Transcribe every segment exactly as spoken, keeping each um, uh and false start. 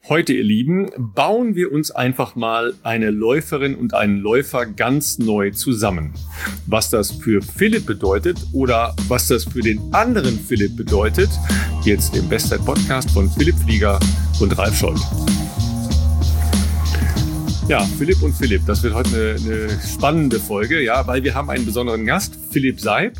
Heute, ihr Lieben, bauen wir uns einfach mal eine Läuferin und einen Läufer ganz neu zusammen. Was das für Philipp bedeutet oder was das für den anderen Philipp bedeutet, jetzt im Bestzeit-Podcast von Philipp Flieger und Ralf Scholz. Ja, Philipp und Philipp, das wird heute eine, eine spannende Folge, ja, weil wir haben einen besonderen Gast, Philipp Seib,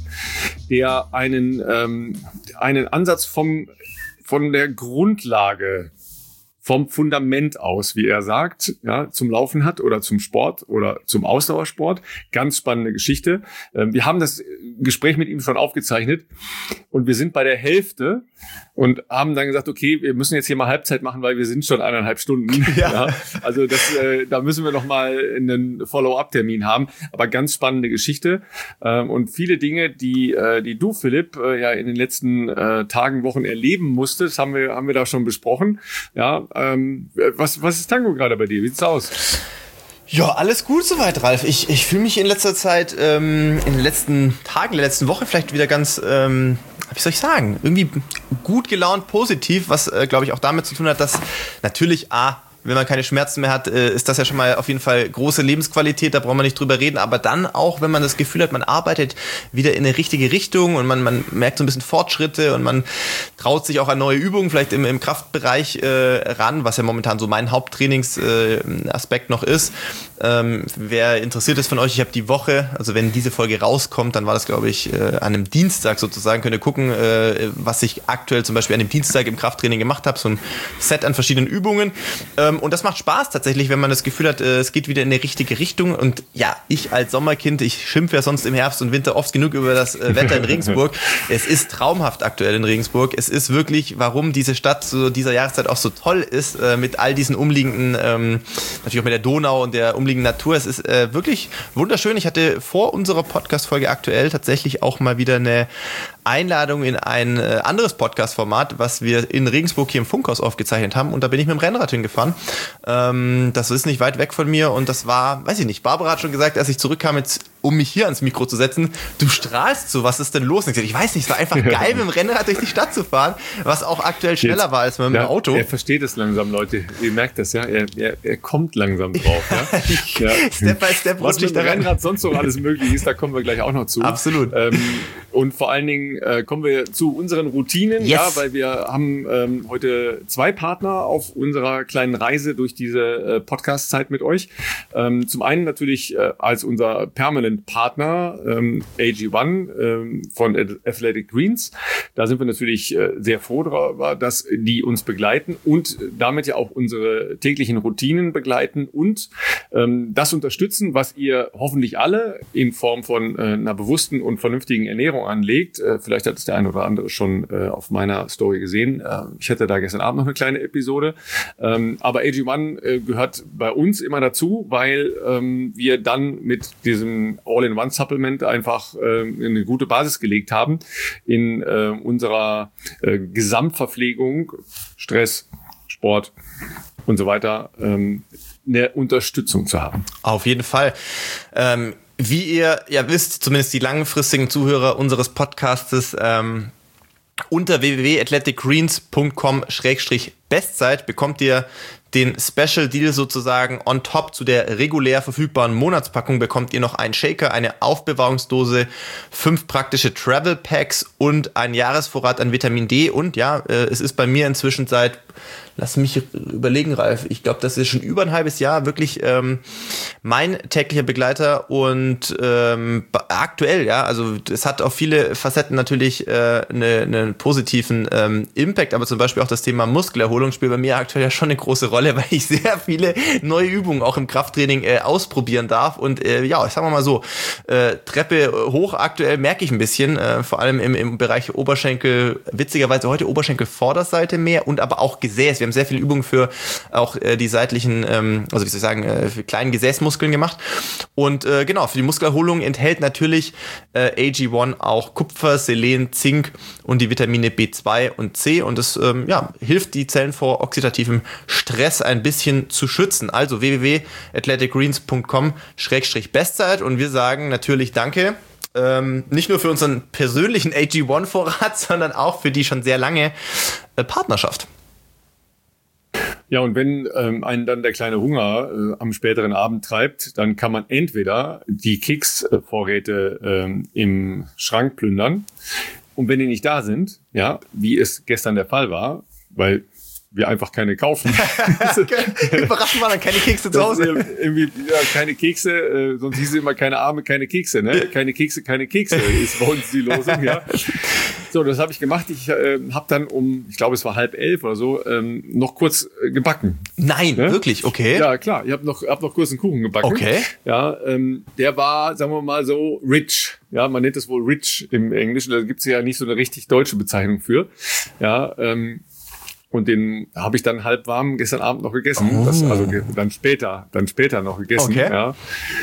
der einen, ähm, einen Ansatz vom, von der Grundlage, vom Fundament aus, wie er sagt, ja, zum Laufen hat oder zum Sport oder zum Ausdauersport. Ganz spannende Geschichte. Wir haben das Gespräch mit ihm schon aufgezeichnet und wir sind bei der Hälfte und haben dann gesagt, okay, wir müssen jetzt hier mal Halbzeit machen, weil wir sind schon eineinhalb Stunden. Ja. Ja, also das, äh, da müssen wir noch mal einen Follow-up-Termin haben. Aber ganz spannende Geschichte ähm, und viele Dinge, die äh, die du, Philipp, äh, ja in den letzten äh, Tagen, Wochen erleben musstest, haben wir haben wir da schon besprochen. Ja, ähm, was was ist Tango gerade bei dir? Wie sieht's aus? Ja, alles gut soweit, Ralf. Ich, ich fühle mich in letzter Zeit, ähm, in den letzten Tagen, in der letzten Woche vielleicht wieder ganz, ähm, wie soll ich sagen, irgendwie gut gelaunt, positiv, was, äh, glaube ich, auch damit zu tun hat, dass natürlich, A, wenn man keine Schmerzen mehr hat, ist das ja schon mal auf jeden Fall große Lebensqualität, da brauchen wir nicht drüber reden, aber dann auch, wenn man das Gefühl hat, man arbeitet wieder in eine richtige Richtung und man, man merkt so ein bisschen Fortschritte und man traut sich auch an neue Übungen, vielleicht im, im Kraftbereich äh, ran, was ja momentan so mein Haupttrainingsaspekt äh, noch ist. Ähm, wer interessiert ist von euch, ich habe die Woche, also wenn diese Folge rauskommt, dann war das, glaube ich, äh, an einem Dienstag sozusagen, könnt ihr gucken, äh, was ich aktuell zum Beispiel an dem Dienstag im Krafttraining gemacht habe, so ein Set an verschiedenen Übungen. Ähm, Und das macht Spaß tatsächlich, wenn man das Gefühl hat, es geht wieder in die richtige Richtung. Und ja, ich als Sommerkind, ich schimpfe ja sonst im Herbst und Winter oft genug über das Wetter in Regensburg. Es ist traumhaft aktuell in Regensburg. Es ist wirklich, warum diese Stadt zu dieser Jahreszeit auch so toll ist, mit all diesen umliegenden, natürlich auch mit der Donau und der umliegenden Natur. Es ist wirklich wunderschön. Ich hatte vor unserer Podcast-Folge aktuell tatsächlich auch mal wieder eine Einladung in ein anderes Podcast-Format, was wir in Regensburg hier im Funkhaus aufgezeichnet haben. Und da bin ich mit dem Rennrad hingefahren. Ähm, das ist nicht weit weg von mir und das war, weiß ich nicht, Barbara hat schon gesagt, als ich zurückkam, jetzt, um mich hier ans Mikro zu setzen, du strahlst so, was ist denn los? Und ich, ich weiß nicht, es war einfach geil, mit dem Rennrad durch die Stadt zu fahren, was auch aktuell schneller jetzt war als mit dem ja, Auto. Er versteht es langsam, Leute. Ihr merkt das, ja. Er, er, er kommt langsam drauf. Ja? Ja. Step by Step. Was mit dem Rennrad sonst noch alles möglich ist, da kommen wir gleich auch noch zu. Absolut. Ähm, und vor allen Dingen äh, kommen wir zu unseren Routinen, yes. Ja, weil wir haben ähm, heute zwei Partner auf unserer kleinen Reise durch diese äh, Podcast-Zeit mit euch. Ähm, zum einen natürlich äh, als unser Permanent-Partner ähm, A G eins ähm, von Athletic Greens. Da sind wir natürlich äh, sehr froh darüber, dass die uns begleiten und damit ja auch unsere täglichen Routinen begleiten und ähm, das unterstützen, was ihr hoffentlich alle in Form von äh, einer bewussten und vernünftigen Ernährung anlegt. Äh, vielleicht hat es der ein oder andere schon äh, auf meiner Story gesehen. Äh, ich hatte da gestern Abend noch eine kleine Episode. Ähm, aber A G eins äh, gehört bei uns immer dazu, weil ähm, wir dann mit diesem All-in-One-Supplement einfach äh, eine gute Basis gelegt haben in äh, unserer äh, Gesamtverpflegung, Stress, Sport und so weiter, ähm, eine Unterstützung zu haben. Auf jeden Fall. Ähm, wie ihr ja wisst, zumindest die langfristigen Zuhörer unseres Podcastes, ähm, unter w w w punkt athletic greens punkt com schrägstrich bestzeit bekommt ihr den Special Deal sozusagen on top zu der regulär verfügbaren Monatspackung bekommt ihr noch einen Shaker, eine Aufbewahrungsdose, fünf praktische Travel Packs und einen Jahresvorrat an Vitamin D. Und ja, äh, es ist bei mir inzwischen seit, lass mich überlegen, Ralf, ich glaube, das ist schon über ein halbes Jahr wirklich ähm, mein täglicher Begleiter und ähm, aktuell, ja, also es hat auf viele Facetten natürlich äh, eine, einen positiven ähm, Impact, aber zum Beispiel auch das Thema Muskelerholung spielt bei mir aktuell ja schon eine große Rolle, weil ich sehr viele neue Übungen auch im Krafttraining äh, ausprobieren darf und äh, ja, sagen wir mal so, äh, Treppe hoch aktuell merke ich ein bisschen, äh, vor allem im, im Bereich Oberschenkel, witzigerweise heute Oberschenkel-Vorderseite mehr und aber auch Gesäß. Wir haben sehr viele Übungen für auch äh, die seitlichen, ähm, also wie soll ich sagen, äh, für kleinen Gesäßmuskeln gemacht und äh, genau, für die Muskelerholung enthält natürlich äh, A G eins auch Kupfer, Selen, Zink und die Vitamine B zwei und C und das ähm, ja, hilft die Zellen vor oxidativem Stress ein bisschen zu schützen. Also w w w punkt athletic greens punkt com schrägstrich bestzeit und wir sagen natürlich danke. Ähm, nicht nur für unseren persönlichen A G eins Vorrat, sondern auch für die schon sehr lange äh, Partnerschaft. Ja, und wenn ähm, einen dann der kleine Hunger äh, am späteren Abend treibt, dann kann man entweder die Keksvorräte ähm, im Schrank plündern. Und wenn die nicht da sind, ja, wie es gestern der Fall war, weil wir einfach keine kaufen. Überraschend war dann keine Kekse zu Hause. Irgendwie, ja, keine Kekse, äh, sonst hieß es immer keine Arme, keine Kekse, ne? Keine Kekse, keine Kekse ist bei uns die Losung, ja. So, das habe ich gemacht. Ich äh, habe dann um, ich glaube, es war halb elf oder so, ähm, noch kurz äh, gebacken. Nein, ne? Wirklich? Okay. Ja, klar. Ich habe noch, hab noch kurz einen Kuchen gebacken. Okay. Ja, ähm, der war, sagen wir mal so, rich. Ja, man nennt es wohl rich im Englischen. Da gibt's ja nicht so eine richtig deutsche Bezeichnung für. Ja, ähm, und den habe ich dann halb warm gestern Abend noch gegessen. Oh. Das, also dann später, dann später noch gegessen. Okay. Ja,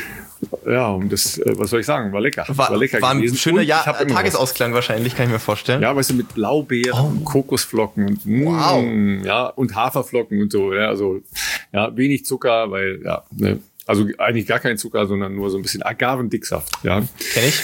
ja, und das, äh, was soll ich sagen, war lecker. War, war lecker war ein gewesen. schöner ja, äh, Tagesausklang wahrscheinlich, kann ich mir vorstellen. Ja, weißt du, mit Blaubeeren, oh. und Kokosflocken und, wow. mm, ja, und Haferflocken und so. Ja, also ja, wenig Zucker, weil ja, ne, also eigentlich gar kein Zucker, sondern nur so ein bisschen Agavendicksaft. Ja, kenn ich.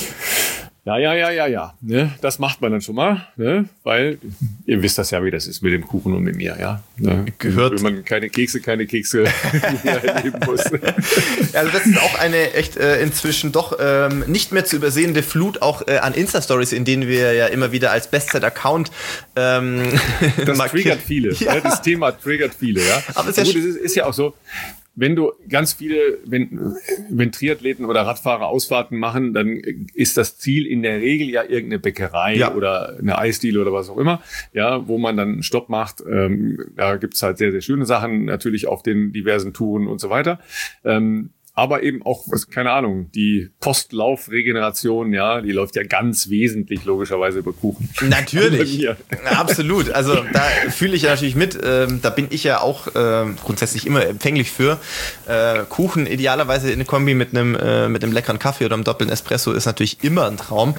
Ja, ja, ja, ja, ja. Ne? Das macht man dann schon mal, ne? Weil ihr wisst das ja, wie das ist mit dem Kuchen und mit mir, ja. Ne? Gehört. Wenn man keine Kekse, keine Kekse erleben muss. Also das ist auch eine echt äh, inzwischen doch ähm, nicht mehr zu übersehende Flut auch äh, an Insta-Stories, in denen wir ja immer wieder als Bestzeit-Account ähm, das triggert viele. Ja. Ne? Das Thema triggert viele, ja. Aber es ist, gut, ja es ist, ist ja auch so. Wenn du ganz viele, wenn, wenn Triathleten oder Radfahrer Ausfahrten machen, dann ist das Ziel in der Regel ja irgendeine Bäckerei ja. oder eine Eisdiele oder was auch immer, ja, wo man dann einen Stopp macht. Ähm, da gibt's halt sehr, sehr schöne Sachen, natürlich auf den diversen Touren und so weiter. Ähm, aber eben auch, was, keine Ahnung, die Postlaufregeneration, ja, die läuft ja ganz wesentlich logischerweise über Kuchen. Natürlich, absolut. Also da fühle ich ja natürlich mit. Ähm, da bin ich ja auch äh, grundsätzlich immer empfänglich für. Äh, Kuchen idealerweise in eine Kombi mit einem äh, mit einem leckeren Kaffee oder einem doppelten Espresso ist natürlich immer ein Traum.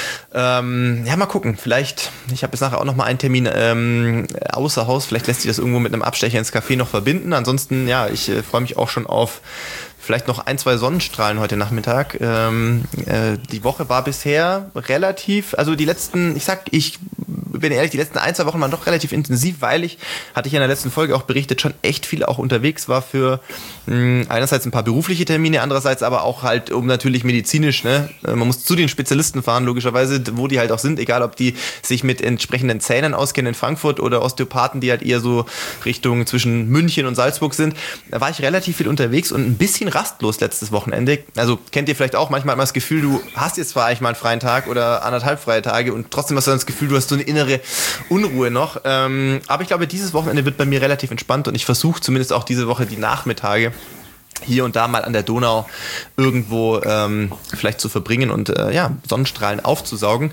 Ähm, ja, mal gucken. Vielleicht, ich habe jetzt nachher auch noch mal einen Termin ähm, außer Haus. Vielleicht lässt sich das irgendwo mit einem Abstecher ins Café noch verbinden. Ansonsten, ja, ich äh, freue mich auch schon auf vielleicht noch ein, zwei Sonnenstrahlen heute Nachmittag. Ähm, äh, die Woche war bisher relativ, also die letzten, ich sag, ich bin ehrlich, die letzten ein, zwei Wochen waren doch relativ intensiv, weil ich, hatte ich in der letzten Folge auch berichtet, schon echt viel auch unterwegs war für mh, einerseits ein paar berufliche Termine, andererseits aber auch halt um natürlich medizinisch, ne, man muss zu den Spezialisten fahren, logischerweise, wo die halt auch sind, egal ob die sich mit entsprechenden Zähnen auskennen in Frankfurt oder Osteopathen, die halt eher so Richtung zwischen München und Salzburg sind. Da war ich relativ viel unterwegs und ein bisschen rastlos letztes Wochenende. Also kennt ihr vielleicht auch, manchmal hat man das Gefühl, du hast jetzt zwar eigentlich mal einen freien Tag oder anderthalb freie Tage und trotzdem hast du dann das Gefühl, du hast so eine innere Unruhe noch. Ähm, aber ich glaube, dieses Wochenende wird bei mir relativ entspannt und ich versuche zumindest auch diese Woche die Nachmittage hier und da mal an der Donau irgendwo ähm, vielleicht zu verbringen und äh, ja, Sonnenstrahlen aufzusaugen.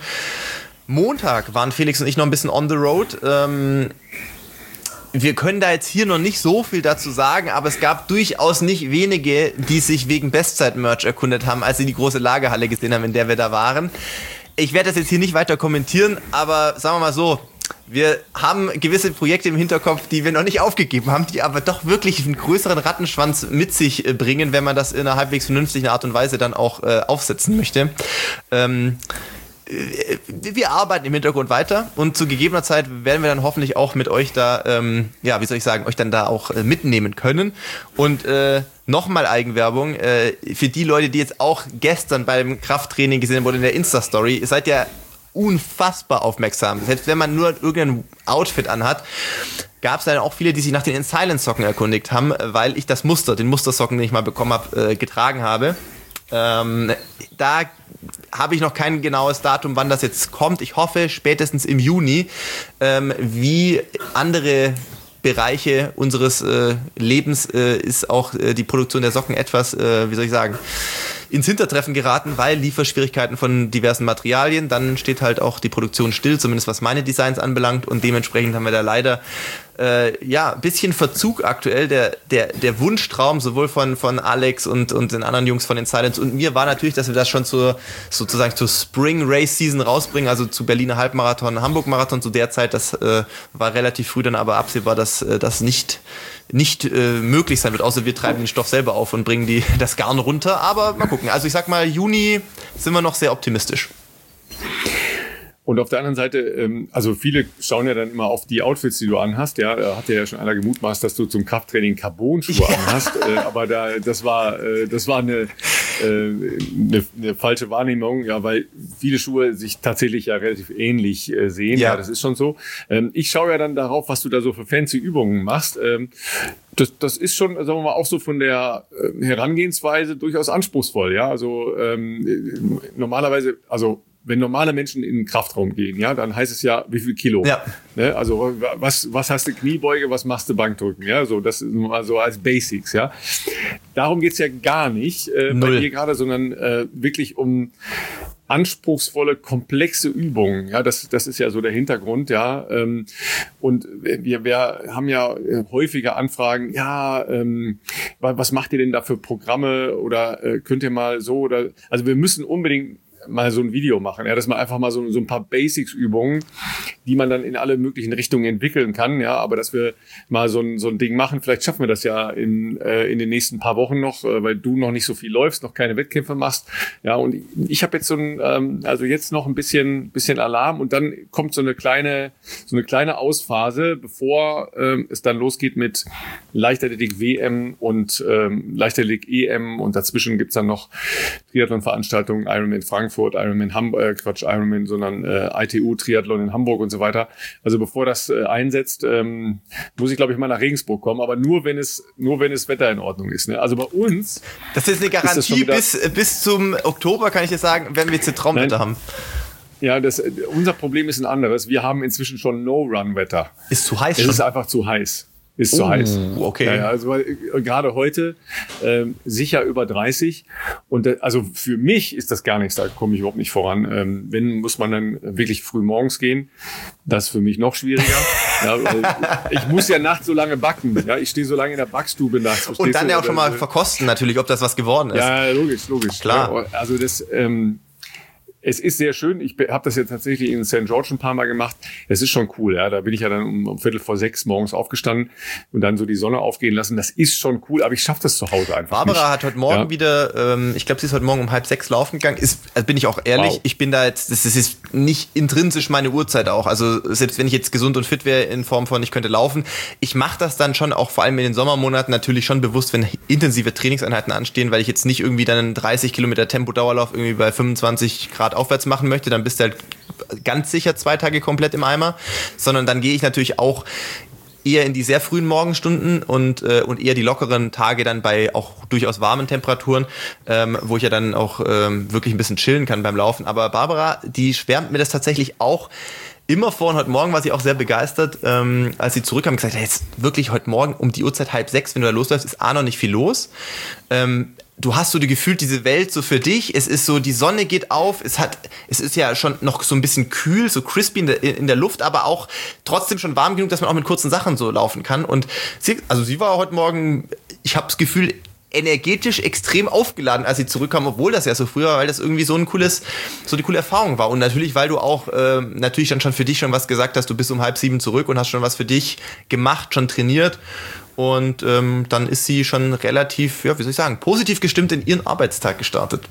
Montag waren Felix und ich noch ein bisschen on the road. Ähm, Wir können da jetzt hier noch nicht so viel dazu sagen, aber es gab durchaus nicht wenige, die sich wegen Bestzeit-Merch erkundet haben, als sie die große Lagerhalle gesehen haben, in der wir da waren. Ich werde das jetzt hier nicht weiter kommentieren, aber sagen wir mal so, wir haben gewisse Projekte im Hinterkopf, die wir noch nicht aufgegeben haben, die aber doch wirklich einen größeren Rattenschwanz mit sich bringen, wenn man das in einer halbwegs vernünftigen Art und Weise dann auch äh, aufsetzen möchte. Ähm, wir arbeiten im Hintergrund weiter und zu gegebener Zeit werden wir dann hoffentlich auch mit euch da, ähm, ja, wie soll ich sagen, euch dann da auch äh, mitnehmen können. Und äh, nochmal Eigenwerbung, äh, für die Leute, die jetzt auch gestern beim Krafttraining gesehen wurden in der Insta-Story, ihr seid ja unfassbar aufmerksam. Selbst wenn man nur irgendein Outfit anhat, gab es dann auch viele, die sich nach den In-Silence-Socken erkundigt haben, weil ich das Muster, den Mustersocken, den ich mal bekommen habe, äh, getragen habe. Ähm, da habe ich noch kein genaues Datum, wann das jetzt kommt. Ich hoffe spätestens im Juni, ähm, wie andere Bereiche unseres äh, Lebens äh, ist auch äh, die Produktion der Socken etwas, äh, wie soll ich sagen, ins Hintertreffen geraten, weil Lieferschwierigkeiten von diversen Materialien, dann steht halt auch die Produktion still, zumindest was meine Designs anbelangt und dementsprechend haben wir da leider äh, ja, ein bisschen Verzug aktuell. Der, der, der Wunschtraum sowohl von, von Alex und, und den anderen Jungs von den Silence und mir war natürlich, dass wir das schon zur, sozusagen zur Spring Race Season rausbringen, also zu Berliner Halbmarathon, Hamburg Marathon zu der Zeit, das äh, war relativ früh dann aber absehbar, dass äh, das nicht nicht äh, möglich sein wird, außer wir treiben den Stoff selber auf und bringen die, das Garn runter, aber mal gucken. Also ich sag mal, Juni sind wir noch sehr optimistisch. Und auf der anderen Seite, ähm, also viele schauen ja dann immer auf die Outfits, die du anhast. Ja, da hat ja schon einer gemutmaßt, dass du zum Krafttraining Carbon-Schuhe ja. anhast. Äh, aber da, das war, äh, das war eine, äh, eine, eine falsche Wahrnehmung, ja, weil viele Schuhe sich tatsächlich ja relativ ähnlich äh, sehen. Ja. ja, das ist schon so. Ähm, ich schaue ja dann darauf, was du da so für fancy Übungen machst. Ähm, Das, das ist schon, sagen wir mal, auch so von der äh, Herangehensweise durchaus anspruchsvoll, ja. Also ähm, normalerweise, also wenn normale Menschen in den Kraftraum gehen, ja, dann heißt es ja, wie viel Kilo. Ja. Ne? Also was was hast du Kniebeuge, was machst du Bankdrücken, ja. So das ist mal so als Basics, ja. Darum geht's ja gar nicht äh, bei dir gerade, sondern äh, wirklich um anspruchsvolle, komplexe Übungen. Ja, das, das ist ja so der Hintergrund, ja. Ähm, und wir, wir haben ja häufige Anfragen, ja, ähm, was macht ihr denn da für Programme oder äh, könnt ihr mal so oder, also wir müssen unbedingt mal so ein Video machen, ja, dass man einfach mal so, so ein paar Basics-Übungen, die man dann in alle möglichen Richtungen entwickeln kann, ja, aber dass wir mal so ein, so ein Ding machen, vielleicht schaffen wir das ja in, äh, in den nächsten paar Wochen noch, äh, weil du noch nicht so viel läufst, noch keine Wettkämpfe machst, ja, und ich, ich habe jetzt so ein, ähm, also jetzt noch ein bisschen, bisschen Alarm und dann kommt so eine kleine, so eine kleine Ausphase, bevor ähm, es dann losgeht mit Leichtathletik-W M und ähm, Leichtathletik-E M und dazwischen gibt's dann noch Triathlon-Veranstaltungen, Ironman Frankfurt, Ironman Hamburg, äh, Quatsch, Ironman, sondern äh, I T U-Triathlon in Hamburg und so weiter. Also bevor das äh, einsetzt, ähm, muss ich, glaube ich, mal nach Regensburg kommen, aber nur, wenn es nur wenn das Wetter in Ordnung ist. Ne? Also bei uns... Das ist eine Garantie, ist bis, bis zum Oktober, kann ich dir sagen, werden wir jetzt Traumwetter Nein. haben. Ja, das, unser Problem ist ein anderes. Wir haben inzwischen schon No-Run-Wetter. Ist zu heiß es schon? Es ist einfach zu heiß. Ist zu oh, heiß. Okay. Ja, ja, also äh, gerade heute ähm, sicher über dreißig. Und äh, also für mich ist das gar nichts, da komme ich überhaupt nicht voran. Ähm, wenn, muss man dann wirklich früh morgens gehen. Das ist für mich noch schwieriger. ja, weil ich muss ja nachts so lange backen. Ja, ich stehe so lange in der Backstube nachts. Und dann ja auch schon mal verkosten natürlich, ob das was geworden ist. Ja, logisch, logisch. Klar. Ja, also das... Ähm, Es ist sehr schön. Ich habe das jetzt tatsächlich in Sankt George ein paar Mal gemacht. Es ist schon cool. Ja, da bin ich ja dann um, um Viertel vor sechs morgens aufgestanden und dann so die Sonne aufgehen lassen. Das ist schon cool, aber ich schaffe das zu Hause einfach Barbara nicht. hat heute Morgen ja. wieder, ähm, ich glaube, sie ist heute Morgen um halb sechs laufen gegangen. Ist, also bin ich auch ehrlich, wow. ich bin da jetzt, das, das ist nicht intrinsisch meine Uhrzeit auch. Also selbst wenn ich jetzt gesund und fit wäre in Form von, ich könnte laufen, ich mache das dann schon auch vor allem in den Sommermonaten natürlich schon bewusst, wenn intensive Trainingseinheiten anstehen, weil ich jetzt nicht irgendwie dann einen dreißig Kilometer Tempo-Dauerlauf irgendwie bei fünfundzwanzig Grad aufwärts machen möchte, dann bist du halt ganz sicher zwei Tage komplett im Eimer, sondern dann gehe ich natürlich auch eher in die sehr frühen Morgenstunden und äh, und eher die lockeren Tage dann bei auch durchaus warmen Temperaturen, ähm, wo ich ja dann auch ähm, wirklich ein bisschen chillen kann beim Laufen. Aber Barbara, die schwärmt mir das tatsächlich auch immer vor und heute Morgen war sie auch sehr begeistert, ähm, als sie zurückkam und gesagt hat, jetzt wirklich heute Morgen um die Uhrzeit halb sechs, wenn du da losläufst, ist A noch nicht viel los. Ähm, du hast so die gefühlt diese Welt so für dich. Es ist so, die Sonne geht auf. Es hat, es ist ja schon noch so ein bisschen kühl, so crispy in der, in der Luft, aber auch trotzdem schon warm genug, dass man auch mit kurzen Sachen so laufen kann. Und sie, also sie war heute Morgen, ich habe das Gefühl, energetisch extrem aufgeladen, als sie zurückkam, obwohl das ja so früher, weil das irgendwie so ein cooles, so eine coole Erfahrung war. Und natürlich, weil du auch äh, natürlich dann schon für dich schon was gesagt hast, du bist um halb sieben zurück und hast schon was für dich gemacht, schon trainiert. Und ähm, dann ist sie schon relativ, ja, wie soll ich sagen, positiv gestimmt in ihren Arbeitstag gestartet.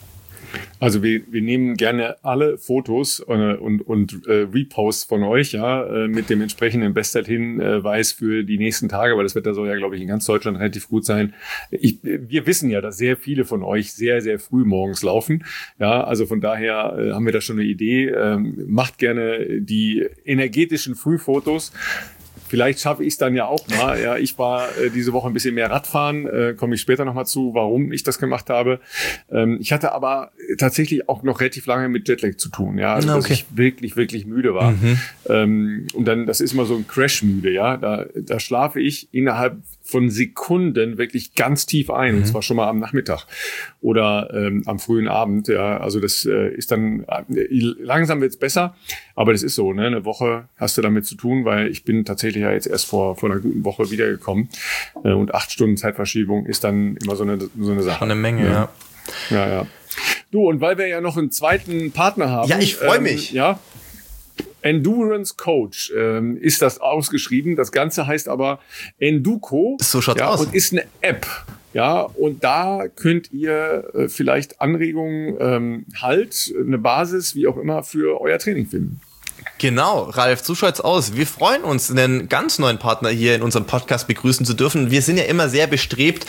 Also wir, wir nehmen gerne alle Fotos äh, und, und äh, Reposts von euch, ja, äh, mit dem entsprechenden Bestzeithinweis äh, für die nächsten Tage, weil das Wetter soll ja, glaube ich, in ganz Deutschland relativ gut sein. Ich, wir wissen ja, dass sehr viele von euch sehr, sehr früh morgens laufen. Ja, also von daher äh, haben wir da schon eine Idee. Ähm, macht gerne die energetischen Frühfotos. Vielleicht schaffe ich es dann ja auch mal. Ja, ich war äh, diese Woche ein bisschen mehr Radfahren, äh, komme ich später nochmal zu, warum ich das gemacht habe. Ähm, ich hatte aber tatsächlich auch noch relativ lange mit Jetlag zu tun, ja, also, okay. dass ich wirklich, wirklich müde war. Mhm. Ähm, und dann, das ist immer so ein Crash-müde, ja, da, da schlafe ich innerhalb von Sekunden wirklich ganz tief ein, mhm. und zwar schon mal am Nachmittag oder ähm, am frühen Abend. Ja, also das äh, ist dann, äh, langsam wird's besser, aber das ist so, ne? Eine Woche hast du damit zu tun, weil ich bin tatsächlich ja jetzt erst vor vor einer guten Woche wiedergekommen äh, und acht Stunden Zeitverschiebung ist dann immer so eine so eine Sache. Schon eine Menge, ja. Ja, ja. ja. Du, und weil wir ja noch einen zweiten Partner haben. Ja, ich freue ähm, mich. Ja. Endurance Coach ähm, ist das ausgeschrieben. Das Ganze heißt aber Enduco. So schaut's ja, aus. Und ist eine App. Ja, und da könnt ihr äh, vielleicht Anregungen, ähm, Halt, eine Basis, wie auch immer, für euer Training finden. Genau, Ralf, so schaut's aus. Wir freuen uns, einen ganz neuen Partner hier in unserem Podcast begrüßen zu dürfen. Wir sind ja immer sehr bestrebt,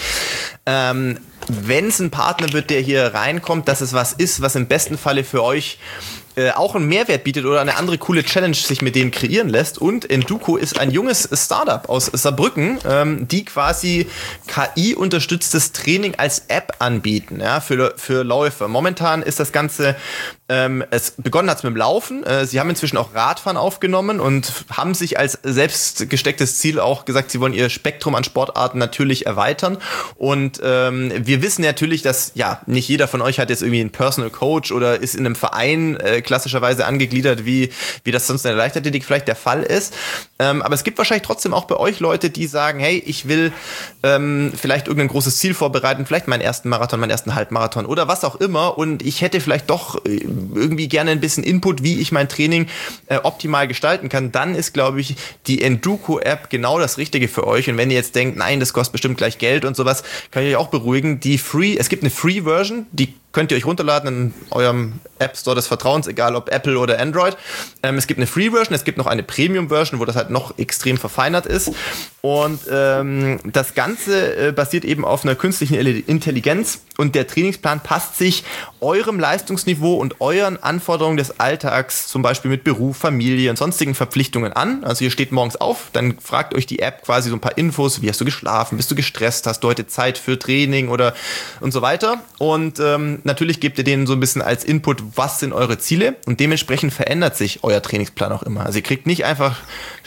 ähm, wenn es ein Partner wird, der hier reinkommt, dass es was ist, was im besten Falle für euch äh, auch einen Mehrwert bietet oder eine andere coole Challenge sich mit denen kreieren lässt. Und Enduko ist ein junges Startup aus Saarbrücken, ähm, die quasi K I-unterstütztes Training als App anbieten, ja, für, für Läufer. Momentan ist das Ganze, ähm, es begonnen hat es mit dem Laufen. Äh, sie haben inzwischen auch Radfahren aufgenommen und haben sich als selbst gestecktes Ziel auch gesagt, sie wollen ihr Spektrum an Sportarten natürlich erweitern. Und ähm, wir wissen natürlich, dass ja nicht jeder von euch hat jetzt irgendwie einen Personal Coach oder ist in einem Verein äh, klassischerweise angegliedert, wie, wie das sonst in der Leichtathletik vielleicht der Fall ist. Ähm, aber es gibt wahrscheinlich trotzdem auch bei euch Leute, die sagen, hey, ich will ähm, vielleicht irgendein großes Ziel vorbereiten, vielleicht meinen ersten Marathon, meinen ersten Halbmarathon oder was auch immer, und ich hätte vielleicht doch irgendwie gerne ein bisschen Input, wie ich mein Training äh, optimal gestalten kann. Dann ist, glaube ich, die Enduko-App genau das Richtige für euch. Und wenn ihr jetzt denkt, nein, das kostet bestimmt gleich Geld und sowas, kann ich euch auch beruhigen. Die Free, es gibt eine Free-Version, die könnt ihr euch runterladen in eurem App Store des Vertrauens, egal ob Apple oder Android. Ähm, es gibt eine Free-Version, es gibt noch eine Premium-Version, wo das halt noch extrem verfeinert ist. Und ähm, das Ganze äh, basiert eben auf einer künstlichen Intelligenz, und der Trainingsplan passt sich eurem Leistungsniveau und euren Anforderungen des Alltags, zum Beispiel mit Beruf, Familie und sonstigen Verpflichtungen an. Also ihr steht morgens auf, dann fragt euch die App quasi so ein paar Infos, wie hast du geschlafen, bist du gestresst, hast du heute Zeit für Training oder und so weiter. Und ähm, natürlich gebt ihr denen so ein bisschen als Input, was sind eure Ziele, und dementsprechend verändert sich euer Trainingsplan auch immer. Also ihr kriegt nicht einfach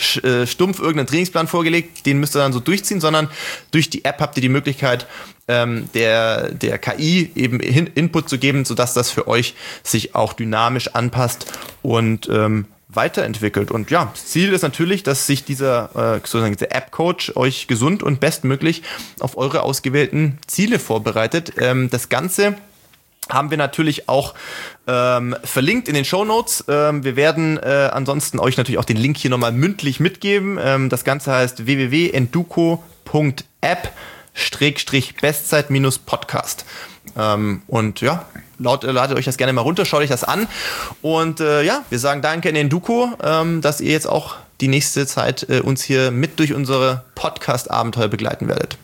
stumpf irgendeinen Trainingsplan vorgelegt, den müsst ihr dann so durchziehen, sondern durch die App habt ihr die Möglichkeit, ähm, der, der K I eben Input zu geben, sodass das für euch sich auch dynamisch anpasst und ähm, weiterentwickelt. Und ja, das Ziel ist natürlich, dass sich dieser, äh, sozusagen dieser App-Coach euch gesund und bestmöglich auf eure ausgewählten Ziele vorbereitet. Ähm, das Ganze haben wir natürlich auch ähm, verlinkt in den Shownotes. Ähm, wir werden äh, ansonsten euch natürlich auch den Link hier nochmal mündlich mitgeben. Ähm, das Ganze heißt w w w punkt enduko punkt app Schrägstrich Bestzeit minus Podcast. Ähm, und ja, laut, äh, ladet euch das gerne mal runter, schaut euch das an. Und äh, ja, wir sagen danke an Enduko, ähm, dass ihr jetzt auch die nächste Zeit äh, uns hier mit durch unsere Podcast-Abenteuer begleiten werdet.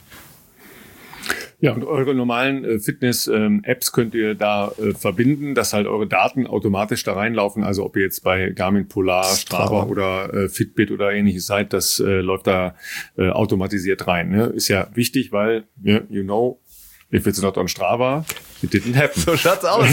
Ja, und eure normalen äh, Fitness-Apps ähm, könnt ihr da äh, verbinden, dass halt eure Daten automatisch da reinlaufen. Also ob ihr jetzt bei Garmin, Polar, Strava, Strava. oder äh, Fitbit oder ähnliches seid, das äh, läuft da äh, automatisiert rein. Ne? Ist ja wichtig, weil, yeah, you know, if it's not on Strava, it didn't happen. So schaut's aus.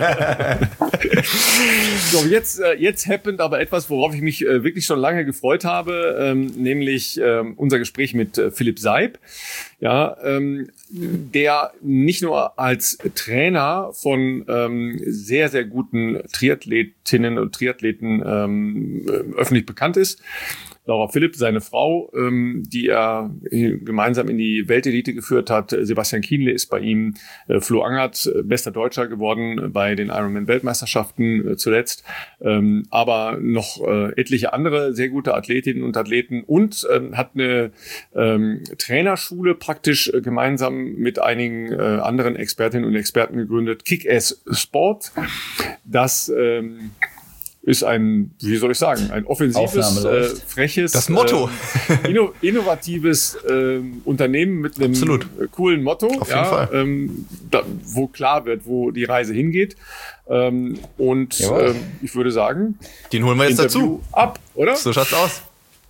So, jetzt, äh, jetzt happened aber etwas, worauf ich mich äh, wirklich schon lange gefreut habe, ähm, nämlich ähm, unser Gespräch mit äh, Philipp Seib, ja, ähm, der nicht nur als Trainer von ähm, sehr, sehr guten Triathletinnen und Triathleten ähm, öffentlich bekannt ist. Laura Philipp, seine Frau, ähm, die er gemeinsam in die Weltelite geführt hat. Sebastian Kienle ist bei ihm, äh, Flo Angert, äh, bester Deutscher geworden bei den Ironman-Weltmeisterschaften äh, zuletzt. Ähm, aber noch äh, etliche andere sehr gute Athletinnen und Athleten, und ähm, hat eine ähm, Trainerschule praktisch äh, gemeinsam mit einigen äh, anderen Expertinnen und Experten gegründet, Kick-Ass Sport. Das ähm, ist ein, wie soll ich sagen, ein offensives, äh, freches, das Motto, äh, inno, innovatives äh, Unternehmen mit einem Absolut. coolen Motto, auf jeden ja, Fall. Ähm, da, wo klar wird, wo die Reise hingeht. Ähm, und ähm, ich würde sagen, den holen wir jetzt Interview dazu. Ab, oder? So schaut's aus.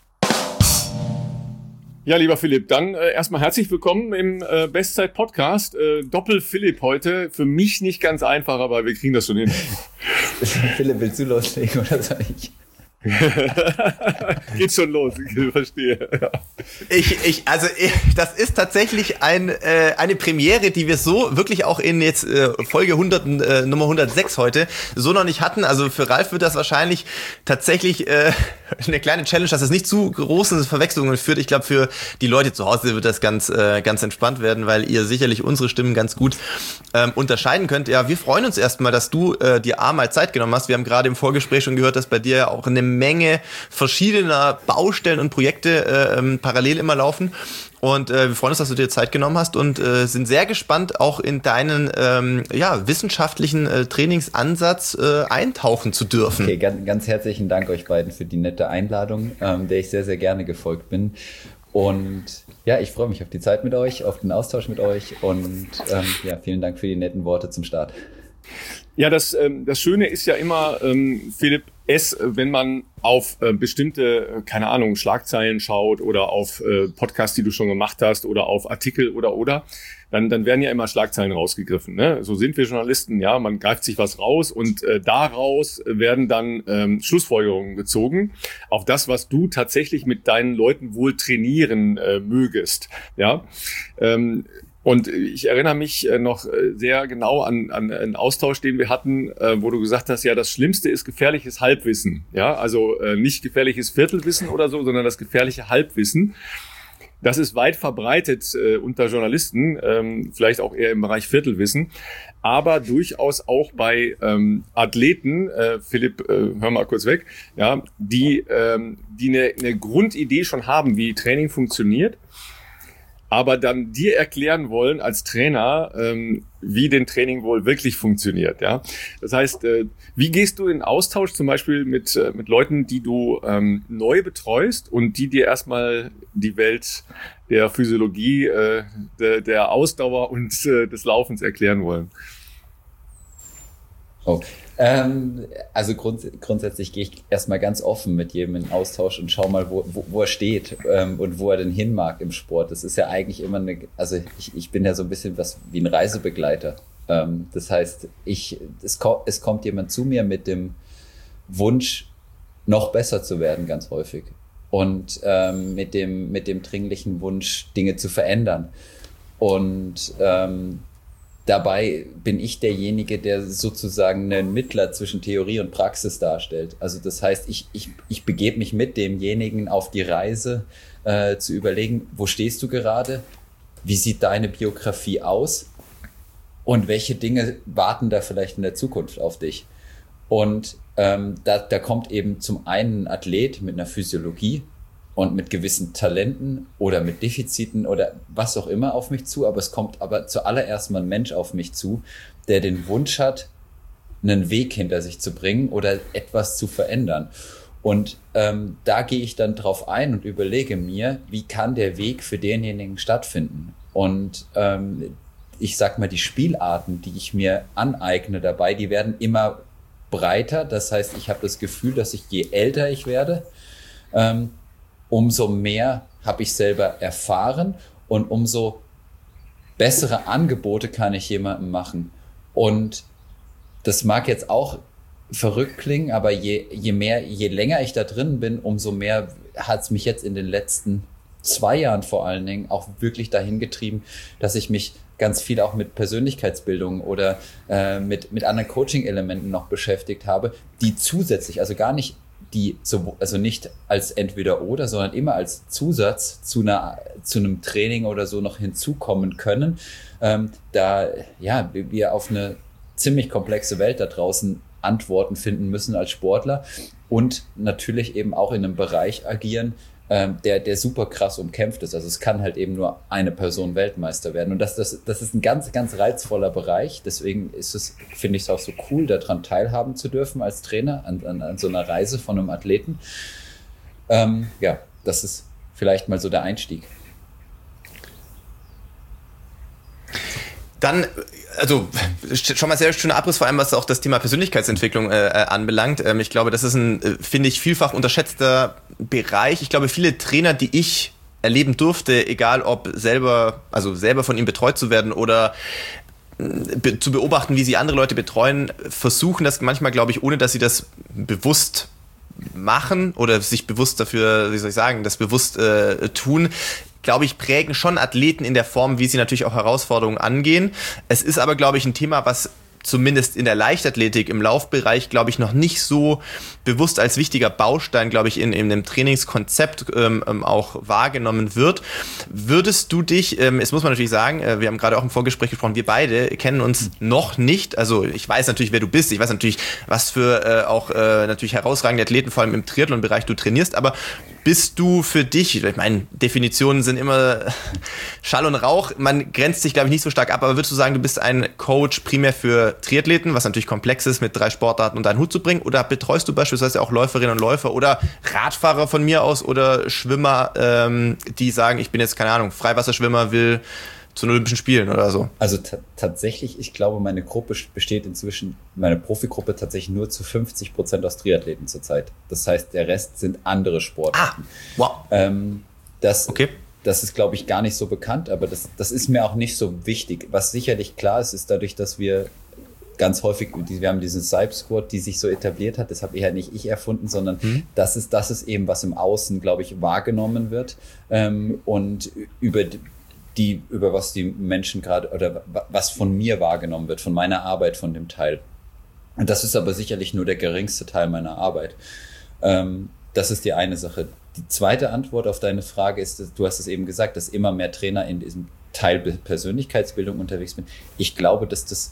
Ja, lieber Philipp, dann äh, erstmal herzlich willkommen im äh, Bestzeit-Podcast. Äh, Doppel-Philipp heute. Für mich nicht ganz einfach, aber wir kriegen das schon hin. Philipp, willst du loslegen oder soll ich? Geht schon los, ich verstehe. Ja. Ich, ich, also ich, das ist tatsächlich ein, äh, eine Premiere, die wir so wirklich auch in jetzt äh, Folge hundert, äh, Nummer hundertsechs heute so noch nicht hatten. Also für Ralf wird das wahrscheinlich tatsächlich äh, eine kleine Challenge, dass es nicht zu großen Verwechslungen führt. Ich glaube, für die Leute zu Hause wird das ganz, äh, ganz entspannt werden, weil ihr sicherlich unsere Stimmen ganz gut ähm, unterscheiden könnt. Ja, wir freuen uns erstmal, dass du äh, dir A mal Zeit genommen hast. Wir haben gerade im Vorgespräch schon gehört, dass bei dir ja auch eine Menge verschiedener Baustellen und Projekte äh, ähm, parallel immer laufen. Und äh, wir freuen uns, dass du dir Zeit genommen hast und äh, sind sehr gespannt, auch in deinen ähm, ja, wissenschaftlichen äh, Trainingsansatz äh, eintauchen zu dürfen. Okay, ganz, ganz herzlichen Dank euch beiden für die nette Einladung, ähm, der ich sehr, sehr gerne gefolgt bin. Und ja, ich freue mich auf die Zeit mit euch, auf den Austausch mit euch und ähm, ja, vielen Dank für die netten Worte zum Start. Ja, das, ähm, das Schöne ist ja immer, ähm, Philipp, es, wenn man auf äh, bestimmte, keine Ahnung, Schlagzeilen schaut oder auf äh, Podcasts, die du schon gemacht hast oder auf Artikel oder oder, dann, dann werden ja immer Schlagzeilen rausgegriffen. Ne? So sind wir Journalisten, ja, man greift sich was raus und äh, daraus werden dann ähm, Schlussfolgerungen gezogen auf das, was du tatsächlich mit deinen Leuten wohl trainieren äh, mögest. Ja. Ähm, Und ich erinnere mich noch sehr genau an, an einen Austausch, den wir hatten, wo du gesagt hast, ja, das Schlimmste ist gefährliches Halbwissen. Ja, also nicht gefährliches Viertelwissen oder so, sondern das gefährliche Halbwissen. Das ist weit verbreitet äh, unter Journalisten, ähm, vielleicht auch eher im Bereich Viertelwissen, aber durchaus auch bei ähm, Athleten, äh, Philipp, äh, hör mal kurz weg, ja, die, ähm, die eine, eine Grundidee schon haben, wie Training funktioniert, aber dann dir erklären wollen als Trainer, ähm, wie denn Training wohl wirklich funktioniert. Ja, das heißt, äh, wie gehst du in Austausch zum Beispiel mit äh, mit Leuten, die du ähm, neu betreust und die dir erstmal die Welt der Physiologie, äh, de, der Ausdauer und äh, des Laufens erklären wollen? Oh. Ähm, also grunds- grundsätzlich gehe ich erstmal ganz offen mit jedem in Austausch und schau mal, wo, wo, wo er steht ähm, und wo er denn hin mag im Sport. Das ist ja eigentlich immer eine, also ich, ich bin ja so ein bisschen was wie ein Reisebegleiter. Ähm, das heißt, ich, es, ko- es kommt jemand zu mir mit dem Wunsch, noch besser zu werden, ganz häufig. Und ähm, mit dem, mit dem dringlichen Wunsch, Dinge zu verändern. Und ähm, dabei bin ich derjenige, der sozusagen einen Mittler zwischen Theorie und Praxis darstellt. Also das heißt, ich, ich, ich begebe mich mit demjenigen auf die Reise, äh, zu überlegen, wo stehst du gerade? Wie sieht deine Biografie aus? Und welche Dinge warten da vielleicht in der Zukunft auf dich? Und ähm, da, da kommt eben zum einen ein Athlet mit einer Physiologie und mit gewissen Talenten oder mit Defiziten oder was auch immer auf mich zu. Aber es kommt aber zuallererst mal ein Mensch auf mich zu, der den Wunsch hat, einen Weg hinter sich zu bringen oder etwas zu verändern. Und ähm, da gehe ich dann drauf ein und überlege mir, wie kann der Weg für denjenigen stattfinden? Und ähm, ich sag mal, die Spielarten, die ich mir aneigne dabei, die werden immer breiter. Das heißt, ich habe das Gefühl, dass ich, je älter ich werde, ähm, umso mehr habe ich selber erfahren und umso bessere Angebote kann ich jemandem machen. Und das mag jetzt auch verrückt klingen, aber je, je mehr, je länger ich da drin bin, umso mehr hat es mich jetzt in den letzten zwei Jahren vor allen Dingen auch wirklich dahin getrieben, dass ich mich ganz viel auch mit Persönlichkeitsbildung oder äh, mit, mit anderen Coaching-Elementen noch beschäftigt habe, die zusätzlich, also gar nicht die so, also nicht als Entweder-Oder, sondern immer als Zusatz zu einer, zu einem Training oder so noch hinzukommen können, ähm, da ja wir auf eine ziemlich komplexe Welt da draußen Antworten finden müssen als Sportler und natürlich eben auch in einem Bereich agieren, ähm, der, der super krass umkämpft ist. Also es kann halt eben nur eine Person Weltmeister werden. Und das, das, das ist ein ganz, ganz reizvoller Bereich. Deswegen ist es, finde ich es auch so cool, daran teilhaben zu dürfen als Trainer an, an, an so einer Reise von einem Athleten. Ähm, ja, das ist vielleicht mal so der Einstieg. Dann, also schon mal sehr schöner Abriss, vor allem was auch das Thema Persönlichkeitsentwicklung äh, anbelangt. Ähm, ich glaube, das ist ein, äh, finde ich, vielfach unterschätzter Bereich. Ich glaube, viele Trainer, die ich erleben durfte, egal ob selber, also selber von ihm betreut zu werden oder be- zu beobachten, wie sie andere Leute betreuen, versuchen das manchmal, glaube ich, ohne dass sie das bewusst machen oder sich bewusst dafür, wie soll ich sagen, das bewusst äh, tun, glaube ich, prägen schon Athleten in der Form, wie sie natürlich auch Herausforderungen angehen. Es ist aber, glaube ich, ein Thema, was zumindest in der Leichtathletik, im Laufbereich, glaube ich, noch nicht so bewusst als wichtiger Baustein, glaube ich, in, in einem Trainingskonzept ähm, auch wahrgenommen wird. Würdest du dich, ähm, jetzt muss man natürlich sagen, äh, wir haben gerade auch im Vorgespräch gesprochen, wir beide kennen uns noch nicht, also ich weiß natürlich, wer du bist, ich weiß natürlich, was für äh, auch äh, natürlich herausragende Athleten, vor allem im Triathlon-Bereich du trainierst, aber bist du für dich, ich meine, Definitionen sind immer Schall und Rauch, man grenzt sich, glaube ich, nicht so stark ab, aber würdest du sagen, du bist ein Coach primär für Triathleten, was natürlich komplex ist, mit drei Sportarten unter einen Hut zu bringen, oder betreust du beispielsweise auch Läuferinnen und Läufer oder Radfahrer von mir aus oder Schwimmer, ähm, die sagen, ich bin jetzt, keine Ahnung, Freiwasserschwimmer, will zu den Olympischen Spielen oder so? Also t- tatsächlich, ich glaube, meine Gruppe besteht inzwischen, meine Profigruppe tatsächlich nur zu fünfzig Prozent aus Triathleten zurzeit. Das heißt, der Rest sind andere Sportarten. Ah, wow. Ähm, das, okay. das ist, glaube ich, gar nicht so bekannt, aber das, das ist mir auch nicht so wichtig. Was sicherlich klar ist, ist dadurch, dass wir ganz häufig, wir haben diesen Cybe-Squad, die sich so etabliert hat, das habe ich ja nicht ich erfunden, sondern mhm. das ist, das ist eben, was im Außen, glaube ich, wahrgenommen wird. Ähm, und über die, über was die Menschen gerade oder was von mir wahrgenommen wird, von meiner Arbeit, von dem Teil. Und das ist aber sicherlich nur der geringste Teil meiner Arbeit. Ähm, das ist die eine Sache. Die zweite Antwort auf deine Frage ist, du hast es eben gesagt, dass immer mehr Trainer in diesem Teil Persönlichkeitsbildung unterwegs sind. Ich glaube, dass das,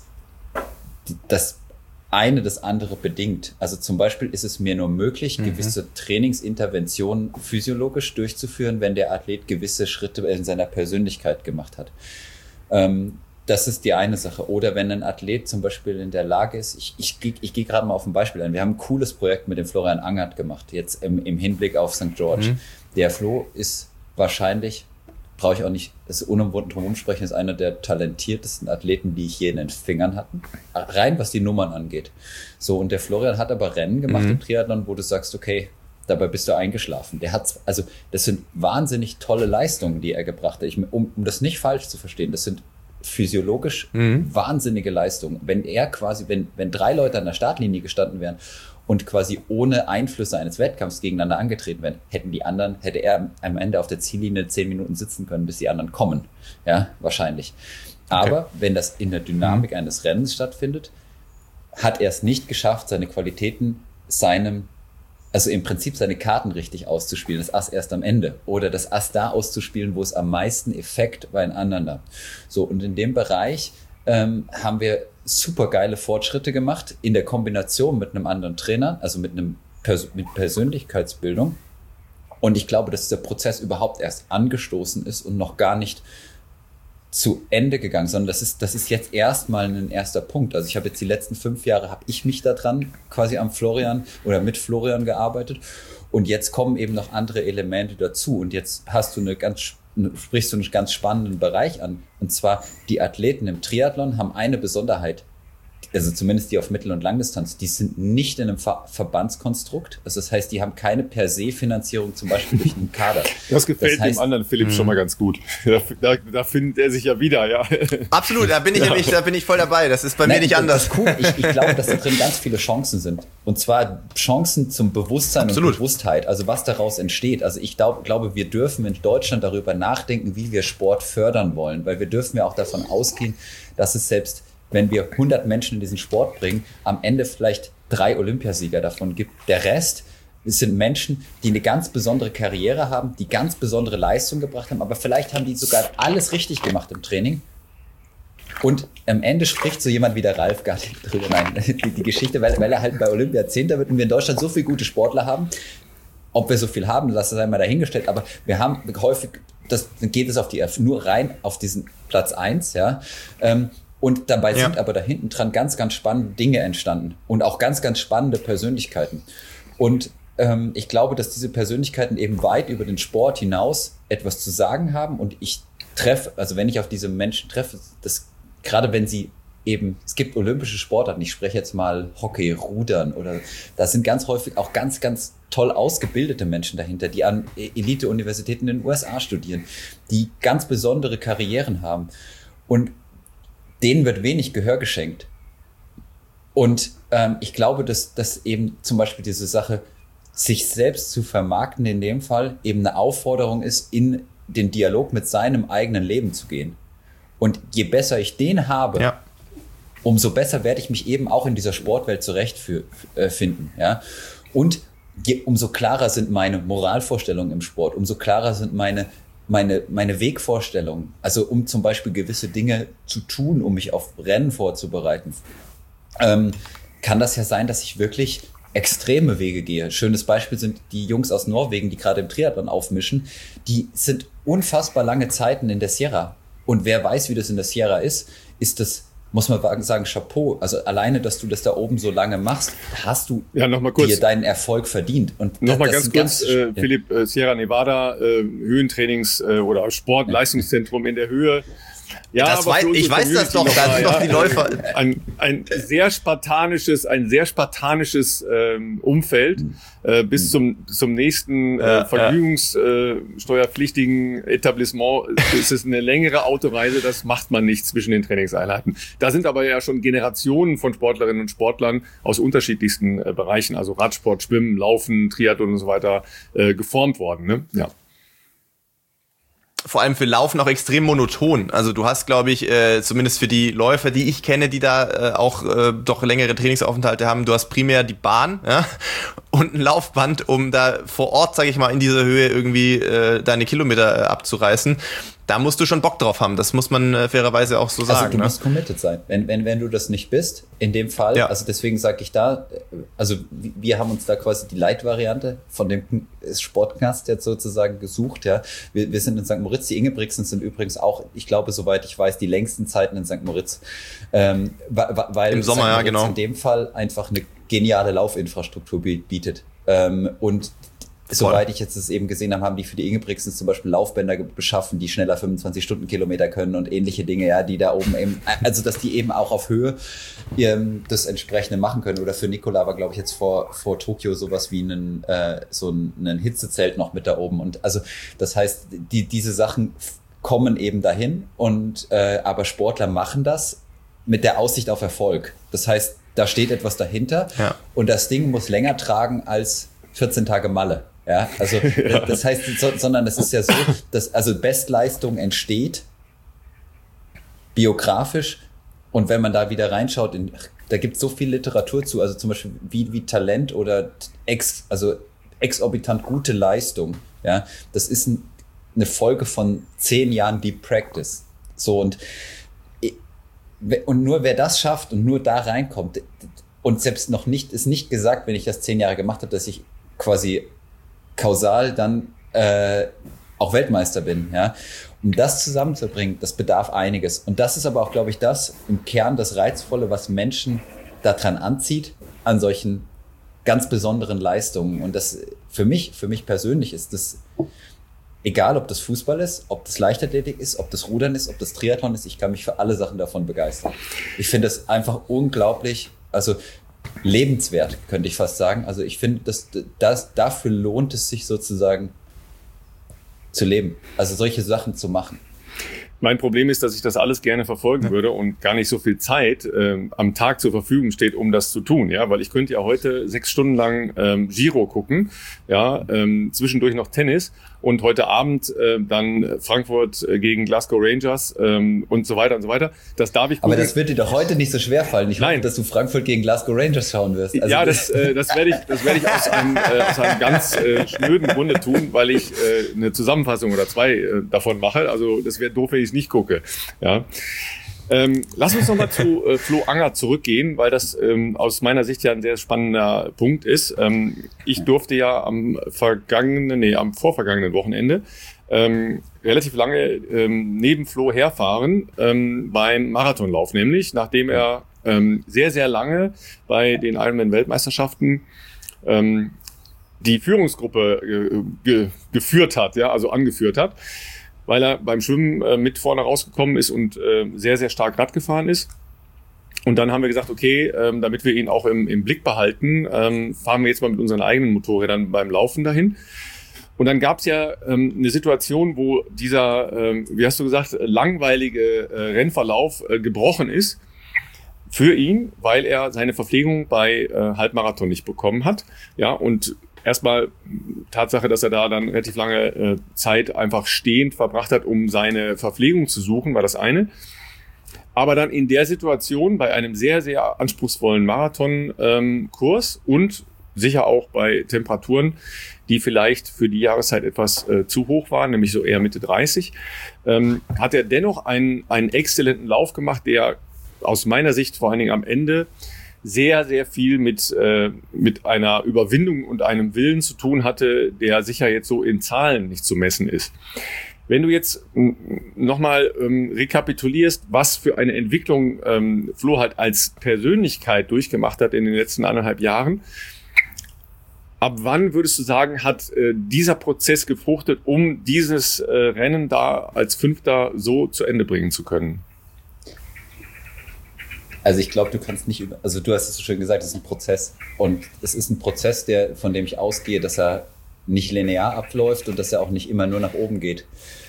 das eine das andere bedingt. Also zum Beispiel ist es mir nur möglich, mhm. gewisse Trainingsinterventionen physiologisch durchzuführen, wenn der Athlet gewisse Schritte in seiner Persönlichkeit gemacht hat. Ähm, das ist die eine Sache. Oder wenn ein Athlet zum Beispiel in der Lage ist, ich, ich, ich, ich gehe gerade mal auf ein Beispiel ein. Wir haben ein cooles Projekt mit dem Florian Angert gemacht, jetzt im, im Hinblick auf Sankt George. Mhm. Der Flo ist wahrscheinlich, brauche ich auch nicht, das ist unumwunden drum umsprechen, ist einer der talentiertesten Athleten, die ich je in den Fingern hatte. Rein, was die Nummern angeht. So, und der Florian hat aber Rennen gemacht mhm. im Triathlon, wo du sagst, okay, dabei bist du eingeschlafen. Der hat, also, das sind wahnsinnig tolle Leistungen, die er gebracht hat. Ich, um, um das nicht falsch zu verstehen, das sind physiologisch mhm. wahnsinnige Leistungen. Wenn er quasi, wenn, wenn drei Leute an der Startlinie gestanden wären und quasi ohne Einflüsse eines Wettkampfs gegeneinander angetreten werden, hätten die anderen, hätte er am Ende auf der Ziellinie zehn Minuten sitzen können, bis die anderen kommen. Ja, wahrscheinlich. Aber okay. wenn das in der Dynamik mhm. eines Rennens stattfindet, hat er es nicht geschafft, seine Qualitäten seinem, also im Prinzip seine Karten richtig auszuspielen, das Ass erst am Ende. Oder das Ass da auszuspielen, wo es am meisten Effekt beieinander. So, und in dem Bereich ähm, haben wir super geile Fortschritte gemacht in der Kombination mit einem anderen Trainer, also mit einem Pers- mit Persönlichkeitsbildung. Und ich glaube, dass dieser Prozess überhaupt erst angestoßen ist und noch gar nicht zu Ende gegangen, sondern das ist, das ist jetzt erstmal ein erster Punkt. Also ich habe jetzt die letzten fünf Jahre, habe ich mich daran quasi am Florian oder mit Florian gearbeitet und jetzt kommen eben noch andere Elemente dazu und jetzt hast du eine ganz sprichst du einen ganz spannenden Bereich an. Und zwar, die Athleten im Triathlon haben eine Besonderheit, also zumindest die auf Mittel- und Langdistanz, die sind nicht in einem Ver- Verbandskonstrukt. Also das heißt, die haben keine per se Finanzierung, zum Beispiel durch einen Kader. Das gefällt das heißt, dem anderen Philipp mh. schon mal ganz gut. Da, da, da findet er sich ja wieder, ja. Absolut, da bin ich, ja. nämlich, da bin ich voll dabei. Das ist bei Nein, mir nicht anders. Cool. Ich, ich glaube, dass da drin ganz viele Chancen sind. Und zwar Chancen zum Bewusstsein Absolut. und Bewusstheit, also was daraus entsteht. Also ich glaub, glaube, wir dürfen in Deutschland darüber nachdenken, wie wir Sport fördern wollen, weil wir dürfen ja auch davon ausgehen, dass es selbst wenn wir hundert Menschen in diesen Sport bringen, am Ende vielleicht drei Olympiasieger davon gibt. Der Rest sind Menschen, die eine ganz besondere Karriere haben, die ganz besondere Leistung gebracht haben, aber vielleicht haben die sogar alles richtig gemacht im Training. Und am Ende spricht so jemand wie der Ralf gar nicht drüber. Nein, die, die Geschichte, weil, weil er halt bei Olympia Zehnter wird und wir in Deutschland so viele gute Sportler haben. Ob wir so viel haben, lass das einmal dahingestellt, aber wir haben häufig, das geht es auf die, nur rein auf diesen Platz eins, ja, ähm, und dabei ja. sind aber da hinten dran ganz, ganz spannende Dinge entstanden und auch ganz, ganz spannende Persönlichkeiten. Und ähm, ich glaube, dass diese Persönlichkeiten eben weit über den Sport hinaus etwas zu sagen haben. Und ich treffe, also wenn ich auf diese Menschen treffe, das, gerade wenn sie eben, es gibt olympische Sportarten, ich spreche jetzt mal Hockey, Rudern oder da sind ganz häufig auch ganz, ganz toll ausgebildete Menschen dahinter, die an Elite-Universitäten in den U S A studieren, die ganz besondere Karrieren haben. Und denen wird wenig Gehör geschenkt. Und ähm, ich glaube, dass, dass eben zum Beispiel diese Sache, sich selbst zu vermarkten, in dem Fall eben eine Aufforderung ist, in den Dialog mit seinem eigenen Leben zu gehen. Und je besser ich den habe, ja. umso besser werde ich mich eben auch in dieser Sportwelt zurechtfinden. Ja? Und je, umso klarer sind meine Moralvorstellungen im Sport, umso klarer sind meine Meine, meine Wegvorstellung, also um zum Beispiel gewisse Dinge zu tun, um mich auf Rennen vorzubereiten, ähm, kann das ja sein, dass ich wirklich extreme Wege gehe. Schönes Beispiel sind die Jungs aus Norwegen, die gerade im Triathlon aufmischen. Die sind unfassbar lange Zeiten in der Sierra. Und wer weiß, wie das in der Sierra ist, ist das, muss man sagen, Chapeau. Also alleine, dass du das da oben so lange machst, hast du ja, noch mal kurz, dir deinen Erfolg verdient. Und Nochmal ganz kurz, äh, Philipp, äh, Sierra Nevada, äh, Höhentrainings- äh, oder Sportleistungszentrum in der Höhe. Ja, das wei- ich weiß das doch, da sind doch die Läufer. Ein, ein sehr spartanisches, ein sehr spartanisches ähm, Umfeld äh, bis zum zum nächsten äh, vergnügungssteuerpflichtigen äh, Etablissement. Es ist eine längere Autoreise, das macht man nicht zwischen den Trainingseinheiten. Da sind aber ja schon Generationen von Sportlerinnen und Sportlern aus unterschiedlichsten äh, Bereichen, also Radsport, Schwimmen, Laufen, Triathlon und so weiter, äh, geformt worden. Ne? Ja. Vor allem für Laufen auch extrem monoton. Also du hast, glaube ich, äh, zumindest für die Läufer, die ich kenne, die da äh, auch äh, doch längere Trainingsaufenthalte haben, du hast primär die Bahn, ja, und ein Laufband, um da vor Ort, sage ich mal, in dieser Höhe irgendwie äh, deine Kilometer äh, abzureißen. Da musst du schon Bock drauf haben. Das muss man äh, fairerweise auch so sagen. Also du ne? musst committed sein. Wenn, wenn, wenn du das nicht bist, in dem Fall, ja. also deswegen sage ich da, also wir haben uns da quasi die Light-Variante von dem Sportknast jetzt sozusagen gesucht. Ja, Wir, wir sind in Sankt Moritz. Die Ingebrigtsen sind übrigens auch, ich glaube, soweit ich weiß, die längsten Zeiten in Sankt Moritz. Ähm, weil Im Sommer, ja, genau. in dem Fall einfach eine geniale Laufinfrastruktur bietet. Ähm, und Soweit ich jetzt es eben gesehen habe, haben die für die Ingebrigtsens zum Beispiel Laufbänder beschaffen, die schneller fünfundzwanzig Stundenkilometer können und ähnliche Dinge, ja, die da oben eben, also dass die eben auch auf Höhe ähm, das entsprechende machen können. Oder für Nikola war, glaube ich, jetzt vor vor Tokio sowas wie einen, äh, so ein, ein Hitzezelt noch mit da oben. Und also das heißt, die diese Sachen kommen eben dahin und äh, aber Sportler machen das mit der Aussicht auf Erfolg. Das heißt, da steht etwas dahinter ja. und das Ding muss länger tragen als vierzehn Tage Malle. Ja, also ja. das heißt, so, sondern es ist ja so, dass also Bestleistung entsteht biografisch und wenn man da wieder reinschaut, in, da gibt es so viel Literatur zu, also zum Beispiel wie, wie Talent oder ex, also exorbitant gute Leistung, ja, das ist ein, eine Folge von zehn Jahren Deep Practice. So und und nur wer das schafft und nur da reinkommt und selbst noch nicht, ist nicht gesagt, wenn ich das zehn Jahre gemacht habe, dass ich quasi kausal dann äh, auch Weltmeister bin, ja. Um das zusammenzubringen, das bedarf einiges. Und das ist aber auch, glaube ich, das im Kern das Reizvolle, was Menschen daran anzieht, an solchen ganz besonderen Leistungen. Und das für mich, für mich persönlich ist das egal, ob das Fußball ist, ob das Leichtathletik ist, ob das Rudern ist, ob das Triathlon ist, ich kann mich für alle Sachen davon begeistern. Ich finde das einfach unglaublich, also lebenswert, könnte ich fast sagen. Also ich finde, dass das, dafür lohnt es sich sozusagen zu leben. Also solche Sachen zu machen. Mein Problem ist, dass ich das alles gerne verfolgen würde und gar nicht so viel Zeit ähm, am Tag zur Verfügung steht, um das zu tun, ja, weil ich könnte ja heute sechs Stunden lang ähm, Giro gucken, ja, ähm, zwischendurch noch Tennis und heute Abend äh, dann Frankfurt äh, gegen Glasgow Rangers ähm, und so weiter und so weiter. Das darf ich gucken. Aber das wird dir doch heute nicht so schwer fallen. Ich Nein. hoffe, dass du Frankfurt gegen Glasgow Rangers schauen wirst. Also ja, das, äh, das werde ich, das werde ich aus einem, äh, aus einem ganz äh, schnöden Grunde tun, weil ich äh, eine Zusammenfassung oder zwei äh, davon mache. Also das wäre doof, wenn ich es nicht gucke. Ja. Ähm, lass uns nochmal zu äh, Flo Anger zurückgehen, weil das ähm, aus meiner Sicht ja ein sehr spannender Punkt ist. Ähm, ich durfte ja am vergangenen, nee, am vorvergangenen Wochenende ähm, relativ lange ähm, neben Flo herfahren ähm, beim Marathonlauf, nämlich nachdem er ähm, sehr, sehr lange bei den Ironman-Weltmeisterschaften ähm, die Führungsgruppe äh, ge- geführt hat, ja, also angeführt hat, weil er beim Schwimmen äh, mit vorne rausgekommen ist und äh, sehr, sehr stark Rad gefahren ist. Und dann haben wir gesagt, okay, ähm, damit wir ihn auch im, im Blick behalten, ähm, fahren wir jetzt mal mit unseren eigenen Motorrädern beim Laufen dahin. Und dann gab es ja ähm, eine Situation, wo dieser, ähm, wie hast du gesagt, langweilige äh, Rennverlauf äh, gebrochen ist für ihn, weil er seine Verpflegung bei äh, Halbmarathon nicht bekommen hat. Ja, und erstmal Tatsache, dass er da dann relativ lange äh, Zeit einfach stehend verbracht hat, um seine Verpflegung zu suchen, war das eine. Aber dann in der Situation bei einem sehr, sehr anspruchsvollen Marathon-Kurs ähm, und sicher auch bei Temperaturen, die vielleicht für die Jahreszeit etwas äh, zu hoch waren, nämlich so eher Mitte dreißig, ähm, hat er dennoch einen, einen exzellenten Lauf gemacht, der aus meiner Sicht vor allen Dingen am Ende sehr, sehr viel mit, äh, mit einer Überwindung und einem Willen zu tun hatte, der sicher jetzt so in Zahlen nicht zu messen ist. Wenn du jetzt nochmal ähm, rekapitulierst, was für eine Entwicklung ähm, Flo halt als Persönlichkeit durchgemacht hat in den letzten anderthalb Jahren, ab wann würdest du sagen, hat äh, dieser Prozess gefruchtet, um dieses äh, Rennen da als Fünfter so zu Ende bringen zu können? Also ich glaube, du kannst nicht über, also du hast es so schön gesagt, es ist ein Prozess. Und es ist ein Prozess, der, von dem ich ausgehe, dass er nicht linear abläuft und dass er auch nicht immer nur nach oben geht.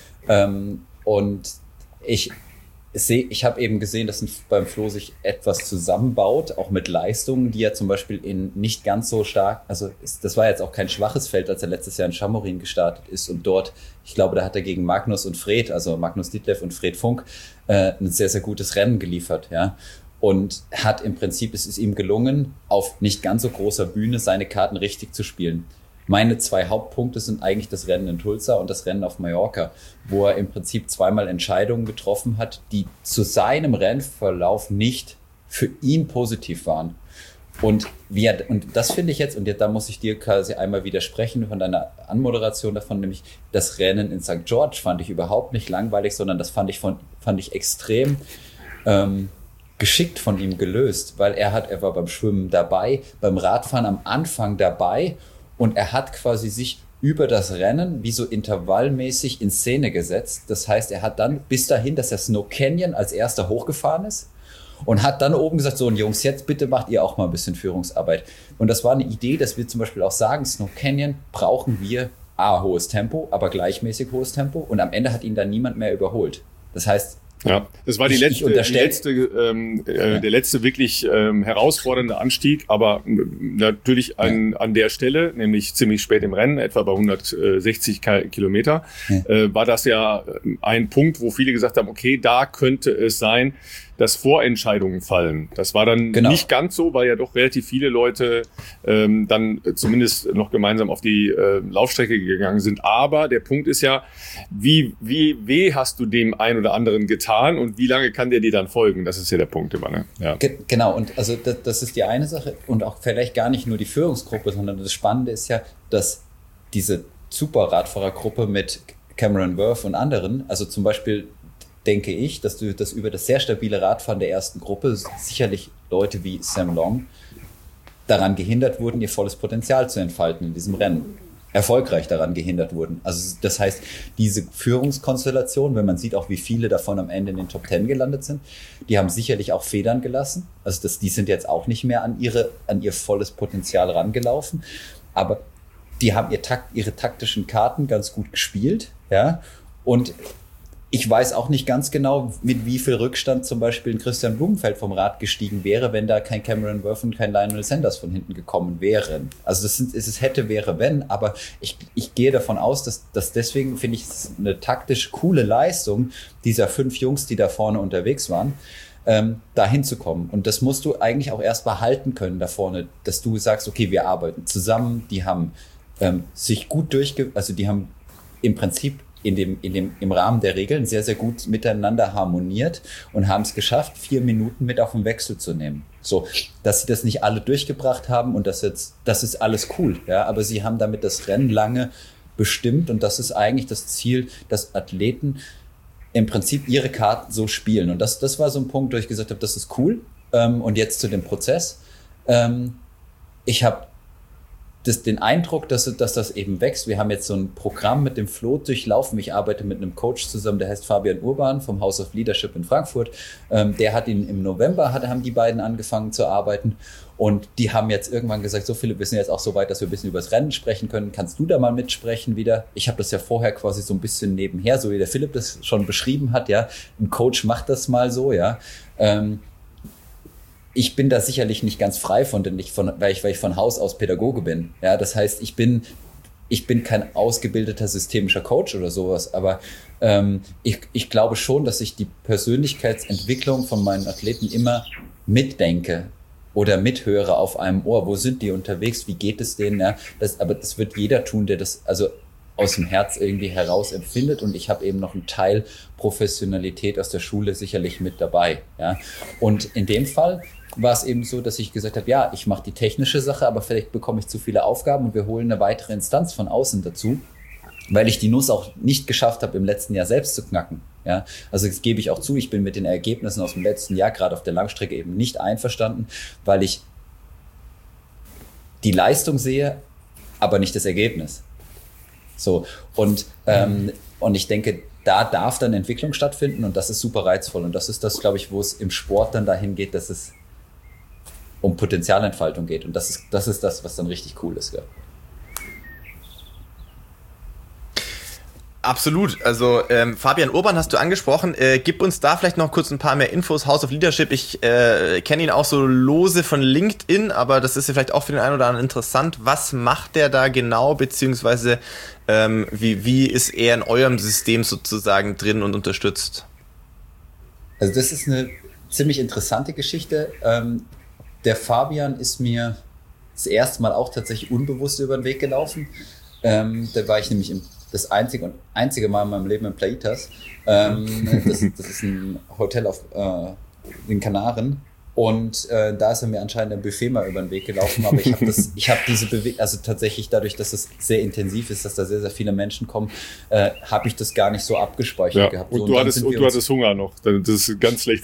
Ähm, und ich sehe, ich habe eben gesehen, dass beim Flo sich etwas zusammenbaut, auch mit Leistungen, die er zum Beispiel in nicht ganz so stark, also ist, das war jetzt auch kein schwaches Feld, als er letztes Jahr in Chamorin gestartet ist und dort, ich glaube, da hat er gegen Magnus und Fred, also Magnus Ditlev und Fred Funk, äh, ein sehr, sehr gutes Rennen geliefert, ja. Und hat im Prinzip, es ist ihm gelungen, auf nicht ganz so großer Bühne seine Karten richtig zu spielen. Meine zwei Hauptpunkte sind eigentlich das Rennen in Tulsa und das Rennen auf Mallorca, wo er im Prinzip zweimal Entscheidungen getroffen hat, die zu seinem Rennverlauf nicht für ihn positiv waren. Und, wie er, und das finde ich jetzt, und jetzt, da muss ich dir quasi einmal widersprechen von deiner Anmoderation davon, nämlich das Rennen in Sankt George fand ich überhaupt nicht langweilig, sondern das fand ich, von, fand ich extrem ähm, geschickt von ihm gelöst, weil er hat, er war beim Schwimmen dabei, beim Radfahren am Anfang dabei und er hat quasi sich über das Rennen wie so intervallmäßig in Szene gesetzt. Das heißt, er hat dann bis dahin, dass er Snow Canyon als erster hochgefahren ist und hat dann oben gesagt, so, und Jungs, jetzt bitte macht ihr auch mal ein bisschen Führungsarbeit. Und das war eine Idee, dass wir zum Beispiel auch sagen, Snow Canyon brauchen wir A, hohes Tempo, aber gleichmäßig hohes Tempo und am Ende hat ihn dann niemand mehr überholt. Das heißt, ja, das war die ich, letzte, ich die letzte ähm, äh, ja. der letzte wirklich ähm, herausfordernde Anstieg, aber äh, natürlich an, ja. an der Stelle, nämlich ziemlich spät im Rennen, etwa bei hundertsechzig Kilometer, ja. äh, war das ja ein Punkt, wo viele gesagt haben, okay, da könnte es sein, dass Vorentscheidungen fallen. Das war dann genau. nicht ganz so, weil ja doch relativ viele Leute ähm, dann zumindest noch gemeinsam auf die äh, Laufstrecke gegangen sind. Aber der Punkt ist ja, wie, wie weh hast du dem einen oder anderen getan und wie lange kann der dir dann folgen? Das ist ja der Punkt immer. Ne? Ja. Ge- genau, und also das, das ist die eine Sache und auch vielleicht gar nicht nur die Führungsgruppe, sondern das Spannende ist ja, dass diese Super-Radfahrergruppe mit Cameron Worth und anderen, also zum Beispiel denke ich, dass du das über das sehr stabile Radfahren der ersten Gruppe sicherlich Leute wie Sam Long daran gehindert wurden, ihr volles Potenzial zu entfalten in diesem Rennen. Erfolgreich daran gehindert wurden. Also das heißt, diese Führungskonstellation, wenn man sieht auch, wie viele davon am Ende in den Top Ten gelandet sind, die haben sicherlich auch Federn gelassen. Also das, die sind jetzt auch nicht mehr an ihre, an ihr volles Potenzial rangelaufen. Aber die haben ihr Takt, ihre taktischen Karten ganz gut gespielt, ja. Und ich weiß auch nicht ganz genau, mit wie viel Rückstand zum Beispiel ein Christian Blumenfeld vom Rad gestiegen wäre, wenn da kein Cameron Worth und kein Lionel Sanders von hinten gekommen wären. Also das sind, es ist hätte, wäre, wenn, aber ich, ich gehe davon aus, dass, dass deswegen finde ich es eine taktisch coole Leistung dieser fünf Jungs, die da vorne unterwegs waren, ähm, da hinzukommen. Und das musst du eigentlich auch erst behalten können da vorne, dass du sagst, okay, wir arbeiten zusammen, die haben ähm, sich gut durchge... Also die haben im Prinzip in dem, in dem, im Rahmen der Regeln sehr, sehr gut miteinander harmoniert und haben es geschafft, vier Minuten mit auf den Wechsel zu nehmen. So, dass sie das nicht alle durchgebracht haben und das jetzt, das ist alles cool, ja, aber sie haben damit das Rennen lange bestimmt und das ist eigentlich das Ziel, dass Athleten im Prinzip ihre Karten so spielen. Und das, das war so ein Punkt, wo ich gesagt habe, das ist cool. Ähm, und jetzt zu dem Prozess. Ähm, ich habe Das, den Eindruck, dass, dass das eben wächst. Wir haben jetzt so ein Programm mit dem Flo durchlaufen. Ich arbeite mit einem Coach zusammen, der heißt Fabian Urban vom House of Leadership in Frankfurt. Ähm, der hat ihn im November, hat, haben die beiden angefangen zu arbeiten. Und die haben jetzt irgendwann gesagt, so Philipp, wir sind jetzt auch so weit, dass wir ein bisschen über das Rennen sprechen können. Kannst du da mal mitsprechen wieder? Ich habe das ja vorher quasi so ein bisschen nebenher, so wie der Philipp das schon beschrieben hat. Ja, ein Coach macht das mal so, ja. Ähm, Ich bin da sicherlich nicht ganz frei von, denn ich von, weil ich, weil ich von Haus aus Pädagoge bin. Ja, das heißt, ich bin, ich bin kein ausgebildeter systemischer Coach oder sowas, aber ähm, ich, ich glaube schon, dass ich die Persönlichkeitsentwicklung von meinen Athleten immer mitdenke oder mithöre auf einem Ohr. Wo sind die unterwegs? Wie geht es denen? Ja, das, aber das wird jeder tun, der das, also aus dem Herz irgendwie heraus empfindet und ich habe eben noch einen Teil Professionalität aus der Schule sicherlich mit dabei. Ja. Und in dem Fall war es eben so, dass ich gesagt habe, ja, ich mache die technische Sache, aber vielleicht bekomme ich zu viele Aufgaben und wir holen eine weitere Instanz von außen dazu, weil ich die Nuss auch nicht geschafft habe, im letzten Jahr selbst zu knacken. Ja, also das gebe ich auch zu, ich bin mit den Ergebnissen aus dem letzten Jahr, gerade auf der Langstrecke, eben nicht einverstanden, weil ich die Leistung sehe, aber nicht das Ergebnis. So, und, ähm, und ich denke, da darf dann Entwicklung stattfinden und das ist super reizvoll. Und das ist das, glaube ich, wo es im Sport dann dahin geht, dass es um Potenzialentfaltung geht. Und das ist das, ist das was dann richtig cool ist. Ja. Absolut. Also ähm, Fabian Urban hast du angesprochen. Äh, gib uns da vielleicht noch kurz ein paar mehr Infos. House of Leadership, ich äh, kenne ihn auch so lose von LinkedIn, aber das ist ja vielleicht auch für den einen oder anderen interessant. Was macht der da genau, beziehungsweise ähm, wie, wie ist er in eurem System sozusagen drin und unterstützt? Also das ist eine ziemlich interessante Geschichte. Ähm, der Fabian ist mir das erste Mal auch tatsächlich unbewusst über den Weg gelaufen. Ähm, da war ich nämlich im das einzige und einzige Mal in meinem Leben in Plaitas. Ähm, das, das ist ein Hotel auf äh, den Kanaren. Und äh, da ist er mir anscheinend ein Buffet mal über den Weg gelaufen. Aber ich habe das, ich habe diese Bewegung, also tatsächlich dadurch, dass es sehr intensiv ist, dass da sehr, sehr viele Menschen kommen, äh, habe ich das gar nicht so abgespeichert ja, gehabt. Und, so, du, und, hattest, und du hattest Hunger noch. Das ist ganz schlecht.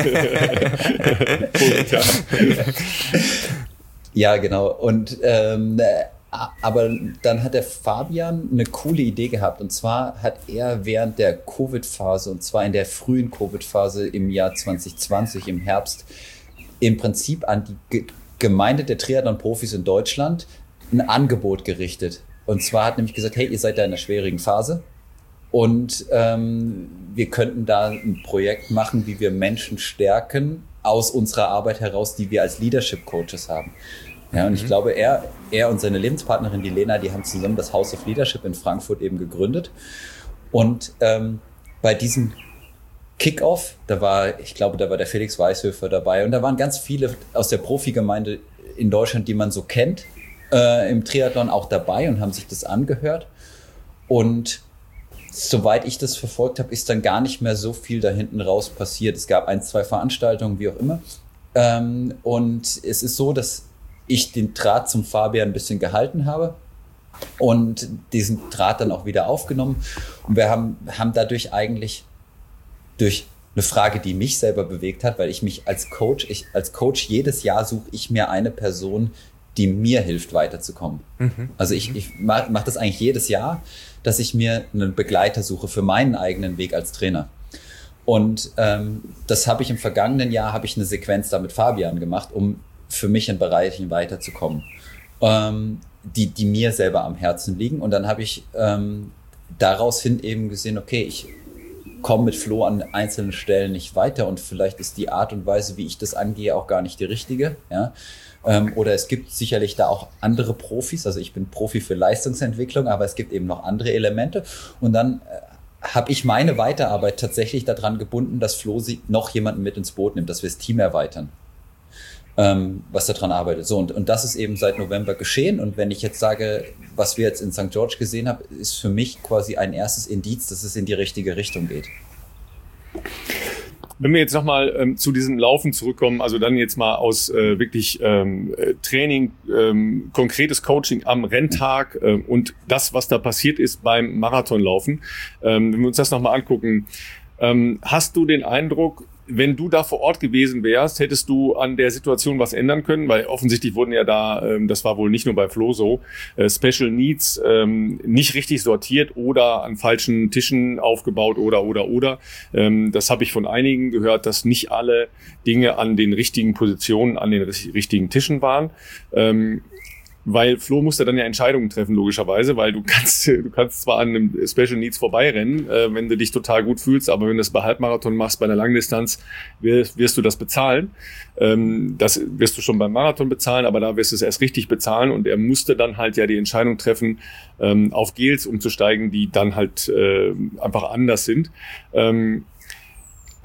Ja, genau. Und ähm, aber dann hat der Fabian eine coole Idee gehabt. Und zwar hat er während der Covid-Phase, und zwar in der frühen Covid-Phase im Jahr zwanzig zwanzig, im Herbst, im Prinzip an die Ge- Gemeinde der Triathlon-Profis in Deutschland ein Angebot gerichtet. Und zwar hat nämlich gesagt, hey, ihr seid da in einer schwierigen Phase. Und ähm, wir könnten da ein Projekt machen, wie wir Menschen stärken aus unserer Arbeit heraus, die wir als Leadership-Coaches haben. Ja, und mhm. ich glaube, er, er und seine Lebenspartnerin, die Lena, die haben zusammen das House of Leadership in Frankfurt eben gegründet. Und ähm, bei diesem Kick-Off, da war, ich glaube, da war der Felix Weishöfer dabei und da waren ganz viele aus der Profigemeinde in Deutschland, die man so kennt, äh, im Triathlon auch dabei und haben sich das angehört. Und soweit ich das verfolgt habe, ist dann gar nicht mehr so viel da hinten raus passiert. Es gab ein, zwei Veranstaltungen, wie auch immer. Ähm, und es ist so, dass ich den Draht zum Fabian ein bisschen gehalten habe und diesen Draht dann auch wieder aufgenommen. Und wir haben, haben dadurch eigentlich durch eine Frage, die mich selber bewegt hat, weil ich mich als Coach, ich, als Coach jedes Jahr suche ich mir eine Person, die mir hilft, weiterzukommen. Mhm. Also ich, ich mache mach das eigentlich jedes Jahr, dass ich mir einen Begleiter suche für meinen eigenen Weg als Trainer. Und ähm, das habe ich im vergangenen Jahr, habe ich eine Sequenz da mit Fabian gemacht, um für mich in Bereichen weiterzukommen, ähm, die, die mir selber am Herzen liegen. Und dann habe ich ähm, daraus hin eben gesehen, okay, ich komme mit Flo an einzelnen Stellen nicht weiter und vielleicht ist die Art und Weise, wie ich das angehe, auch gar nicht die richtige. Ja? Ähm, oder es gibt sicherlich da auch andere Profis, also ich bin Profi für Leistungsentwicklung, aber es gibt eben noch andere Elemente. Und dann äh, habe ich meine Weiterarbeit tatsächlich daran gebunden, dass Flo sie noch jemanden mit ins Boot nimmt, dass wir das Team erweitern. Ähm, was daran arbeitet. So, und, und das ist eben seit November geschehen. Und wenn ich jetzt sage, was wir jetzt in Sankt George gesehen haben, ist für mich quasi ein erstes Indiz, dass es in die richtige Richtung geht. Wenn wir jetzt nochmal ähm, zu diesem Laufen zurückkommen, also dann jetzt mal aus äh, wirklich ähm, Training, ähm, konkretes Coaching am Renntag äh, und das, was da passiert ist beim Marathonlaufen. Ähm, wenn wir uns das nochmal angucken, ähm, hast du den Eindruck, wenn du da vor Ort gewesen wärst, hättest du an der Situation was ändern können? Weil offensichtlich wurden ja da, ähm, das war wohl nicht nur bei Flo so, äh, Special Needs ähm, nicht richtig sortiert oder an falschen Tischen aufgebaut oder, oder, oder. Ähm, das habe ich von einigen gehört, dass nicht alle Dinge an den richtigen Positionen, an den richtigen Tischen waren. Ähm, Weil Flo musste dann ja Entscheidungen treffen, logischerweise, weil du kannst du kannst zwar an einem Special Needs vorbeirennen, äh, wenn du dich total gut fühlst, aber wenn du es bei Halbmarathon machst, bei einer Langdistanz, wirst, wirst du das bezahlen. Ähm, das wirst du schon beim Marathon bezahlen, aber da wirst du es erst richtig bezahlen. Und er musste dann halt ja die Entscheidung treffen, ähm, auf Gels umzusteigen, die dann halt äh, einfach anders sind. Ähm,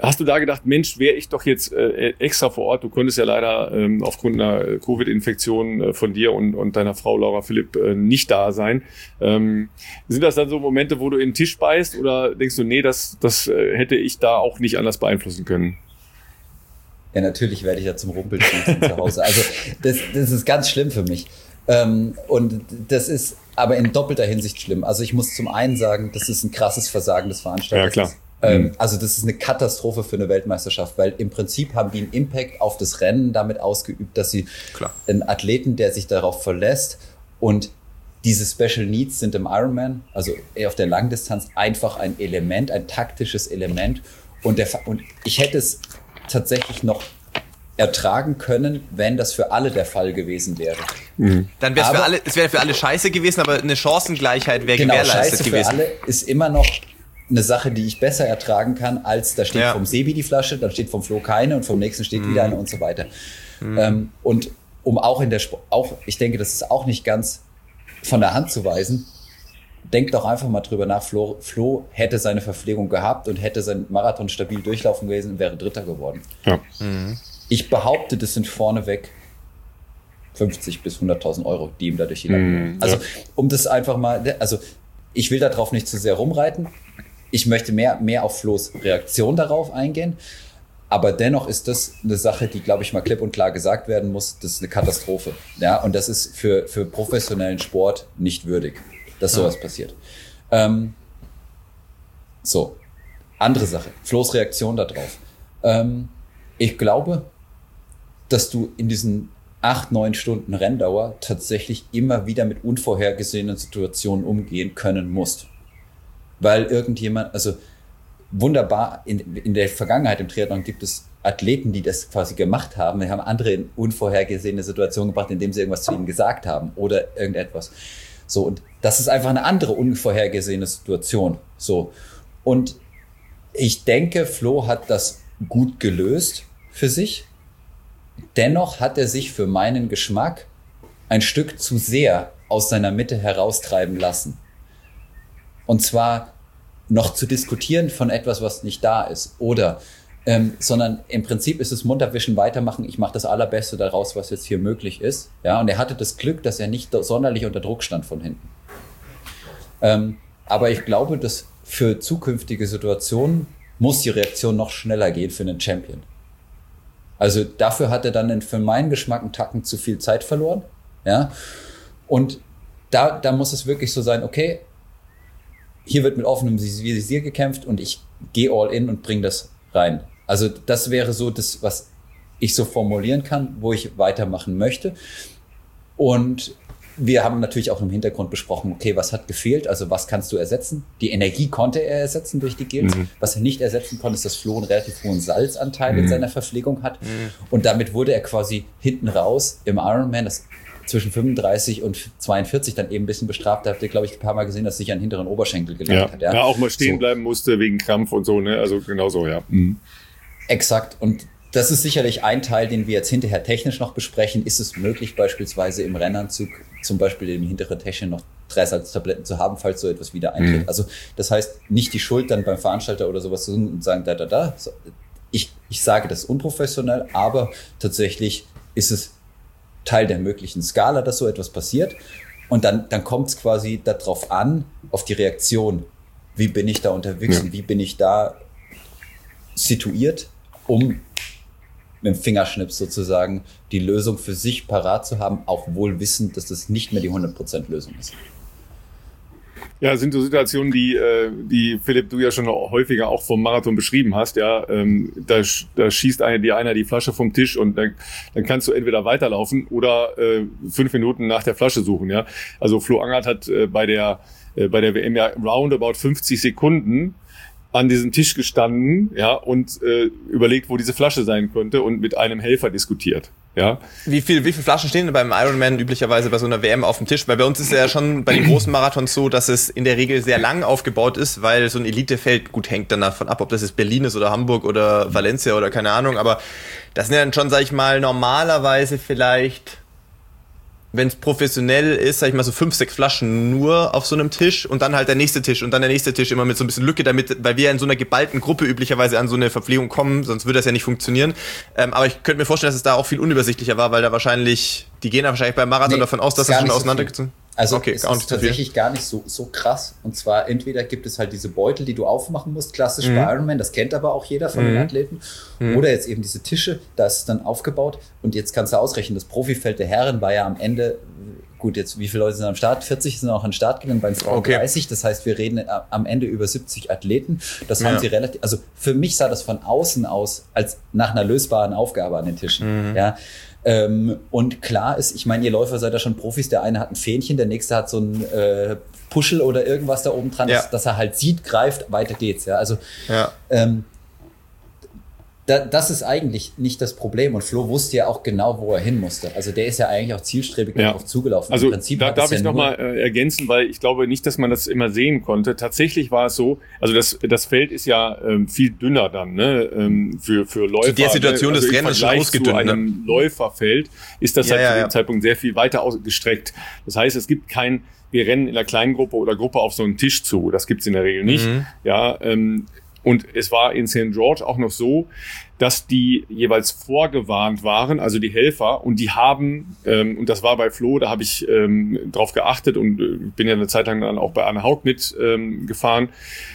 Hast du da gedacht, Mensch, wäre ich doch jetzt äh, extra vor Ort? Du konntest ja leider ähm, aufgrund einer Covid-Infektion äh, von dir und, und deiner Frau Laura Philipp äh, nicht da sein. Ähm, sind das dann so Momente, wo du in den Tisch beißt oder denkst du, nee, das, das äh, hätte ich da auch nicht anders beeinflussen können? Ja, natürlich werde ich ja zum Rumpelschießen zu Hause. Also das, das ist ganz schlimm für mich. Ähm, und das ist aber in doppelter Hinsicht schlimm. Also ich muss zum einen sagen, das ist ein krasses Versagen des Veranstalters. Ja, klar. Ähm, also das ist eine Katastrophe für eine Weltmeisterschaft, weil im Prinzip haben die einen Impact auf das Rennen damit ausgeübt, dass sie Klar. einen Athleten, der sich darauf verlässt, und diese Special Needs sind im Ironman, also eher auf der Langdistanz, einfach ein Element, ein taktisches Element. Und, der, und ich hätte es tatsächlich noch ertragen können, wenn das für alle der Fall gewesen wäre. Mhm. Dann wäre es für alle, es wäre für alle scheiße gewesen, aber eine Chancengleichheit wäre genau, gewährleistet scheiße gewesen. Für alle ist immer noch eine Sache, die ich besser ertragen kann, als da steht ja. vom Sebi die Flasche, dann steht vom Flo keine und vom nächsten steht mhm. wieder eine und so weiter. Mhm. Ähm, und um auch in der Sport, auch, ich denke, das ist auch nicht ganz von der Hand zu weisen, denkt doch einfach mal drüber nach, Flo, Flo hätte seine Verpflegung gehabt und hätte sein Marathon stabil durchlaufen gewesen und wäre Dritter geworden. Ja. Mhm. Ich behaupte, das sind vorneweg fünfzig bis hunderttausend Euro, die ihm dadurch die mm, Also, ja. um das einfach mal, also, ich will darauf nicht zu sehr rumreiten. Ich möchte mehr, mehr auf Flo's Reaktion darauf eingehen. Aber dennoch ist das eine Sache, die, glaube ich, mal klipp und klar gesagt werden muss. Das ist eine Katastrophe. Ja, und das ist für, für professionellen Sport nicht würdig, dass sowas ja. passiert. Ähm, so. Andere Sache. Flo's Reaktion darauf. Ähm, ich glaube, dass du in diesen acht, neun Stunden Renndauer tatsächlich immer wieder mit unvorhergesehenen Situationen umgehen können musst. Weil irgendjemand, also wunderbar, in, in der Vergangenheit im Triathlon gibt es Athleten, die das quasi gemacht haben. Die haben andere in unvorhergesehene Situationen gebracht, indem sie irgendwas zu ihnen gesagt haben oder irgendetwas. So, und das ist einfach eine andere unvorhergesehene Situation. So. Und ich denke, Flo hat das gut gelöst für sich. Dennoch hat er sich für meinen Geschmack ein Stück zu sehr aus seiner Mitte heraustreiben lassen. Und zwar noch zu diskutieren von etwas, was nicht da ist. Oder, ähm, sondern im Prinzip ist es munterwischen, weitermachen. Ich mache das Allerbeste daraus, was jetzt hier möglich ist. Ja, und er hatte das Glück, dass er nicht sonderlich unter Druck stand von hinten. Ähm, aber ich glaube, dass für zukünftige Situationen muss die Reaktion noch schneller gehen für einen Champion. Also dafür hat er dann für meinen Geschmack einen Tacken zu viel Zeit verloren. Ja? Und da, da muss es wirklich so sein, okay, hier wird mit offenem Visier gekämpft und ich gehe all in und bringe das rein. Also das wäre so das, was ich so formulieren kann, wo ich weitermachen möchte. Und wir haben natürlich auch im Hintergrund besprochen, okay, was hat gefehlt, also was kannst du ersetzen? Die Energie konnte er ersetzen durch die Gels. Mhm. Was er nicht ersetzen konnte, ist, dass Flo einen relativ hohen Salzanteil mhm. in seiner Verpflegung hat. Mhm. Und damit wurde er quasi hinten raus im Ironman, das zwischen fünfunddreißig und zweiundvierzig dann eben ein bisschen bestraft. Da habt ihr, glaube ich, ein paar Mal gesehen, dass sich an hinteren Oberschenkel gelangt ja. hat. Ja. ja, auch mal stehen so. bleiben musste wegen Krampf und so, ne? Also genau so, ja. Mhm. Exakt. Und das ist sicherlich ein Teil, den wir jetzt hinterher technisch noch besprechen. Ist es möglich, beispielsweise im Rennanzug zum Beispiel im hinteren Täschchen noch drei Salztabletten zu haben, falls so etwas wieder eintritt? Mhm. Also das heißt, nicht die Schuld dann beim Veranstalter oder sowas zu suchen und sagen, da, da, da. Ich, ich sage das unprofessionell, aber tatsächlich ist es Teil der möglichen Skala, dass so etwas passiert. Und dann, dann kommt es quasi darauf an, auf die Reaktion. Wie bin ich da unterwegs ja. und wie bin ich da situiert, um mit dem Fingerschnips sozusagen die Lösung für sich parat zu haben, auch wohl wissend, dass das nicht mehr die hundert Prozent Lösung ist. Ja, sind so Situationen, die, äh, die Philipp, du ja schon häufiger auch vom Marathon beschrieben hast. Ja, ähm, da, da schießt einer, dir einer die Flasche vom Tisch und dann, dann kannst du entweder weiterlaufen oder äh, fünf Minuten nach der Flasche suchen. Ja, also Flo Angert hat äh, bei der äh, bei der W M ja roundabout fünfzig Sekunden an diesem Tisch gestanden, ja, und äh, überlegt, wo diese Flasche sein könnte und mit einem Helfer diskutiert, ja. Wie viel, wie viele Flaschen stehen denn beim Ironman üblicherweise bei so einer W M auf dem Tisch? Weil bei uns ist es ja schon bei den großen Marathons so, dass es in der Regel sehr lang aufgebaut ist, weil so ein Elitefeld, gut, hängt dann davon ab, ob das jetzt Berlin ist oder Hamburg oder Valencia oder keine Ahnung, aber das sind ja dann schon, sag ich mal, normalerweise vielleicht wenn es professionell ist, sag ich mal so fünf, sechs Flaschen nur auf so einem Tisch und dann halt der nächste Tisch und dann der nächste Tisch immer mit so ein bisschen Lücke, damit, weil wir in so einer geballten Gruppe üblicherweise an so eine Verpflegung kommen, sonst würde das ja nicht funktionieren. Ähm, aber ich könnte mir vorstellen, dass es da auch viel unübersichtlicher war, weil da wahrscheinlich, die gehen da wahrscheinlich beim Marathon nee, davon aus, dass das schon so auseinandergezogen ist. Also okay, es ist tatsächlich gar nicht so, so krass. Und zwar entweder gibt es halt diese Beutel, die du aufmachen musst, klassisch mhm. bei Ironman, das kennt aber auch jeder von mhm. den Athleten. Mhm. Oder jetzt eben diese Tische, da ist es dann aufgebaut. Und jetzt kannst du ausrechnen, das Profifeld der Herren war ja am Ende, gut, jetzt wie viele Leute sind am Start? vierzig sind auch an den Start gegangen, bei den Frauen okay. dreißig. Das heißt, wir reden am Ende über siebzig Athleten. Das ja. haben sie relativ, also für mich sah das von außen aus als nach einer lösbaren Aufgabe an den Tischen. Mhm. Ja. Ähm, und klar ist, ich meine, ihr Läufer seid ja schon Profis, der eine hat ein Fähnchen, der nächste hat so ein äh, Puschel oder irgendwas da oben dran, ja. dass, dass er halt sieht, greift, weiter geht's. Ja, also ja. Ähm, da, das ist eigentlich nicht das Problem. Und Flo wusste ja auch genau, wo er hin musste. Also der ist ja eigentlich auch zielstrebig ja. darauf zugelaufen. Also Im Prinzip da darf ich ja nochmal äh, ergänzen, weil ich glaube nicht, dass man das immer sehen konnte. Tatsächlich war es so, also das, das Feld ist ja ähm, viel dünner dann, ne, ähm, für, für Läufer. Zu der Situation ne? also des Rennens schon ausgedünnt. Zu einem ne? Läuferfeld ist das ja, halt ja, zu dem ja. Zeitpunkt sehr viel weiter ausgestreckt. Das heißt, es gibt kein, wir rennen in einer kleinen Gruppe oder Gruppe auf so einen Tisch zu. Das gibt's in der Regel nicht. Mhm. Ja, ähm, und es war in Saint George auch noch so, dass die jeweils vorgewarnt waren, also die Helfer, und die haben, ähm, und das war bei Flo, da habe ich ähm, drauf geachtet und äh, bin ja eine Zeit lang dann auch bei Arne Haug mit ähm, gefahren,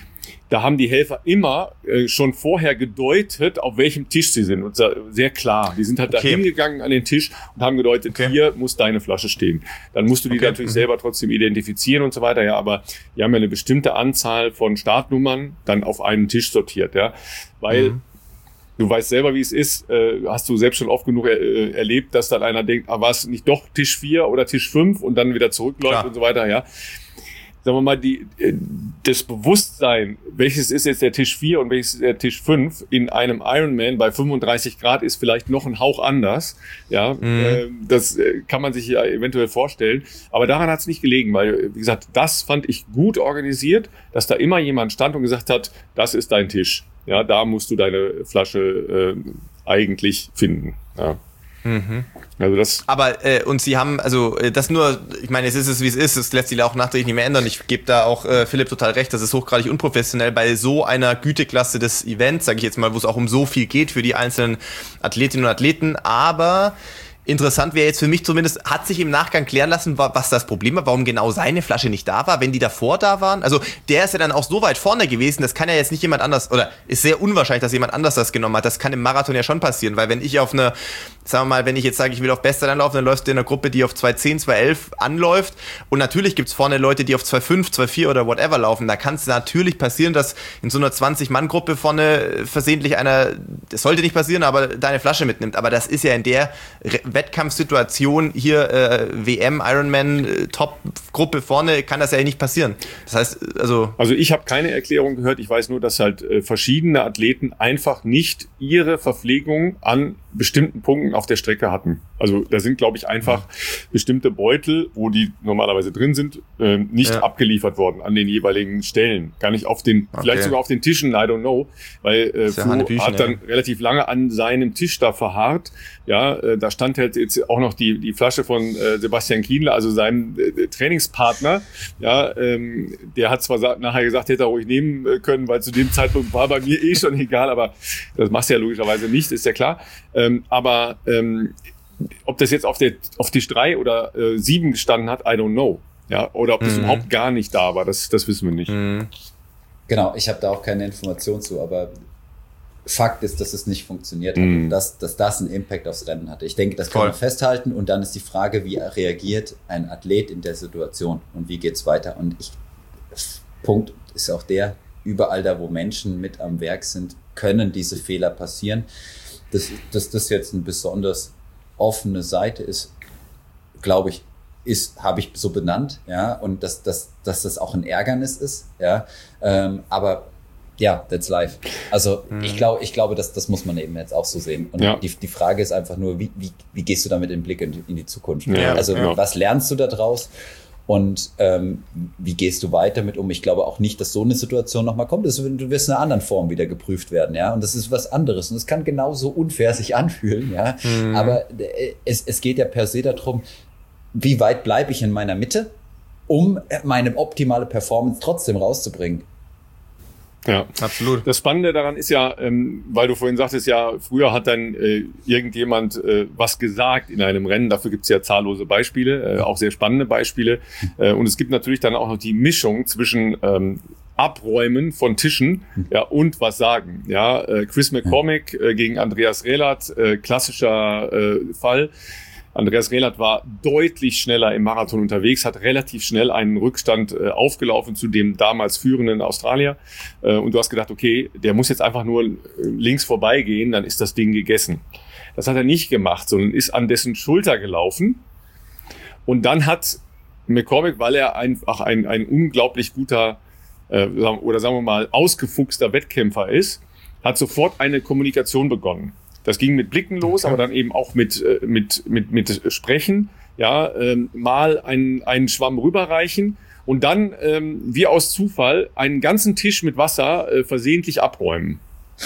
da haben die Helfer immer äh, schon vorher gedeutet, auf welchem Tisch sie sind. Und sehr klar. Die sind halt okay. da hingegangen an den Tisch und haben gedeutet, okay. hier muss deine Flasche stehen. Dann musst du die okay. natürlich mhm. selber trotzdem identifizieren und so weiter. Ja, aber die haben ja eine bestimmte Anzahl von Startnummern dann auf einen Tisch sortiert. Ja, weil mhm. du weißt selber, wie es ist. Äh, hast du selbst schon oft genug er, äh, erlebt, dass dann einer denkt, ah, war es nicht doch Tisch vier oder Tisch fünf und dann wieder zurückläuft Klar. und so weiter. Ja. Sagen wir mal, die, das Bewusstsein, welches ist jetzt der Tisch vier und welches ist der Tisch fünf in einem Ironman bei fünfunddreißig Grad ist vielleicht noch ein Hauch anders. Ja, mhm. äh, das kann man sich ja eventuell vorstellen. Aber daran hat es nicht gelegen, weil, wie gesagt, das fand ich gut organisiert, dass da immer jemand stand und gesagt hat, das ist dein Tisch. Ja, da musst du deine Flasche äh, eigentlich finden. Ja. Mhm. Also das. Aber äh, und sie haben, also äh, das nur, ich meine, es ist es, wie es ist, es lässt sich auch nachträglich nicht mehr ändern. Ich gebe da auch äh, Philipp total recht, das ist hochgradig unprofessionell bei so einer Güteklasse des Events, sage ich jetzt mal, wo es auch um so viel geht für die einzelnen Athletinnen und Athleten, aber interessant wäre jetzt für mich zumindest, hat sich im Nachgang klären lassen, was das Problem war, warum genau seine Flasche nicht da war, wenn die davor da waren. Also der ist ja dann auch so weit vorne gewesen, das kann ja jetzt nicht jemand anders, oder ist sehr unwahrscheinlich, dass jemand anders das genommen hat. Das kann im Marathon ja schon passieren, weil wenn ich auf eine, sagen wir mal, wenn ich jetzt sage, ich will auf Beste anlaufen, dann läufst du in einer Gruppe, die auf zwei zehn, zwei elf anläuft und natürlich gibt's vorne Leute, die auf zwei fünf, zwei vier oder whatever laufen. Da kann es natürlich passieren, dass in so einer zwanzig-Mann-Gruppe vorne versehentlich einer, das sollte nicht passieren, aber deine Flasche mitnimmt. Aber das ist ja in der Wettkampfsituation hier äh, W M, Ironman, äh, Top-Gruppe vorne, kann das ja nicht passieren. Das heißt, also... Also ich habe keine Erklärung gehört. Ich weiß nur, dass halt äh, verschiedene Athleten einfach nicht ihre Verpflegung an bestimmten Punkten auf der Strecke hatten. Also da sind, glaube ich, einfach ja. bestimmte Beutel, wo die normalerweise drin sind, äh, nicht ja. abgeliefert worden an den jeweiligen Stellen. Gar nicht auf den, okay. vielleicht sogar auf den Tischen, I don't know. Weil äh, Flo ja hat dann ja. relativ lange an seinem Tisch da verharrt. Ja, äh, da stand halt jetzt auch noch die die Flasche von äh, Sebastian Kienle, also seinem äh, Trainingspartner. Ja, ähm, der hat zwar sa- nachher gesagt, hätte er ruhig nehmen können, weil zu dem Zeitpunkt war bei mir eh schon egal, aber das machst du ja logischerweise nicht, ist ja klar. Ähm, aber ähm, ob das jetzt auf der auf Tisch drei oder äh, sieben gestanden hat, I don't know. Ja, oder ob das mhm. überhaupt gar nicht da war, das das wissen wir nicht. Mhm. Genau, ich habe da auch keine Information zu, aber Fakt ist, dass es nicht funktioniert hat mm. und dass, dass das einen Impact aufs Rennen hatte. Ich denke, das kann Voll. man festhalten und dann ist die Frage, wie reagiert ein Athlet in der Situation und wie geht's weiter. Und ich, Punkt ist auch der, überall da, wo Menschen mit am Werk sind, können diese Fehler passieren. Dass, dass das jetzt eine besonders offene Seite ist, glaube ich, ist, habe ich so benannt, ja, und dass, dass, dass das auch ein Ärgernis ist, ja, ähm, aber ja, that's life. Also mhm. ich glaube, ich glaube, dass das muss man eben jetzt auch so sehen. Und ja. die, die Frage ist einfach nur, wie, wie, wie gehst du damit im Blick in die, in die Zukunft? Ja, also ja. was lernst du da draus? Und ähm, wie gehst du weiter mit um? Ich glaube auch nicht, dass so eine Situation nochmal kommt. Das, du wirst in einer anderen Form wieder geprüft werden, ja. Und das ist was anderes. Und es kann genauso unfair sich anfühlen, ja. Mhm. Aber es, es geht ja per se darum, wie weit bleibe ich in meiner Mitte, um meine optimale Performance trotzdem rauszubringen. Ja, absolut. Das Spannende daran ist ja, ähm, weil du vorhin sagtest, ja, früher hat dann äh, irgendjemand äh, was gesagt in einem Rennen. Dafür gibt es ja zahllose Beispiele, äh, auch sehr spannende Beispiele. Äh, und es gibt natürlich dann auch noch die Mischung zwischen ähm, Abräumen von Tischen, ja, und was sagen. Ja, äh, Chris McCormick äh, gegen Andreas Rehlert, äh, klassischer äh, Fall. Andreas Rehlert war deutlich schneller im Marathon unterwegs, hat relativ schnell einen Rückstand äh, aufgelaufen zu dem damals führenden Australier. Äh, und du hast gedacht, okay, der muss jetzt einfach nur links vorbeigehen, dann ist das Ding gegessen. Das hat er nicht gemacht, sondern ist an dessen Schulter gelaufen. Und dann hat McCormick, weil er einfach ein, ein unglaublich guter äh, oder sagen wir mal ausgefuchster Wettkämpfer ist, hat sofort eine Kommunikation begonnen. Das ging mit Blicken los, aber dann eben auch mit mit mit mit Sprechen, ja, ähm, mal einen einen Schwamm rüberreichen und dann ähm, wie aus Zufall einen ganzen Tisch mit Wasser äh, versehentlich abräumen.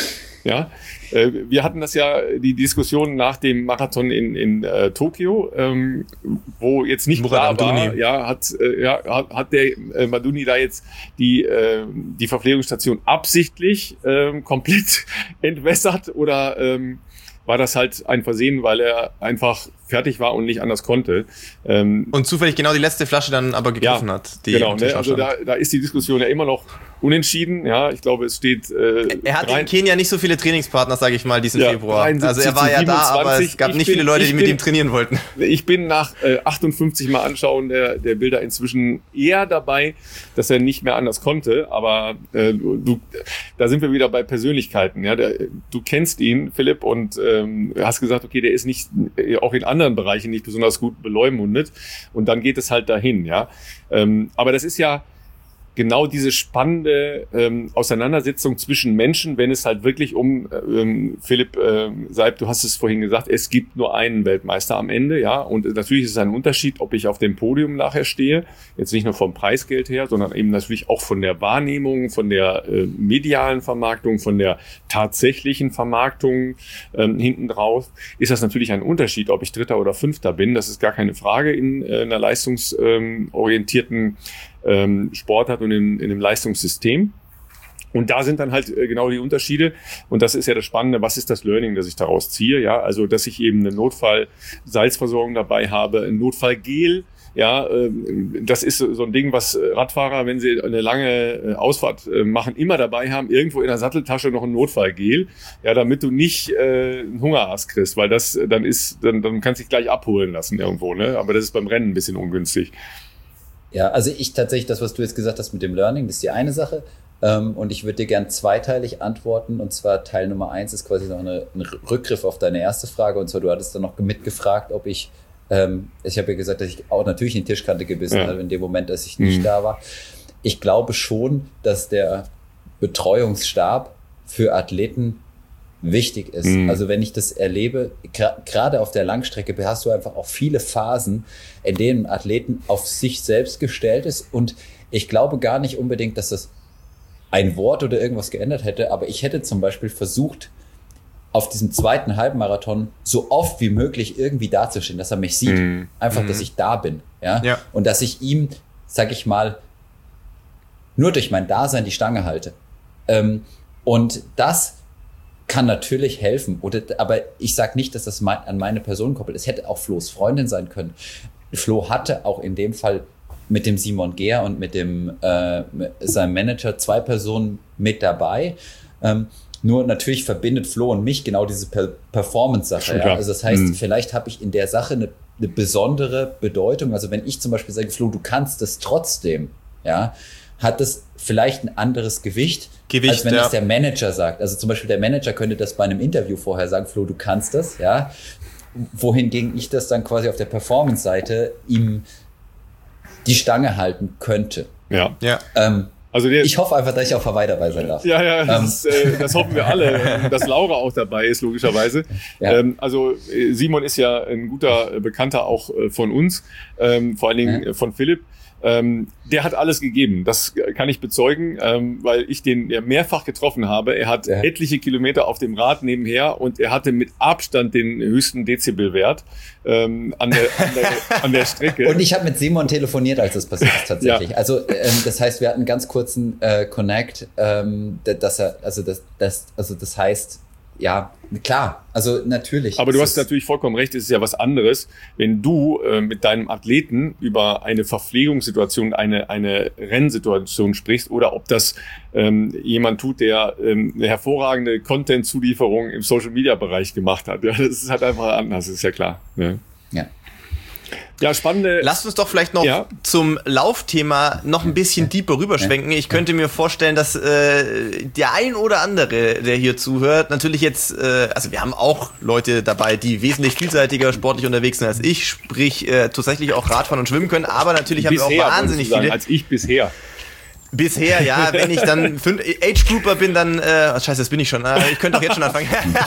Ja, äh, wir hatten das ja, die Diskussion nach dem Marathon in in äh, Tokio, ähm, wo jetzt nicht Murat klar war, Amdouni. ja, hat äh, ja hat, hat der äh, Maduni da jetzt die äh, die Verpflegungsstation absichtlich äh, komplett entwässert oder ähm, war das halt ein Versehen, weil er einfach fertig war und nicht anders konnte. Ähm, und zufällig genau die letzte Flasche dann aber gegriffen ja, hat. Die genau, ne? Also da, da ist die Diskussion ja immer noch unentschieden. Ja, ich glaube, es steht... Äh, er hat in Kenia nicht so viele Trainingspartner, sage ich mal, diesen ja, Februar. Also er war ja da, aber es gab ich nicht bin, viele Leute, die mit bin, ihm trainieren wollten. Ich bin nach äh, achtundfünfzig Mal anschauen der, der Bilder inzwischen eher dabei, dass er nicht mehr anders konnte. Aber äh, du, da sind wir wieder bei Persönlichkeiten. Ja, der, du kennst ihn, Philipp, und ähm, hast gesagt, okay, der ist nicht auch in anderen Bereichen nicht besonders gut beleumundet. Und dann geht es halt dahin. Ja, ähm, aber das ist ja genau diese spannende ähm, Auseinandersetzung zwischen Menschen, wenn es halt wirklich um, ähm, Philipp äh, Seib, du hast es vorhin gesagt, es gibt nur einen Weltmeister am Ende, ja, und natürlich ist es ein Unterschied, ob ich auf dem Podium nachher stehe, jetzt nicht nur vom Preisgeld her, sondern eben natürlich auch von der Wahrnehmung, von der äh, medialen Vermarktung, von der tatsächlichen Vermarktung ähm, hinten drauf, ist das natürlich ein Unterschied, ob ich Dritter oder Fünfter bin, das ist gar keine Frage in äh, einer leistungsorientierten ähm, Sportart und in, in dem Leistungssystem. Und da sind dann halt äh, genau die Unterschiede. Und das ist ja das Spannende. Was ist das Learning, das ich daraus ziehe? Ja, also, dass ich eben eine Notfall-Salzversorgung dabei habe, ein Notfallgel. Ja, äh, das ist so ein Ding, was Radfahrer, wenn sie eine lange äh, Ausfahrt äh, machen, immer dabei haben. Irgendwo in der Satteltasche noch ein Notfallgel. Ja, damit du nicht äh, einen Hungerast kriegst, weil das dann ist, dann, dann kannst du dich gleich abholen lassen irgendwo. Ne? Aber das ist beim Rennen ein bisschen ungünstig. Ja, also ich tatsächlich, das, was du jetzt gesagt hast mit dem Learning, das ist die eine Sache. Ähm, und ich würde dir gern zweiteilig antworten. Und zwar Teil Nummer eins ist quasi noch eine, ein Rückgriff auf deine erste Frage. Und zwar, du hattest dann noch mitgefragt, ob ich, ähm, ich habe ja gesagt, dass ich auch natürlich in die Tischkante gebissen ja. habe in dem Moment, dass ich nicht mhm. da war. Ich glaube schon, dass der Betreuungsstab für Athleten wichtig ist. Mhm. Also wenn ich das erlebe, gerade auf der Langstrecke hast du einfach auch viele Phasen, in denen ein Athleten auf sich selbst gestellt ist und ich glaube gar nicht unbedingt, dass das ein Wort oder irgendwas geändert hätte, aber ich hätte zum Beispiel versucht, auf diesem zweiten Halbmarathon so oft wie möglich irgendwie dazustehen, dass er mich sieht. Mhm. Einfach, dass ich da bin. Ja? Ja. Und dass ich ihm, sag ich mal, nur durch mein Dasein die Stange halte. Ähm, und das kann natürlich helfen, oder, aber ich sage nicht, dass das mein, an meine Person koppelt. Es hätte auch Flo's Freundin sein können. Flo hatte auch in dem Fall mit dem Simon Gehr und mit dem äh, mit seinem Manager zwei Personen mit dabei. Ähm, nur natürlich verbindet Flo und mich genau diese per- Performance-Sache. Ja? Also das heißt, mhm. vielleicht habe ich in der Sache eine, eine besondere Bedeutung. Also wenn ich zum Beispiel sage, Flo, du kannst es trotzdem, ja, hat das vielleicht ein anderes Gewicht, Gewicht als wenn ja. es der Manager sagt. Also zum Beispiel der Manager könnte das bei einem Interview vorher sagen, Flo, du kannst das, ja. Wohingegen ich das dann quasi auf der Performance-Seite ihm die Stange halten könnte. Ja. ja. Ähm, also der, ich hoffe einfach, dass ich auch Hawaii dabei sein darf. Ja, ja, das, ähm. ist, äh, das hoffen wir alle, dass Laura auch dabei ist, logischerweise. Ja. Ähm, also Simon ist ja ein guter Bekannter auch äh, von uns, ähm, vor allen Dingen ja. von Philipp. ähm, der hat alles gegeben. Das kann ich bezeugen, ähm, weil ich den ja mehrfach getroffen habe. Er hat ja. etliche Kilometer auf dem Rad nebenher und er hatte mit Abstand den höchsten Dezibelwert ähm, an, der, an, der, an der Strecke. Und ich habe mit Simon telefoniert, als das passiert ist tatsächlich. Ja. Also ähm, das heißt, wir hatten einen ganz kurzen äh, Connect, ähm, dass er, also das, das, also das heißt, ja, klar, also natürlich. Aber du hast natürlich vollkommen recht, es ist ja was anderes, wenn du äh, mit deinem Athleten über eine Verpflegungssituation, eine eine Rennsituation sprichst oder ob das ähm, jemand tut, der ähm, eine hervorragende Content-Zulieferung im Social-Media-Bereich gemacht hat. Ja, das ist halt einfach anders, ist ja klar. Ne? Ja. Ja, spannende. Lasst uns doch vielleicht noch ja. zum Laufthema noch ein bisschen deeper rüberschwenken. Ich könnte mir vorstellen, dass äh, der ein oder andere, der hier zuhört, natürlich jetzt, äh, also wir haben auch Leute dabei, die wesentlich vielseitiger sportlich unterwegs sind als ich, sprich äh, tatsächlich auch Radfahren und schwimmen können, aber natürlich bisher, haben wir auch wahnsinnig sagen, viele. Als ich bisher. Bisher, ja, wenn ich dann Age Grouper bin, dann, äh, scheiße, das bin ich schon, äh, ich könnte doch jetzt schon anfangen.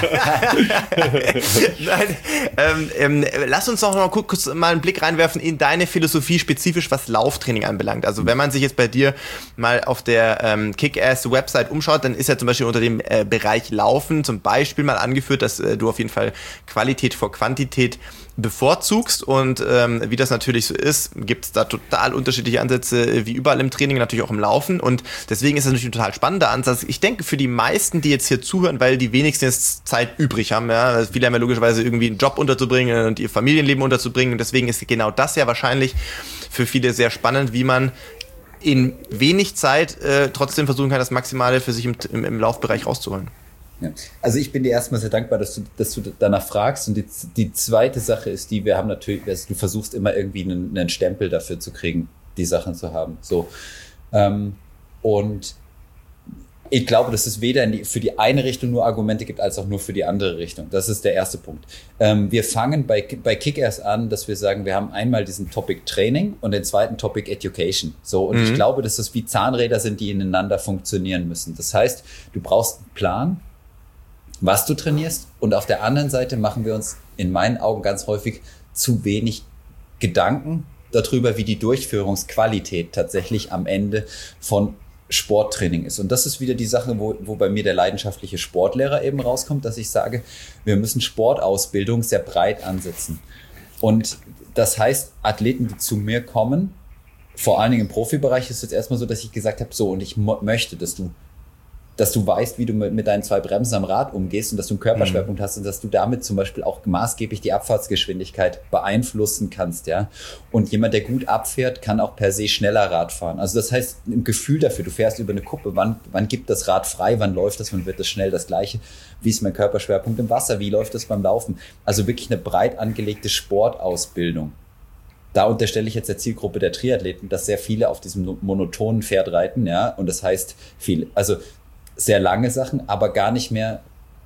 Nein, ähm, ähm, lass uns doch noch kurz mal einen Blick reinwerfen in deine Philosophie, spezifisch was Lauftraining anbelangt. Also wenn man sich jetzt bei dir mal auf der ähm, Kick-Ass-Website umschaut, dann ist ja zum Beispiel unter dem äh, Bereich Laufen zum Beispiel mal angeführt, dass äh, du auf jeden Fall Qualität vor Quantität bevorzugst und ähm, wie das natürlich so ist, gibt es da total unterschiedliche Ansätze, wie überall im Training, natürlich auch im Laufen und deswegen ist das natürlich ein total spannender Ansatz. Ich denke für die meisten, die jetzt hier zuhören, weil die wenigsten jetzt Zeit übrig haben, ja, viele haben ja logischerweise irgendwie einen Job unterzubringen und ihr Familienleben unterzubringen und deswegen ist genau das ja wahrscheinlich für viele sehr spannend, wie man in wenig Zeit äh, trotzdem versuchen kann, das Maximale für sich im, im, im Laufbereich rauszuholen. Ja. Also ich bin dir erstmal sehr dankbar, dass du, dass du danach fragst und die, die zweite Sache ist die, wir haben natürlich, also du versuchst immer irgendwie einen, einen Stempel dafür zu kriegen, die Sachen zu haben, so ähm, und ich glaube, dass es weder in die, für die eine Richtung nur Argumente gibt, als auch nur für die andere Richtung. Das ist der erste Punkt. Ähm, wir fangen bei, bei Kick-Ass an, dass wir sagen, wir haben einmal diesen Topic Training und den zweiten Topic Education. So, und mhm. ich glaube, dass das wie Zahnräder sind, die ineinander funktionieren müssen. Das heißt, du brauchst einen Plan, was du trainierst und auf der anderen Seite machen wir uns in meinen Augen ganz häufig zu wenig Gedanken darüber, wie die Durchführungsqualität tatsächlich am Ende von Sporttraining ist. Und das ist wieder die Sache, wo, wo bei mir der leidenschaftliche Sportlehrer eben rauskommt, dass ich sage, wir müssen Sportausbildung sehr breit ansetzen. Und das heißt, Athleten, die zu mir kommen, vor allen Dingen im Profibereich ist es jetzt erstmal so, dass ich gesagt habe, so, und ich mo- möchte, dass du dass du weißt, wie du mit, mit deinen zwei Bremsen am Rad umgehst und dass du einen Körperschwerpunkt mhm. hast und dass du damit zum Beispiel auch maßgeblich die Abfahrtsgeschwindigkeit beeinflussen kannst, ja. Und jemand, der gut abfährt, kann auch per se schneller Rad fahren. Also das heißt, ein Gefühl dafür, du fährst über eine Kuppe, wann, wann gibt das Rad frei, wann läuft das, wann wird das schnell, das Gleiche. Wie ist mein Körperschwerpunkt im Wasser, wie läuft das beim Laufen? Also wirklich eine breit angelegte Sportausbildung. Da unterstelle ich jetzt der Zielgruppe der Triathleten, dass sehr viele auf diesem monotonen Pferd reiten, ja. Und das heißt viel, also sehr lange Sachen, aber gar nicht mehr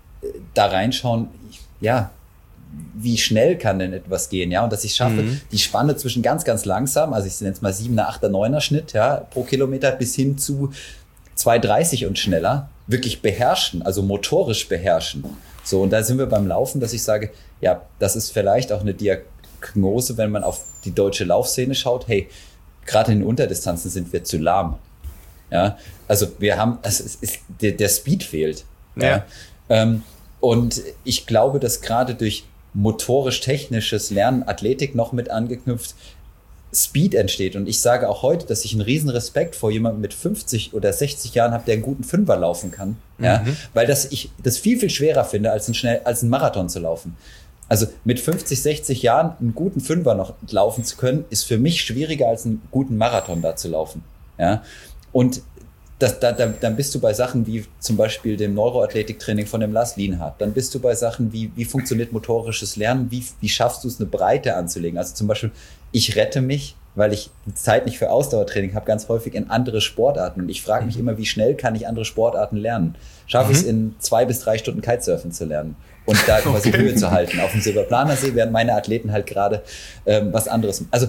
da reinschauen, ja, wie schnell kann denn etwas gehen, ja, und dass ich schaffe, mhm. die Spanne zwischen ganz, ganz langsam, also ich nenne es mal siebener, achter, neuner Schnitt, ja, pro Kilometer bis hin zu zwei dreißig und schneller, wirklich beherrschen, also motorisch beherrschen. So, und da sind wir beim Laufen, dass ich sage, ja, das ist vielleicht auch eine Diagnose, wenn man auf die deutsche Laufszene schaut, hey, gerade in den Unterdistanzen sind wir zu lahm. Ja, also wir haben, also es ist, der, der Speed fehlt. Ja. ja. Ähm, und ich glaube, dass gerade durch motorisch-technisches Lernen, Athletik noch mit angeknüpft, Speed entsteht. Und ich sage auch heute, dass ich einen riesen Respekt vor jemandem mit fünfzig oder sechzig Jahren habe, der einen guten Fünfer laufen kann. Mhm. Ja, weil das ich das viel, viel schwerer finde, als ein schnell, als ein Marathon zu laufen. Also mit fünfzig, sechzig Jahren einen guten Fünfer noch laufen zu können, ist für mich schwieriger, als einen guten Marathon da zu laufen. Ja. Und das, da, da, dann bist du bei Sachen wie zum Beispiel dem Neuroathletiktraining von dem Lars Lienhardt. Dann bist du bei Sachen wie, wie funktioniert motorisches Lernen? Wie, wie schaffst du es, eine Breite anzulegen? Also zum Beispiel, ich rette mich, weil ich die Zeit nicht für Ausdauertraining habe, ganz häufig in andere Sportarten. Und ich frage mich immer, wie schnell kann ich andere Sportarten lernen? Schaffe ich es in zwei bis drei Stunden Kitesurfen zu lernen? Und da quasi okay. Höhe zu halten. Auf dem Silberplanersee während meine Athleten halt gerade ähm, was anderes. Also,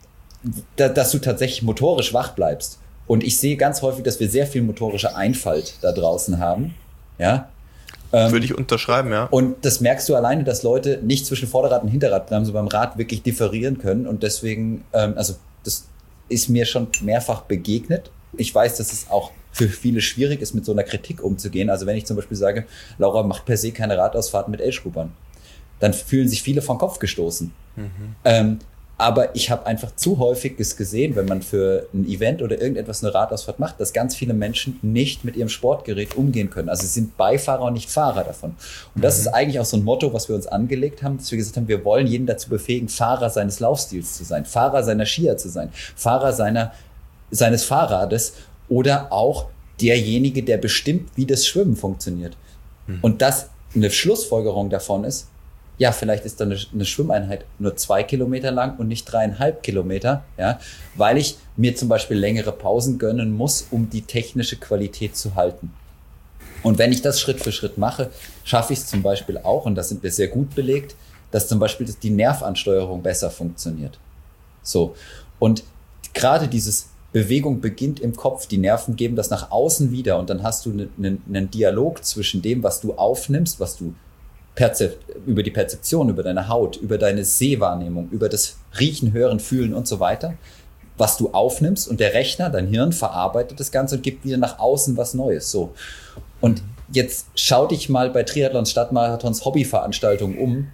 da, dass du tatsächlich motorisch wach bleibst. Und ich sehe ganz häufig, dass wir sehr viel motorische Einfalt da draußen haben. Ja. Ähm, Würde ich unterschreiben, ja. Und das merkst du alleine, dass Leute nicht zwischen Vorderrad- und Hinterradbremse beim Rad wirklich differieren können. Und deswegen, ähm, also das ist mir schon mehrfach begegnet. Ich weiß, dass es auch für viele schwierig ist, mit so einer Kritik umzugehen. Also wenn ich zum Beispiel sage, Laura macht per se keine Radausfahrten mit Age-Groupern, dann fühlen sich viele vom Kopf gestoßen. Mhm. Ähm, aber ich habe einfach zu häufig es gesehen, wenn man für ein Event oder irgendetwas eine Radausfahrt macht, dass ganz viele Menschen nicht mit ihrem Sportgerät umgehen können. Also sie sind Beifahrer und nicht Fahrer davon. Und das mhm. ist eigentlich auch so ein Motto, was wir uns angelegt haben, dass wir gesagt haben, wir wollen jeden dazu befähigen, Fahrer seines Laufstils zu sein, Fahrer seiner Skier zu sein, Fahrer seiner, seines Fahrrades oder auch derjenige, der bestimmt, wie das Schwimmen funktioniert. Mhm. Und das eine Schlussfolgerung davon ist, ja, vielleicht ist dann eine, eine Schwimmeinheit nur zwei Kilometer lang und nicht dreieinhalb Kilometer, ja, weil ich mir zum Beispiel längere Pausen gönnen muss, um die technische Qualität zu halten. Und wenn ich das Schritt für Schritt mache, schaffe ich es zum Beispiel auch, und da sind wir sehr gut belegt, dass zum Beispiel die Nervansteuerung besser funktioniert. So. Und gerade dieses Bewegung beginnt im Kopf, die Nerven geben das nach außen wieder und dann hast du einen, einen, einen Dialog zwischen dem, was du aufnimmst, was du Perzep- über die Perzeption, über deine Haut, über deine Sehwahrnehmung, über das Riechen, Hören, Fühlen und so weiter, was du aufnimmst und der Rechner, dein Hirn, verarbeitet das Ganze und gibt wieder nach außen was Neues. So. Und jetzt schau dich mal bei Triathlons, Stadtmarathons, Hobbyveranstaltungen um.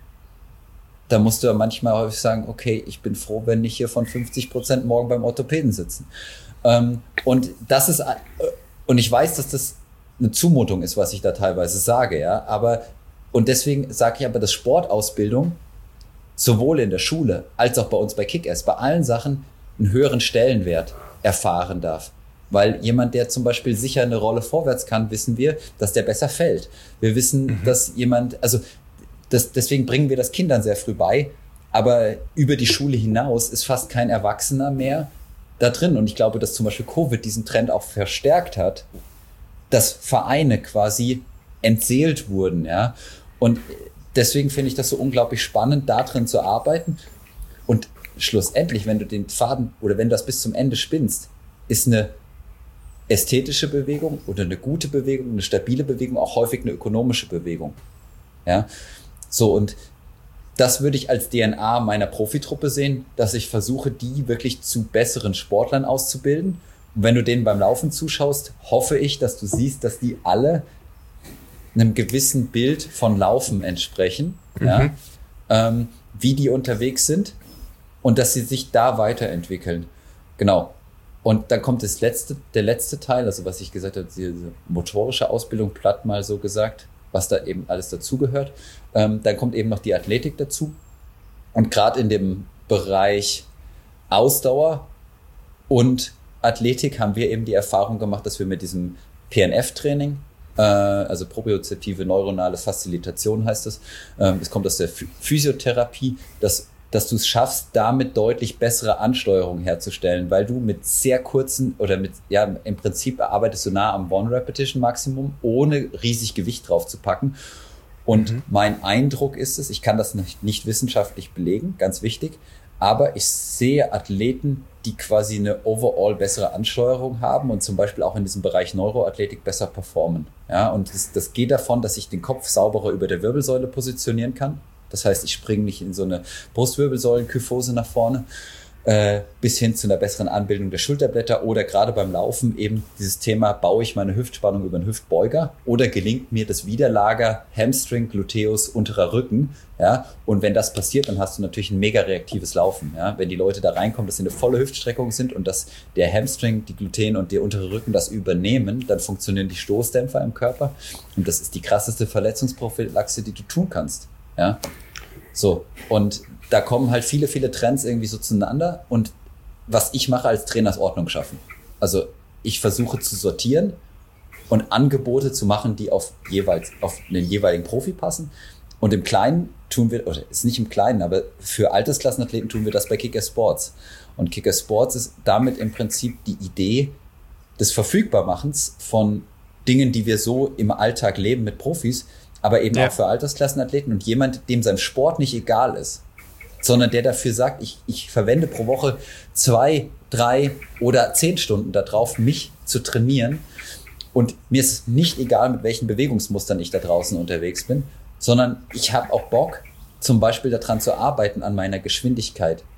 Da musst du ja manchmal häufig sagen, okay, ich bin froh, wenn nicht hier von fünfzig Prozent morgen beim Orthopäden sitzen. Ähm, und das ist, äh, und ich weiß, dass das eine Zumutung ist, was ich da teilweise sage, ja, aber und deswegen sage ich aber, dass Sportausbildung sowohl in der Schule als auch bei uns bei Kick-Ass bei allen Sachen einen höheren Stellenwert erfahren darf. Weil jemand, der zum Beispiel sicher eine Rolle vorwärts kann, wissen wir, dass der besser fällt. Wir wissen, mhm. dass jemand, also das, deswegen bringen wir das Kindern sehr früh bei, aber über die Schule hinaus ist fast kein Erwachsener mehr da drin. Und ich glaube, dass zum Beispiel Covid diesen Trend auch verstärkt hat, dass Vereine quasi entseelt wurden, ja. Und deswegen finde ich das so unglaublich spannend, da drin zu arbeiten. Und schlussendlich, wenn du den Faden oder wenn du das bis zum Ende spinnst, ist eine ästhetische Bewegung oder eine gute Bewegung, eine stabile Bewegung, auch häufig eine ökonomische Bewegung. Ja, so, und das würde ich als D N A meiner Profitruppe sehen, dass ich versuche, die wirklich zu besseren Sportlern auszubilden. Und wenn du denen beim Laufen zuschaust, hoffe ich, dass du siehst, dass die alle einem gewissen Bild von Laufen entsprechen, mhm. ja, ähm, wie die unterwegs sind und dass sie sich da weiterentwickeln. Genau. Und dann kommt das letzte, der letzte Teil, also was ich gesagt habe, diese motorische Ausbildung, platt mal so gesagt, was da eben alles dazugehört. Ähm, dann kommt eben noch die Athletik dazu. Und gerade in dem Bereich Ausdauer und Athletik haben wir eben die Erfahrung gemacht, dass wir mit diesem P N F-Training, also propriozeptive neuronale Fazilitation heißt es. Es kommt aus der Physiotherapie, dass, dass du es schaffst, damit deutlich bessere Ansteuerung herzustellen, weil du mit sehr kurzen oder mit, ja, im Prinzip arbeitest du nah am One-Repetition-Maximum, ohne riesig Gewicht drauf zu packen. Und mhm. mein Eindruck ist es, ich kann das nicht, nicht wissenschaftlich belegen, ganz wichtig, aber ich sehe Athleten, die quasi eine overall bessere Ansteuerung haben und zum Beispiel auch in diesem Bereich Neuroathletik besser performen. Ja, und das, das geht davon, dass ich den Kopf sauberer über der Wirbelsäule positionieren kann. Das heißt, ich springe nicht in so eine Brustwirbelsäulenkyphose nach vorne, äh, bis hin zu einer besseren Anbildung der Schulterblätter oder gerade beim Laufen eben dieses Thema, baue ich meine Hüftspannung über einen Hüftbeuger oder gelingt mir das Widerlager Hamstring, Gluteus, unterer Rücken, ja, und wenn das passiert, dann hast du natürlich ein mega reaktives Laufen, ja, wenn die Leute da reinkommen, dass sie eine volle Hüftstreckung sind und dass der Hamstring, die Gluten und der untere Rücken das übernehmen, dann funktionieren die Stoßdämpfer im Körper und das ist die krasseste Verletzungsprophylaxe, die du tun kannst, ja, so, und da kommen halt viele, viele Trends irgendwie so zueinander und was ich mache als Trainer ist Ordnung schaffen. Also ich versuche zu sortieren und Angebote zu machen, die auf jeweils auf den jeweiligen Profi passen. Und im Kleinen tun wir, oder ist nicht im Kleinen, aber für Altersklassenathleten tun wir das bei Kick-Ass Sports. Und Kick-Ass Sports ist damit im Prinzip die Idee des Verfügbarmachens von Dingen, die wir so im Alltag leben mit Profis, aber eben ja. auch für Altersklassenathleten und jemand, dem sein Sport nicht egal ist, sondern der dafür sagt, ich, ich verwende pro Woche zwei, drei oder zehn Stunden darauf, mich zu trainieren. Und mir ist nicht egal, mit welchen Bewegungsmustern ich da draußen unterwegs bin, sondern ich habe auch Bock, zum Beispiel daran zu arbeiten, an meiner Geschwindigkeit,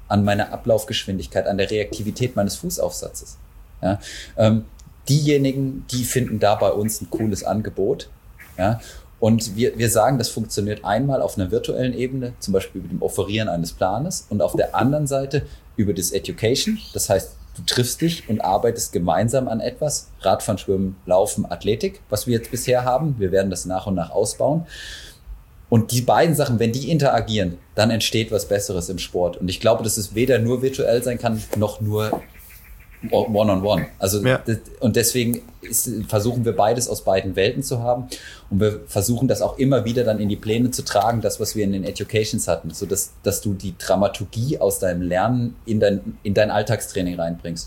an meiner Ablaufgeschwindigkeit, an der Reaktivität meines Fußaufsatzes. Ja, ähm, diejenigen, die finden da bei uns ein cooles Angebot. Ja, und wir, wir sagen, das funktioniert einmal auf einer virtuellen Ebene, zum Beispiel mit dem Offerieren eines Planes, und auf der anderen Seite über das Education. Das heißt, du triffst dich und arbeitest gemeinsam an etwas. Radfahren, Schwimmen, Laufen, Athletik, was wir jetzt bisher haben. Wir werden das nach und nach ausbauen. Und die beiden Sachen, wenn die interagieren, dann entsteht was Besseres im Sport. Und ich glaube, dass es weder nur virtuell sein kann, noch nur One-on-One. Also, ja. das, und deswegen ist, versuchen wir beides aus beiden Welten zu haben. Und wir versuchen das auch immer wieder dann in die Pläne zu tragen, das, was wir in den Educations hatten, so dass, dass du die Dramaturgie aus deinem Lernen in dein, in dein Alltagstraining reinbringst.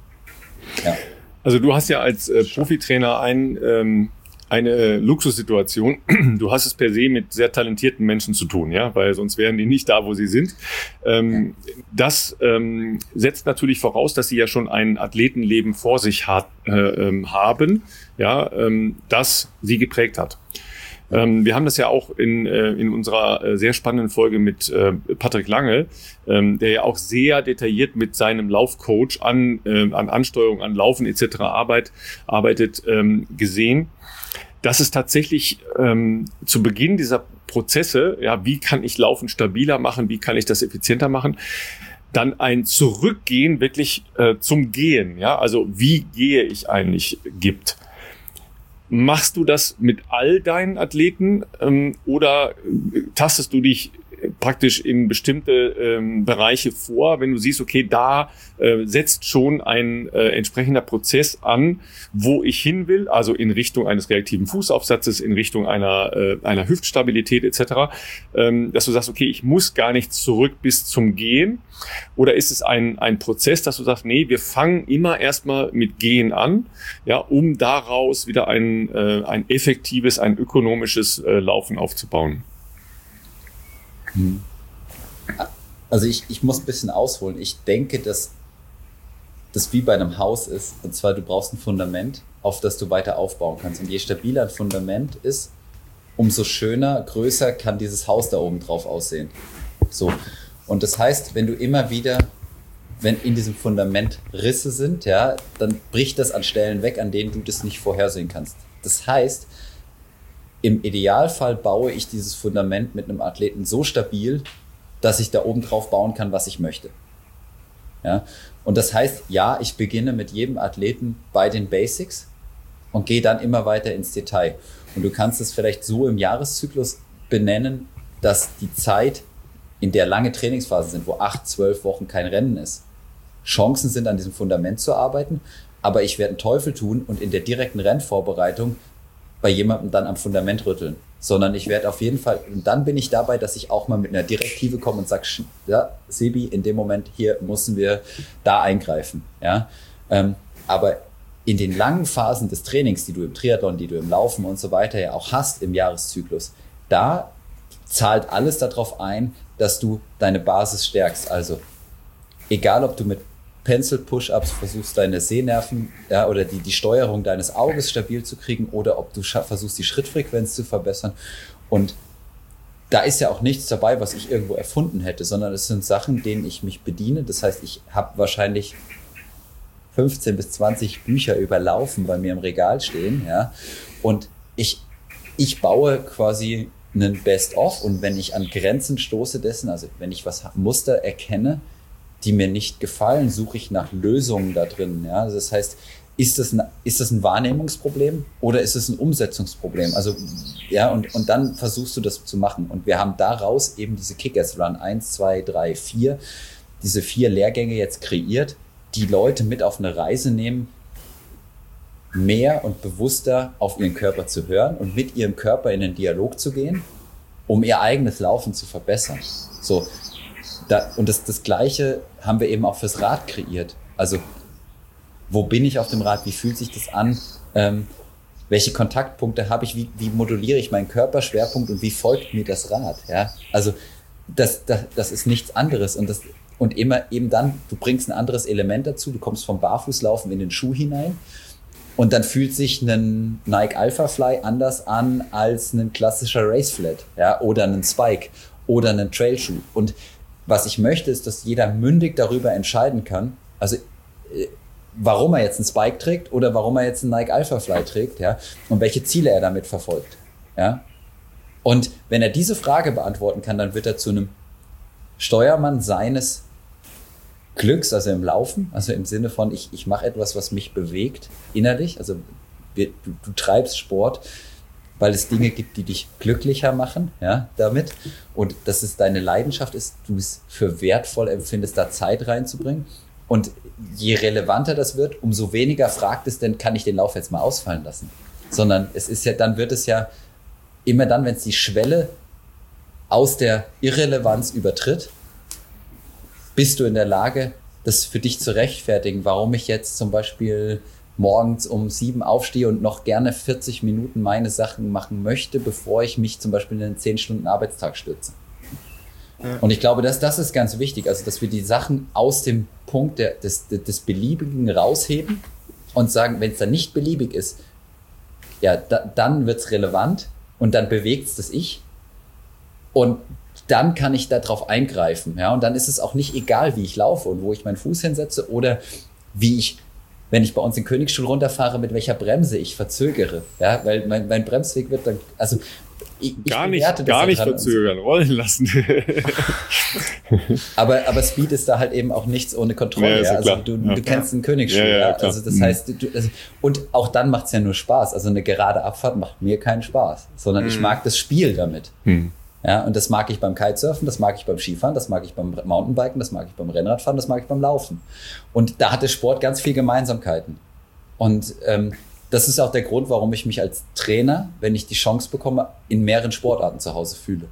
Ja. Also du hast ja als äh, Profitrainer ein, ähm, eine Luxussituation. Du hast es per se mit sehr talentierten Menschen zu tun, ja, weil sonst wären die nicht da, wo sie sind. Ähm, das ähm, setzt natürlich voraus, dass sie ja schon ein Athletenleben vor sich hat, äh, ähm, haben, ja, ähm, das sie geprägt hat. Ähm, wir haben das ja auch in, äh, in unserer äh, sehr spannenden Folge mit äh, Patrick Lange, ähm, der ja auch sehr detailliert mit seinem Laufcoach an, äh, an Ansteuerung, an Laufen et cetera Arbeit, arbeitet, ähm, gesehen, dass es tatsächlich ähm, zu Beginn dieser Prozesse, ja, wie kann ich Laufen stabiler machen, wie kann ich das effizienter machen, dann ein Zurückgehen wirklich äh, zum Gehen, ja, also wie gehe ich eigentlich, gibt. Machst du das mit all deinen Athleten ähm, oder tastest du dich praktisch in bestimmte ähm, Bereiche vor, wenn du siehst, okay, da äh, setzt schon ein äh, entsprechender Prozess an, wo ich hin will, also in Richtung eines reaktiven Fußaufsatzes, in Richtung einer äh, einer Hüftstabilität et cetera, ähm, dass du sagst, okay, ich muss gar nicht zurück bis zum Gehen, oder ist es ein ein Prozess, dass du sagst, nee, wir fangen immer erstmal mit Gehen an, ja, um daraus wieder ein äh, ein effektives, ein ökonomisches äh, Laufen aufzubauen? Also ich, ich muss ein bisschen ausholen. Ich denke, dass das wie bei einem Haus ist. Und zwar, du brauchst ein Fundament, auf das du weiter aufbauen kannst. Und je stabiler ein Fundament ist, umso schöner, größer kann dieses Haus da oben drauf aussehen. So. Und das heißt, wenn du immer wieder, wenn in diesem Fundament Risse sind, ja, dann bricht das an Stellen weg, an denen du das nicht vorhersehen kannst. Das heißt, im Idealfall baue ich dieses Fundament mit einem Athleten so stabil, dass ich da oben drauf bauen kann, was ich möchte. Ja? Und das heißt, ja, ich beginne mit jedem Athleten bei den Basics und gehe dann immer weiter ins Detail. Und du kannst es vielleicht so im Jahreszyklus benennen, dass die Zeit, in der lange Trainingsphasen sind, wo acht, zwölf Wochen kein Rennen ist, Chancen sind, an diesem Fundament zu arbeiten, aber ich werde einen Teufel tun und in der direkten Rennvorbereitung bei jemandem dann am Fundament rütteln, sondern ich werde auf jeden Fall, und dann bin ich dabei, dass ich auch mal mit einer Direktive komme und sage, ja, Sebi, in dem Moment hier müssen wir da eingreifen, ja, ähm, aber in den langen Phasen des Trainings, die du im Triathlon, die du im Laufen und so weiter ja auch hast im Jahreszyklus, da zahlt alles darauf ein, dass du deine Basis stärkst, also egal, ob du mit Pencil-Push-Ups versuchst, deine Sehnerven, ja, oder die, die Steuerung deines Auges stabil zu kriegen, oder ob du versuchst, die Schrittfrequenz zu verbessern. Und da ist ja auch nichts dabei, was ich irgendwo erfunden hätte, sondern es sind Sachen, denen ich mich bediene. Das heißt, ich habe wahrscheinlich fünfzehn bis zwanzig Bücher über Laufen bei mir im Regal stehen, ja, und ich, ich baue quasi einen Best-of, und wenn ich an Grenzen stoße dessen, also wenn ich was Muster erkenne, die mir nicht gefallen, suche ich nach Lösungen da drin. Ja? Also das heißt, ist das, ein, ist das ein Wahrnehmungsproblem oder ist es ein Umsetzungsproblem? Also, ja, und, und dann versuchst du das zu machen. Und wir haben daraus eben diese Kick-Ass-Run eins, zwei, drei, vier, diese vier Lehrgänge jetzt kreiert, die Leute mit auf eine Reise nehmen, mehr und bewusster auf ihren Körper zu hören und mit ihrem Körper in den Dialog zu gehen, um ihr eigenes Laufen zu verbessern. So. Da, und das, das Gleiche haben wir eben auch fürs Rad kreiert. Also, wo bin ich auf dem Rad? Wie fühlt sich das an? Ähm, welche Kontaktpunkte habe ich? Wie, wie moduliere ich meinen Körperschwerpunkt und wie folgt mir das Rad? Ja? Also, das, das, das ist nichts anderes. Und, das, und immer eben dann, du bringst ein anderes Element dazu. Du kommst vom Barfußlaufen in den Schuh hinein. Und dann fühlt sich ein Nike Alpha Fly anders an als ein klassischer Race Flat, ja? Oder ein Spike oder ein Trailschuh. Und was ich möchte, ist, dass jeder mündig darüber entscheiden kann, also äh, warum er jetzt einen Spike trägt oder warum er jetzt einen Nike Alpha Fly trägt, ja, und welche Ziele er damit verfolgt, ja. Und wenn er diese Frage beantworten kann, dann wird er zu einem Steuermann seines Glücks, also im Laufen, also im Sinne von, ich, ich mache etwas, was mich bewegt, innerlich, also wir, du, du treibst Sport, weil es Dinge gibt, die dich glücklicher machen, ja, damit, und dass es deine Leidenschaft ist, du es für wertvoll empfindest, da Zeit reinzubringen. Und je relevanter das wird, umso weniger fragt es denn, kann ich den Lauf jetzt mal ausfallen lassen? Sondern es ist ja, dann wird es ja immer dann, wenn es die Schwelle aus der Irrelevanz übertritt, bist du in der Lage, das für dich zu rechtfertigen, warum ich jetzt zum Beispiel morgens um sieben aufstehe und noch gerne vierzig Minuten meine Sachen machen möchte, bevor ich mich zum Beispiel in einen zehn Stunden Arbeitstag stürze. Ja. Und ich glaube, dass das ist ganz wichtig, also dass wir die Sachen aus dem Punkt der, des, des Beliebigen rausheben und sagen, wenn es dann nicht beliebig ist, ja, da, dann wird es relevant und dann bewegt es das Ich und dann kann ich darauf eingreifen. Ja? Und dann ist es auch nicht egal, wie ich laufe und wo ich meinen Fuß hinsetze oder wie ich, wenn ich bei uns den Königsstuhl runterfahre, mit welcher Bremse ich verzögere. Ja? Weil mein, mein Bremsweg wird dann, also ich, ich gar nicht, gar nicht verzögern, so. Rollen lassen. aber, aber Speed ist da halt eben auch nichts ohne Kontrolle. Ja, ja. Also du, ja. du kennst den Königsstuhl. Ja, ja, ja. Also das mhm. heißt, du, also, und auch dann macht es ja nur Spaß. Also eine gerade Abfahrt macht mir keinen Spaß, sondern mhm. ich mag das Spiel damit. Mhm. Ja, und das mag ich beim Kitesurfen, das mag ich beim Skifahren, das mag ich beim Mountainbiken, das mag ich beim Rennradfahren, das mag ich beim Laufen. Und da hat der Sport ganz viel Gemeinsamkeiten. Und ähm, das ist auch der Grund, warum ich mich als Trainer, wenn ich die Chance bekomme, in mehreren Sportarten zu Hause fühle.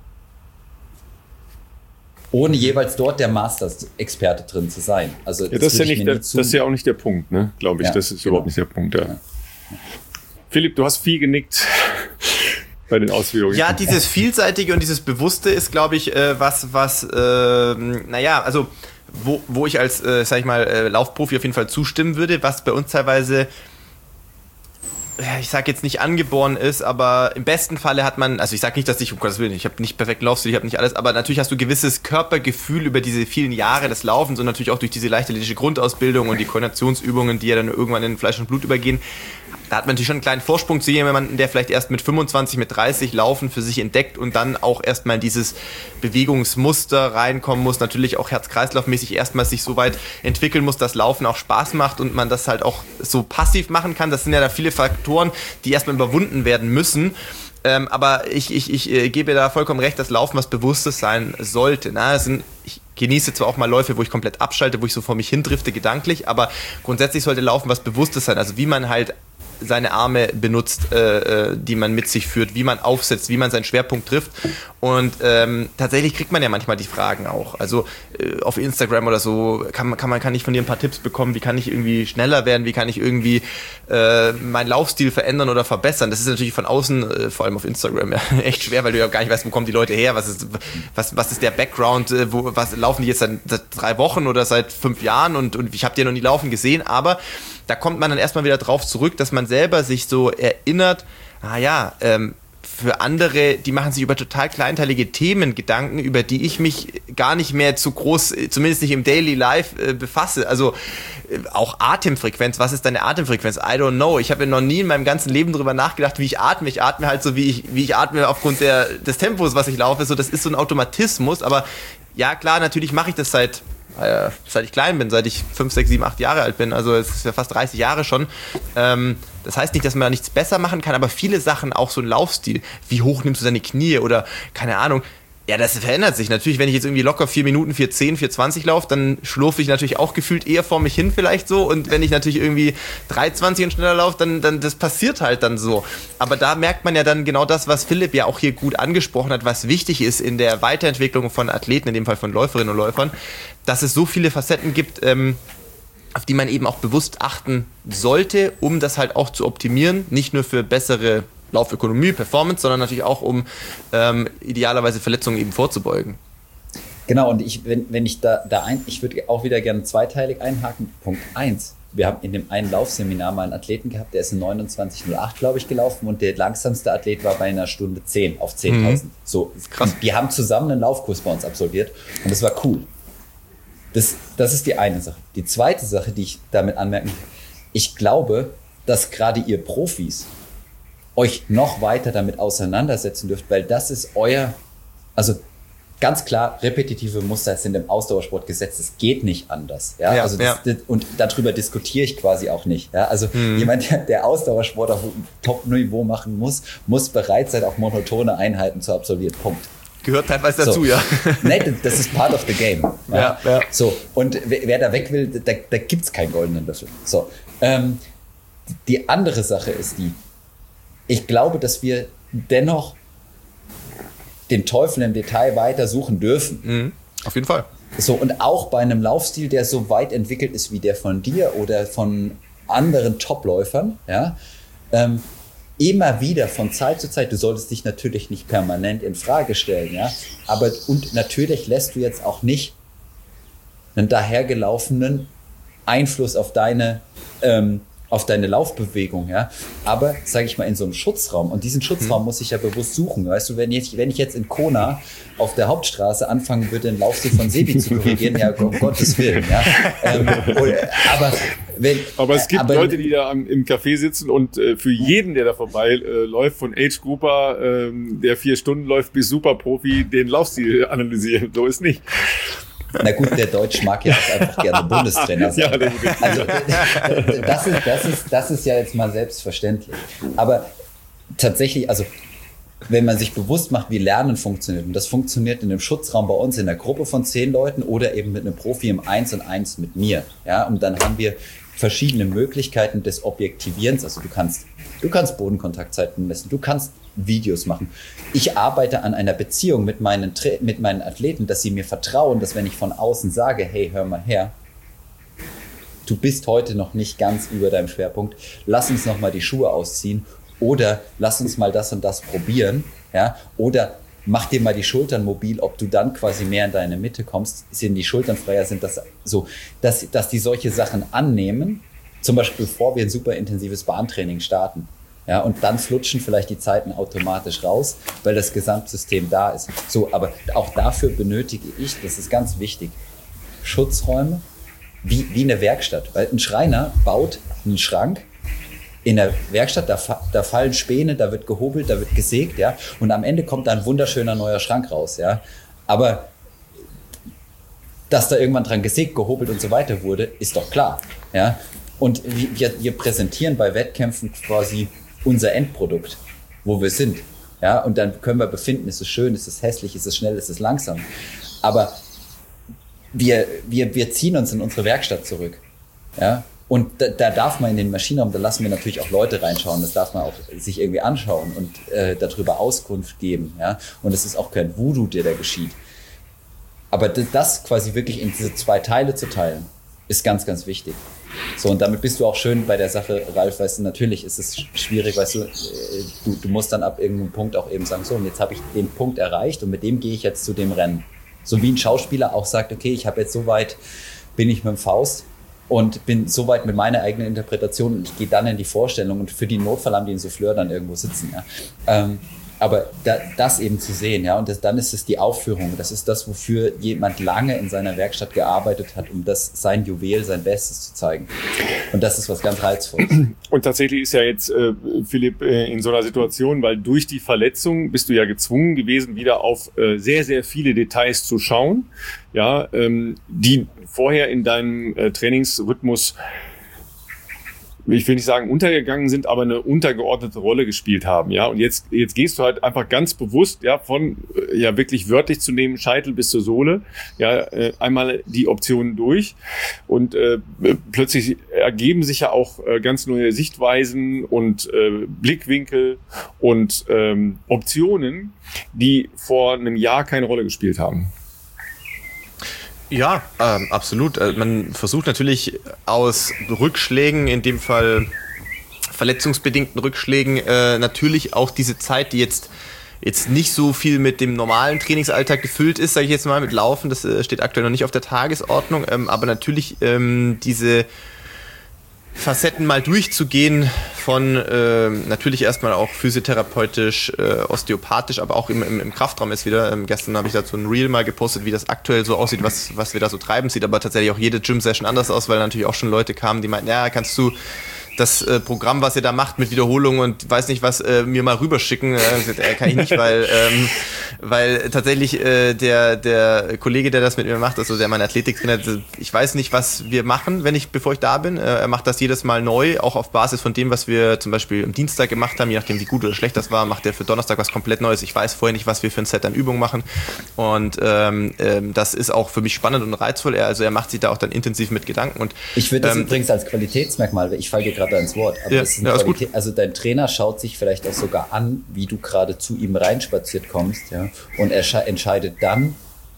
Ohne jeweils dort der Masters-Experte drin zu sein. Also ja, das, das, ist ja nicht der, das ist ja auch nicht der Punkt, ne? Glaube ich. Ja, das ist genau. überhaupt nicht der Punkt. Ja. Ja. Philipp, du hast viel genickt bei den Ausführungen. Ja, dieses Vielseitige und dieses Bewusste ist, glaube ich, äh, was, was, äh, naja, also wo, wo ich als, äh, sag ich mal, äh, Laufprofi auf jeden Fall zustimmen würde, was bei uns teilweise, ich sage jetzt nicht angeboren ist, aber im besten Falle hat man, also ich sage nicht, dass ich, um Gottes Willen, ich habe nicht perfekten Laufstil, ich habe nicht alles, aber natürlich hast du ein gewisses Körpergefühl über diese vielen Jahre des Laufens und natürlich auch durch diese leichtathletische Grundausbildung und die Koordinationsübungen, die ja dann irgendwann in Fleisch und Blut übergehen. Da hat man natürlich schon einen kleinen Vorsprung zu jemandem, der vielleicht erst mit fünfundzwanzig, mit dreißig Laufen für sich entdeckt und dann auch erstmal in dieses Bewegungsmuster reinkommen muss, natürlich auch Herz-Kreislauf-mäßig erstmal sich so weit entwickeln muss, dass Laufen auch Spaß macht und man das halt auch so passiv machen kann. Das sind ja da viele Faktoren, die erstmal überwunden werden müssen. Ähm, aber ich, ich, ich äh, gebe da vollkommen recht, dass Laufen was Bewusstes sein sollte. Na, es sind, ich genieße zwar auch mal Läufe, wo ich komplett abschalte, wo ich so vor mich hindrifte gedanklich, aber grundsätzlich sollte Laufen was Bewusstes sein. Also wie man halt seine Arme benutzt, äh, die man mit sich führt, wie man aufsetzt, wie man seinen Schwerpunkt trifft. Und ähm, tatsächlich kriegt man ja manchmal die Fragen auch. Also äh, auf Instagram oder so kann man, kann man kann ich von dir ein paar Tipps bekommen, wie kann ich irgendwie schneller werden, wie kann ich irgendwie äh, meinen Laufstil verändern oder verbessern. Das ist natürlich von außen, äh, vor allem auf Instagram, ja, echt schwer, weil du ja gar nicht weißt, wo kommen die Leute her, was ist, was, was ist der Background, äh, wo, was laufen die jetzt seit, seit drei Wochen oder seit fünf Jahren und, und ich habe die noch nie laufen gesehen, aber da kommt man dann erstmal wieder drauf zurück, dass man selber sich so erinnert, ah ja, ähm, für andere, die machen sich über total kleinteilige Themen Gedanken, über die ich mich gar nicht mehr zu groß, zumindest nicht im Daily Life äh, befasse. Also äh, auch Atemfrequenz, was ist deine Atemfrequenz? I don't know. Ich habe ja noch nie in meinem ganzen Leben drüber nachgedacht, wie ich atme. Ich atme halt so, wie ich, wie ich atme aufgrund der, des Tempos, was ich laufe. So, das ist so ein Automatismus, aber ja klar, natürlich mache ich das seit äh, seit ich klein bin, seit ich fünf, sechs, sieben, acht Jahre alt bin, also es ist ja fast dreißig Jahre schon. Ähm, das heißt nicht, dass man da nichts besser machen kann, aber viele Sachen, auch so ein Laufstil, wie hoch nimmst du deine Knie oder keine Ahnung, ja, das verändert sich. Natürlich, wenn ich jetzt irgendwie locker vier Minuten, vier zehn, vier zwanzig laufe, dann schlurfe ich natürlich auch gefühlt eher vor mich hin vielleicht so. Und wenn ich natürlich irgendwie drei zwanzig und schneller laufe, dann, dann das passiert halt dann so. Aber da merkt man ja dann genau das, was Philipp ja auch hier gut angesprochen hat, was wichtig ist in der Weiterentwicklung von Athleten, in dem Fall von Läuferinnen und Läufern, dass es so viele Facetten gibt, ähm, auf die man eben auch bewusst achten sollte, um das halt auch zu optimieren. Nicht nur für bessere Laufökonomie, Performance, sondern natürlich auch, um ähm, idealerweise Verletzungen eben vorzubeugen. Genau, und ich, wenn, wenn ich da, da ein, ich würde auch wieder gerne zweiteilig einhaken. Punkt eins, wir haben in dem einen Laufseminar mal einen Athleten gehabt, der ist in neunundzwanzig null acht, glaube ich, gelaufen und der langsamste Athlet war bei einer Stunde zehn auf zehntausend. Mhm. So, krass. Die haben zusammen einen Laufkurs bei uns absolviert und das war cool. Das, das ist die eine Sache. Die zweite Sache, die ich damit anmerken will, ich glaube, dass gerade ihr Profis euch noch weiter damit auseinandersetzen dürft, weil das ist euer, also ganz klar, repetitive Muster sind im Ausdauersport gesetzt. Es geht nicht anders. Ja, ja also das, ja. Das, und darüber diskutiere ich quasi auch nicht. Ja, also hm. jemand, der, der Ausdauersport auf Top-Niveau machen muss, muss bereit sein, auch monotone Einheiten zu absolvieren. Punkt. Gehört teilweise dazu, so. ja. Nein, das ist part of the game. Ja, ja. ja. So, und wer, wer da weg will, da, da gibt es keinen goldenen Löffel. So, ähm, die andere Sache ist die, ich glaube, dass wir dennoch den Teufel im Detail weiter suchen dürfen. Mhm, auf jeden Fall. So, und auch bei einem Laufstil, der so weit entwickelt ist wie der von dir oder von anderen Topläufern, ja, ähm, immer wieder von Zeit zu Zeit, du solltest dich natürlich nicht permanent in Frage stellen, ja, aber und natürlich lässt du jetzt auch nicht einen dahergelaufenen Einfluss auf deine ähm, auf deine Laufbewegung, ja, aber, sage ich mal, in so einem Schutzraum, und diesen Schutzraum hm. muss ich ja bewusst suchen, weißt du, wenn ich, wenn ich jetzt in Kona auf der Hauptstraße anfangen würde, den Laufstil von Sebi zu korrigieren, ja, um Gottes Willen, ja, ähm, oder, aber wenn, aber es gibt aber, Leute, die da am, im Café sitzen und äh, für jeden, der da vorbei äh, läuft, von Age-Grouper, ähm, der vier Stunden läuft, bis Superprofi, den Laufstil analysieren, so ist nicht. Na gut, der Deutsch mag ja auch einfach gerne Bundestrainer sein. Ja, das ist also das ist, das, ist, das ist ja jetzt mal selbstverständlich. Aber tatsächlich, also wenn man sich bewusst macht, wie Lernen funktioniert, und das funktioniert in einem Schutzraum bei uns in einer Gruppe von zehn Leuten oder eben mit einem Profi im Eins und Eins mit mir. Ja, und dann haben wir verschiedene Möglichkeiten des Objektivierens. Also du kannst, du kannst Bodenkontaktzeiten messen, du kannst Videos machen. Ich arbeite an einer Beziehung mit meinen, mit meinen Athleten, dass sie mir vertrauen, dass wenn ich von außen sage, hey, hör mal her, du bist heute noch nicht ganz über deinem Schwerpunkt, lass uns noch mal die Schuhe ausziehen oder lass uns mal das und das probieren, ja, oder mach dir mal die Schultern mobil, ob du dann quasi mehr in deine Mitte kommst, sind die Schultern freier, sind das so, dass, dass die solche Sachen annehmen, zum Beispiel bevor wir ein super intensives Bahntraining starten. Ja, und dann flutschen vielleicht die Zeiten automatisch raus, weil das Gesamtsystem da ist. So, aber auch dafür benötige ich, das ist ganz wichtig, Schutzräume wie, wie eine Werkstatt. Weil ein Schreiner baut einen Schrank in der Werkstatt, da, da fallen Späne, da wird gehobelt, da wird gesägt, ja, und am Ende kommt da ein wunderschöner neuer Schrank raus, ja. Aber dass da irgendwann dran gesägt, gehobelt und so weiter wurde, ist doch klar, ja. Und wir, wir präsentieren bei Wettkämpfen quasi unser Endprodukt, wo wir sind. Ja, und dann können wir befinden, ist es schön, ist es hässlich, ist es schnell, ist es langsam. Aber wir, wir, wir ziehen uns in unsere Werkstatt zurück. Ja, und da, da darf man in den Maschinenraum, da lassen wir natürlich auch Leute reinschauen, das darf man auch sich irgendwie anschauen und äh, darüber Auskunft geben. Ja, und es ist auch kein Voodoo, der da geschieht. Aber das quasi wirklich in diese zwei Teile zu teilen, ist ganz, ganz wichtig. So, und damit bist du auch schön bei der Sache, Ralf, weißt du, natürlich ist es schwierig, weißt du, du, du musst dann ab irgendeinem Punkt auch eben sagen, so, und jetzt habe ich den Punkt erreicht und mit dem gehe ich jetzt zu dem Rennen. So wie ein Schauspieler auch sagt, okay, ich habe jetzt so weit, bin ich mit dem Faust und bin so weit mit meiner eigenen Interpretation und ich gehe dann in die Vorstellung und für die Notfall haben die einen Souffleur dann irgendwo sitzen, ja. Ähm, Aber da, das eben zu sehen, ja, und das, dann ist es die Aufführung. Das ist das, wofür jemand lange in seiner Werkstatt gearbeitet hat, um das sein Juwel, sein Bestes zu zeigen. Und das ist was ganz Reizvolles. Und tatsächlich ist ja jetzt äh, Philipp äh, in so einer Situation, weil durch die Verletzung bist du ja gezwungen gewesen, wieder auf äh, sehr, sehr viele Details zu schauen, ja, ähm, die vorher in deinem äh, Trainingsrhythmus, ich will nicht sagen untergegangen sind, aber eine untergeordnete Rolle gespielt haben, ja. Und jetzt, jetzt gehst du halt einfach ganz bewusst, ja, von, ja, wirklich wörtlich zu nehmen, Scheitel bis zur Sohle, ja, äh, einmal die Optionen durch und äh, plötzlich ergeben sich ja auch äh, ganz neue Sichtweisen und äh, Blickwinkel und ähm, Optionen, die vor einem Jahr keine Rolle gespielt haben. Ja, ähm, absolut. Also man versucht natürlich aus Rückschlägen, in dem Fall verletzungsbedingten Rückschlägen, äh, natürlich auch diese Zeit, die jetzt jetzt nicht so viel mit dem normalen Trainingsalltag gefüllt ist, sage ich jetzt mal, mit Laufen, das äh, steht aktuell noch nicht auf der Tagesordnung, ähm, aber natürlich ähm, diese Facetten mal durchzugehen von äh, natürlich erstmal auch physiotherapeutisch, äh, osteopathisch, aber auch im, im, im Kraftraum ist wieder. Ähm, gestern habe ich dazu ein Reel mal gepostet, wie das aktuell so aussieht, was, was wir da so treiben. Sieht aber tatsächlich auch jede Gym-Session anders aus, weil natürlich auch schon Leute kamen, die meinten, ja, kannst du das äh, Programm, was ihr da macht mit Wiederholungen und weiß nicht was, äh, mir mal rüberschicken. Äh, kann ich nicht, weil ähm, weil tatsächlich äh, der der Kollege, der das mit mir macht, also der mein Athletiktrainer, ich weiß nicht, was wir machen, wenn ich bevor ich da bin. Äh, er macht das jedes Mal neu, auch auf Basis von dem, was wir zum Beispiel am Dienstag gemacht haben, je nachdem wie gut oder schlecht das war, macht er für Donnerstag was komplett Neues. Ich weiß vorher nicht, was wir für ein Set an Übungen machen und ähm, ähm, das ist auch für mich spannend und reizvoll. Er, also er macht sich da auch dann intensiv mit Gedanken. Und ich würde das ähm, übrigens als Qualitätsmerkmal, ich falle dir gerade ins Wort, aber ja, das ist ja, ist Qualität, also dein Trainer schaut sich vielleicht auch sogar an, wie du gerade zu ihm reinspaziert kommst, ja, und er entscheidet dann,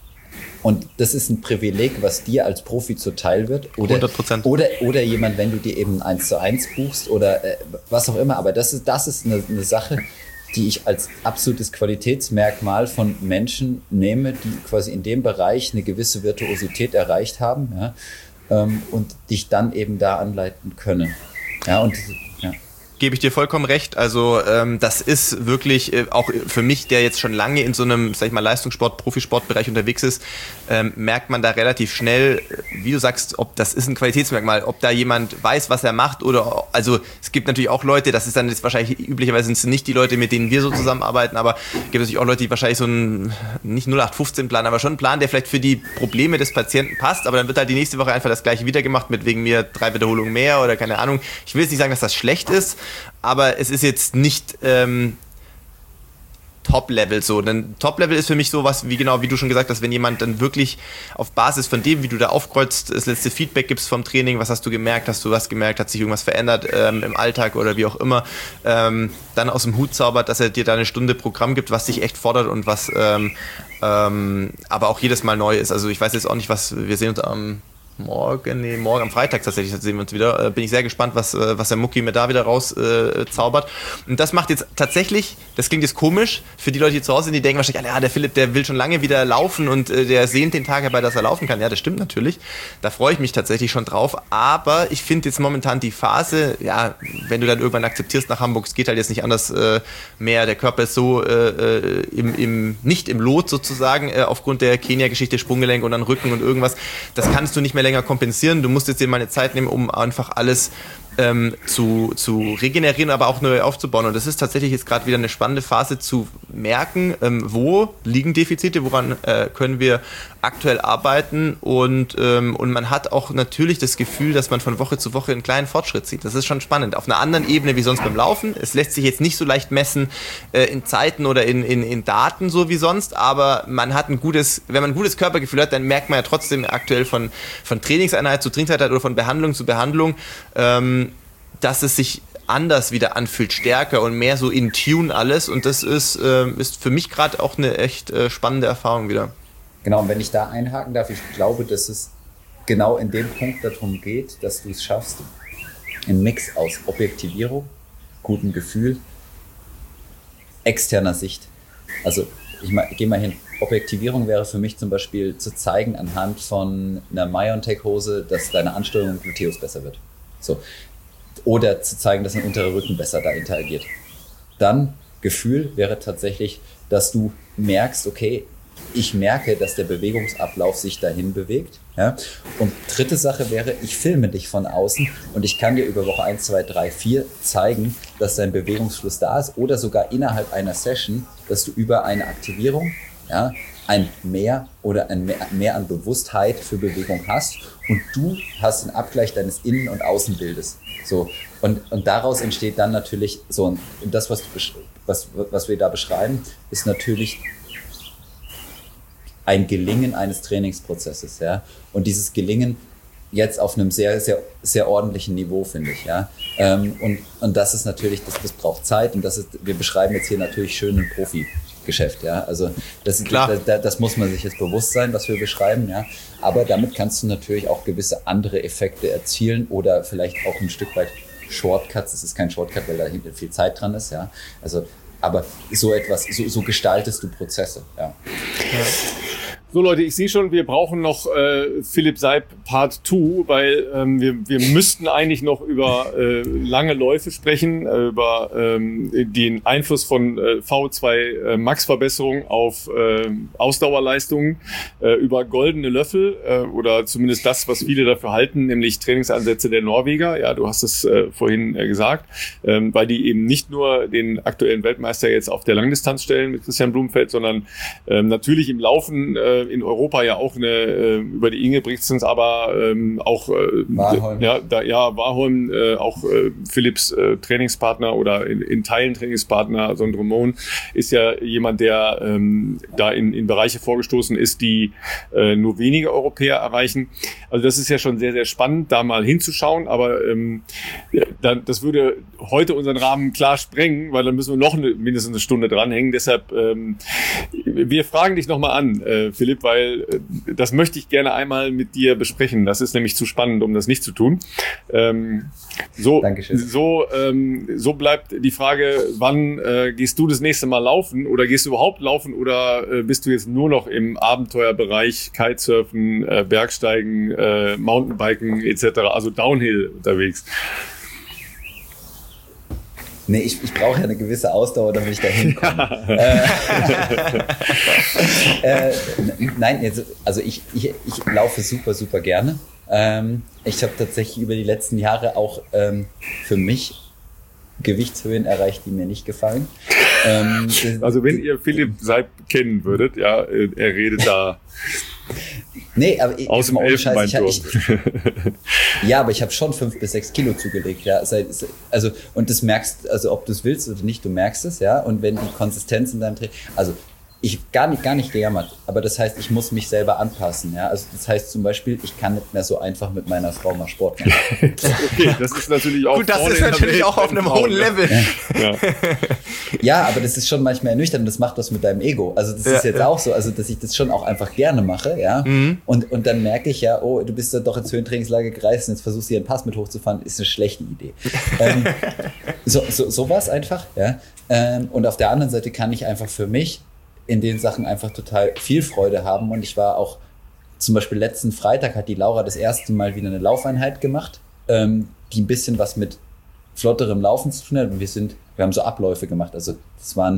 und das ist ein Privileg, was dir als Profi zuteil wird, oder, hundert Prozent. oder, oder jemand, wenn du dir eben eins zu eins buchst oder äh, was auch immer, aber das ist, das ist eine, eine Sache, die ich als absolutes Qualitätsmerkmal von Menschen nehme, die quasi in dem Bereich eine gewisse Virtuosität erreicht haben, ja, ähm, und dich dann eben da anleiten können. Ja, und ja. Gebe ich dir vollkommen recht. Also ähm, das ist wirklich äh, auch für mich, der jetzt schon lange in so einem, sag ich mal, Leistungssport, Profisportbereich unterwegs ist, ähm, merkt man da relativ schnell, wie du sagst, ob das ist ein Qualitätsmerkmal, ob da jemand weiß, was er macht oder, also es gibt natürlich auch Leute, das ist dann jetzt wahrscheinlich, üblicherweise sind es nicht die Leute, mit denen wir so zusammenarbeiten, aber es gibt natürlich auch Leute, die wahrscheinlich so einen, nicht null acht fünfzehn Plan, aber schon einen Plan, der vielleicht für die Probleme des Patienten passt, aber dann wird halt die nächste Woche einfach das gleiche wieder gemacht mit wegen mir drei Wiederholungen mehr oder keine Ahnung. Ich will jetzt nicht sagen, dass das schlecht ist, aber es ist jetzt nicht ähm, Top-Level so. Denn Top-Level ist für mich sowas, wie genau, wie du schon gesagt hast, wenn jemand dann wirklich auf Basis von dem, wie du da aufkreuzt, das letzte Feedback gibst vom Training, was hast du gemerkt, hast du was gemerkt, hat sich irgendwas verändert ähm, im Alltag oder wie auch immer, ähm, dann aus dem Hut zaubert, dass er dir da eine Stunde Programm gibt, was dich echt fordert und was ähm, ähm, aber auch jedes Mal neu ist. Also ich weiß jetzt auch nicht, was, wir sehen uns am Morgen, nee, morgen am Freitag tatsächlich sehen wir uns wieder. Äh, bin ich sehr gespannt, was, äh, was der Mucki mir da wieder raus äh, zaubert. Und das macht jetzt tatsächlich, das klingt jetzt komisch, für die Leute, die zu Hause sind, die denken wahrscheinlich, ja, der Philipp, der will schon lange wieder laufen und äh, der sehnt den Tag herbei, dass er laufen kann. Ja, das stimmt natürlich. Da freue ich mich tatsächlich schon drauf. Aber ich finde jetzt momentan die Phase, ja, wenn du dann irgendwann akzeptierst nach Hamburg, es geht halt jetzt nicht anders äh, mehr. Der Körper ist so äh, im, im, nicht im Lot sozusagen, äh, aufgrund der Kenia-Geschichte, Sprunggelenk und dann Rücken und irgendwas. Das kannst du nicht mehr länger kompensieren. Du musst jetzt dir mal eine Zeit nehmen, um einfach alles ähm, zu, zu regenerieren, aber auch neu aufzubauen. Und das ist tatsächlich jetzt gerade wieder eine spannende Phase zu merken, ähm, wo liegen Defizite, woran äh, können wir aktuell arbeiten und, ähm, und man hat auch natürlich das Gefühl, dass man von Woche zu Woche einen kleinen Fortschritt sieht. Das ist schon spannend. Auf einer anderen Ebene wie sonst beim Laufen. Es lässt sich jetzt nicht so leicht messen äh, in Zeiten oder in, in, in Daten so wie sonst, aber man hat ein gutes, wenn man ein gutes Körpergefühl hat, dann merkt man ja trotzdem aktuell von, von Trainingseinheit zu Trainingseinheit oder von Behandlung zu Behandlung, ähm, dass es sich anders wieder anfühlt, stärker und mehr so in Tune alles und das ist, äh, ist für mich gerade auch eine echt äh, spannende Erfahrung wieder. Genau, und wenn ich da einhaken darf, ich glaube, dass es genau in dem Punkt darum geht, dass du es schaffst, einen Mix aus Objektivierung, gutem Gefühl, externer Sicht. Also ich, mal, ich gehe mal hin, Objektivierung wäre für mich zum Beispiel zu zeigen anhand von einer Myontech-Hose, dass deine Ansteuerung im Gluteus besser wird. So. Oder zu zeigen, dass ein unterer Rücken besser da interagiert. Dann Gefühl wäre tatsächlich, dass du merkst, okay, ich merke, dass der Bewegungsablauf sich dahin bewegt. Ja? Und dritte Sache wäre, ich filme dich von außen und ich kann dir über Woche eins, zwei, drei, vier zeigen, dass dein Bewegungsfluss da ist oder sogar innerhalb einer Session, dass du über eine Aktivierung, ja, ein Mehr oder ein Mehr, mehr an Bewusstheit für Bewegung hast und du hast einen Abgleich deines Innen- und Außenbildes. So. Und, und daraus entsteht dann natürlich so, und das, was, du, was, was wir da beschreiben, ist natürlich ein Gelingen eines Trainingsprozesses, ja. Und dieses Gelingen jetzt auf einem sehr, sehr, sehr ordentlichen Niveau, finde ich, ja. Ähm, und, und das ist natürlich, das, das braucht Zeit und das ist, wir beschreiben jetzt hier natürlich schön ein Profi-Geschäft, ja. Also, das, das, das, das muss man sich jetzt bewusst sein, was wir beschreiben, ja. Aber damit kannst du natürlich auch gewisse andere Effekte erzielen oder vielleicht auch ein Stück weit Shortcuts. Es ist kein Shortcut, weil da hinten viel Zeit dran ist, ja. Also, aber so etwas, so, so gestaltest du Prozesse, ja. Ja. So Leute, ich sehe schon, wir brauchen noch äh, Philipp Seib Part zwei, weil ähm, wir, wir müssten eigentlich noch über äh, lange Läufe sprechen, äh, über ähm, den Einfluss von äh, V zwei äh, Max Verbesserung auf äh, Ausdauerleistungen, äh, über goldene Löffel äh, oder zumindest das, was viele dafür halten, nämlich Trainingsansätze der Norweger. Ja, du hast es äh, vorhin äh, gesagt, ähm, weil die eben nicht nur den aktuellen Weltmeister jetzt auf der Langdistanz stellen mit Christian Blumenfeld, sondern ähm, natürlich im Laufen äh, in Europa ja auch eine äh, über die Ingebrigtsens, aber ähm, auch äh, Warholm. ja, da, ja Warholm, äh, auch äh, Philipps äh, Trainingspartner oder in, in Teilen Trainingspartner, Sondre Mohn ist ja jemand, der ähm, da in, in Bereiche vorgestoßen ist, die äh, nur wenige Europäer erreichen. Also das ist ja schon sehr, sehr spannend, da mal hinzuschauen, aber ähm, da, das würde heute unseren Rahmen klar sprengen, weil dann müssen wir noch eine, mindestens eine Stunde dranhängen. Deshalb, ähm, wir fragen dich nochmal an, äh, Philipp, weil äh, das möchte ich gerne einmal mit dir besprechen. Das ist nämlich zu spannend, um das nicht zu tun. Ähm, so, Dankeschön. so, ähm, so bleibt die Frage, wann äh, gehst du das nächste Mal laufen oder gehst du überhaupt laufen oder äh, bist du jetzt nur noch im Abenteuerbereich, Kitesurfen, äh, Bergsteigen, äh, Mountainbiken et cetera, also Downhill unterwegs? Nee, ich, ich brauche ja eine gewisse Ausdauer, damit ich da hinkomme. äh, äh, nein, jetzt, also ich, ich, ich laufe super, super gerne. Ähm, ich habe tatsächlich über die letzten Jahre auch ähm, für mich Gewichtshöhen erreicht, die mir nicht gefallen. Ähm, also wenn ihr Philipp Seib kennen würdet, ja, er redet da nee, aber ich, aus dem Elfenbeinturm. Ich, ich, ja, aber ich habe schon fünf bis sechs Kilo zugelegt, ja. Also, und das merkst, also ob du es willst oder nicht, du merkst es, ja. Und wenn die Konsistenz in deinem Training, also ich gar nicht, gar nicht gejammert, aber das heißt, ich muss mich selber anpassen, ja. Also das heißt zum Beispiel, ich kann nicht mehr so einfach mit meiner Frau mal Sport machen. Okay, das ist natürlich auch gut, das ist natürlich auch auf einem hohen Level. Ja. Ja. Ja, aber das ist schon manchmal ernüchternd und das macht was mit deinem Ego. Also das ja, ist jetzt ja. auch so, also dass ich das schon auch einfach gerne mache, ja. Mhm. Und, und dann merke ich ja, oh, du bist ja doch ins Höhentrainingslager gereist und jetzt versuchst du hier einen Pass mit hochzufahren, ist eine schlechte Idee. ähm, so, so, so war es einfach, ja. Ähm, und auf der anderen Seite kann ich einfach für mich in den Sachen einfach total viel Freude haben und ich war auch, zum Beispiel letzten Freitag hat die Laura das erste Mal wieder eine Laufeinheit gemacht, ähm, die ein bisschen was mit flotterem Laufen zu tun hat und wir sind, wir haben so Abläufe gemacht, also das waren,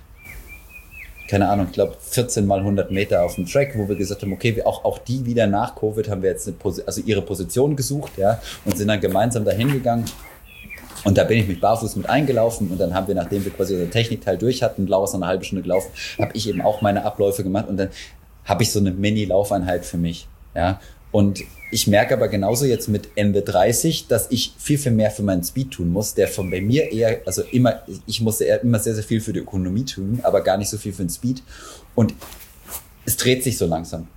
keine Ahnung, ich glaube vierzehn mal hundert Meter auf dem Track, wo wir gesagt haben, okay, wir auch, auch die wieder nach Covid haben wir jetzt eine Posi- also ihre Position gesucht, ja, und sind dann gemeinsam dahin gegangen. Und da bin ich mit barfuß mit eingelaufen und dann haben wir, nachdem wir quasi unseren Technikteil durch hatten, Laura ist noch eine halbe Stunde gelaufen, habe ich eben auch meine Abläufe gemacht und dann habe ich so eine Mini-Laufeinheit für mich. Ja. Und ich merke aber genauso jetzt mit Ende dreißig, dass ich viel, viel mehr für meinen Speed tun muss, der von bei mir eher, also immer, ich musste eher immer sehr, sehr viel für die Ökonomie tun, aber gar nicht so viel für den Speed. Und es dreht sich so langsam.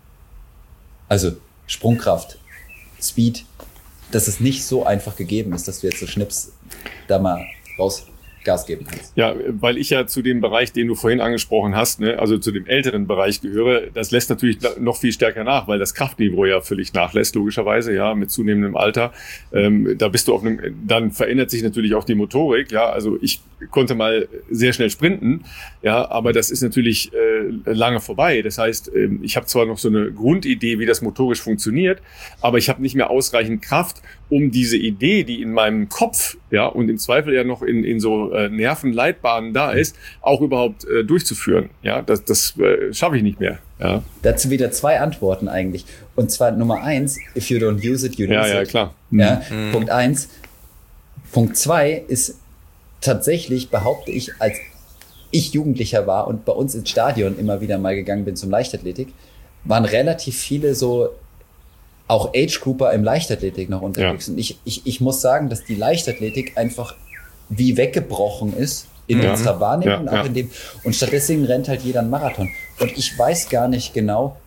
Also Sprungkraft, Speed, dass es nicht so einfach gegeben ist, dass du jetzt so schnips da mal raus Gas geben kannst. Ja, weil ich ja zu dem Bereich, den du vorhin angesprochen hast, ne, also zu dem älteren Bereich gehöre, das lässt natürlich noch viel stärker nach, weil das Kraftniveau ja völlig nachlässt, logischerweise, ja, mit zunehmendem Alter. Ähm, da bist du auf einem, dann verändert sich natürlich auch die Motorik, ja, also ich konnte mal sehr schnell sprinten, ja, aber das ist natürlich äh, lange vorbei. Das heißt, äh, ich habe zwar noch so eine Grundidee, wie das motorisch funktioniert, aber ich habe nicht mehr ausreichend Kraft, um diese Idee, die in meinem Kopf, ja, und im Zweifel ja noch in, in so äh, Nervenleitbahnen da ist, auch überhaupt äh, durchzuführen. Ja, das, das äh, schaffe ich nicht mehr. Ja. Dazu wieder zwei Antworten eigentlich. Und zwar Nummer eins, if you don't use it, you lose ja, it. Ja, klar. Ja, mhm. Punkt eins. Punkt zwei ist tatsächlich, behaupte ich, als ich Jugendlicher war und bei uns ins Stadion immer wieder mal gegangen bin zum Leichtathletik, waren relativ viele so auch Age-Grouper im Leichtathletik noch unterwegs. Ja. Und ich, ich, ich muss sagen, dass die Leichtathletik einfach wie weggebrochen ist in ja. unserer Wahrnehmung. Ja, auch ja. in dem, und stattdessen rennt halt jeder einen Marathon. Und ich weiß gar nicht genau,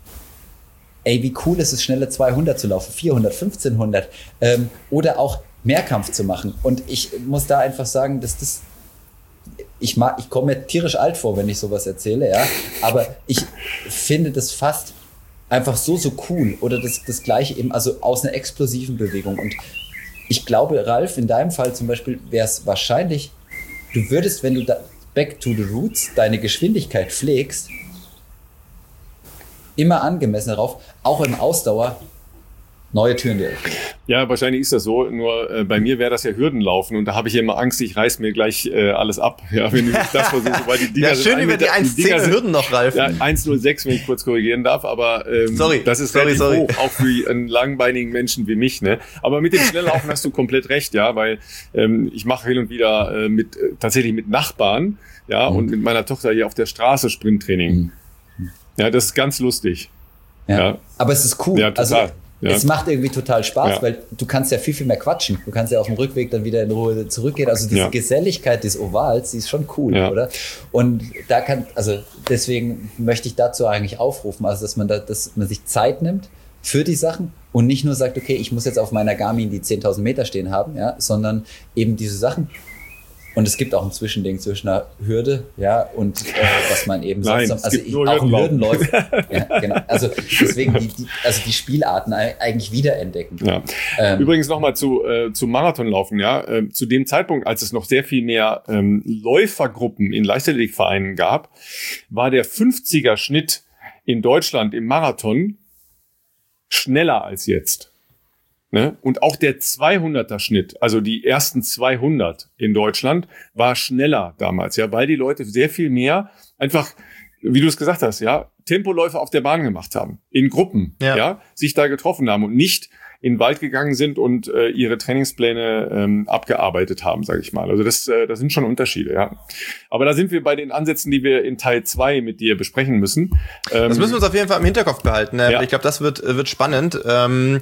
ey, wie cool ist es, schnelle zweihundert zu laufen, vierhundert, fünfzehnhundert ähm, oder auch Mehrkampf zu machen. Und ich muss da einfach sagen, dass das, ich mag, ich komme mir tierisch alt vor, wenn ich sowas erzähle, ja, aber ich finde das fast einfach so, so cool oder das, das Gleiche eben, also aus einer explosiven Bewegung. Und ich glaube, Ralf, in deinem Fall zum Beispiel wäre es wahrscheinlich, du würdest, wenn du da back to the roots deine Geschwindigkeit pflegst, immer angemessen darauf, auch im Ausdauer, neue Türen dir öffnen. Ja, wahrscheinlich ist das so. Nur äh, bei mir wäre das ja Hürdenlaufen und da habe ich immer Angst, ich reiß mir gleich äh, alles ab. Ja, wenn ich das versuche, weil die Dinger ja, schön über die eins Komma zehn Hürden noch, Ralf. Ja, eins Komma null sechs, wenn ich kurz korrigieren darf, aber ähm, sorry, das ist sorry, relativ sorry. hoch, auch für einen langbeinigen Menschen wie mich. Ne? Aber mit dem Schnelllaufen hast du komplett recht, ja, weil ähm, ich mache hin und wieder äh, mit äh, tatsächlich mit Nachbarn, ja, mhm. und mit meiner Tochter hier auf der Straße Sprinttraining. Mhm. Ja, das ist ganz lustig. Ja. Ja. Aber es ist cool. Ja, total. Also, ja. Es macht irgendwie total Spaß, ja. weil du kannst ja viel, viel mehr quatschen. Du kannst ja auf dem Rückweg dann wieder in Ruhe zurückgehen. Also diese ja. Geselligkeit des Ovals, die ist schon cool, ja. oder? Und da kann, also deswegen möchte ich dazu eigentlich aufrufen, also dass man da, dass man sich Zeit nimmt für die Sachen und nicht nur sagt, okay, ich muss jetzt auf meiner Garmin die zehntausend Meter stehen haben, ja, sondern eben diese Sachen. Und es gibt auch ein Zwischending zwischen einer Hürde, ja, und äh, was man eben Nein, sonst, also ich, auch ein Hürdenläufer. Ja, genau. Also deswegen die, die, also die Spielarten eigentlich wiederentdecken. Ja. Ähm, Übrigens nochmal zu äh, zum Marathonlaufen, ja. Äh, zu dem Zeitpunkt, als es noch sehr viel mehr ähm, Läufergruppen in Leichtathletikvereinen gab, war der fünfziger Schnitt in Deutschland im Marathon schneller als jetzt. Ne? Und auch der zweihunderter Schnitt, also die ersten zweihundert in Deutschland, war schneller damals, ja, weil die Leute sehr viel mehr einfach, wie du es gesagt hast, ja, Tempoläufe auf der Bahn gemacht haben, in Gruppen, ja, ja sich da getroffen haben und nicht in den Wald gegangen sind und äh, ihre Trainingspläne ähm, abgearbeitet haben, sage ich mal. Also das, äh, das sind schon Unterschiede, ja. Aber da sind wir bei den Ansätzen, die wir in Teil zwei mit dir besprechen müssen. Ähm, das müssen wir uns auf jeden Fall im Hinterkopf behalten. Ne? Ja. Ich glaube, das wird, wird spannend. Ähm,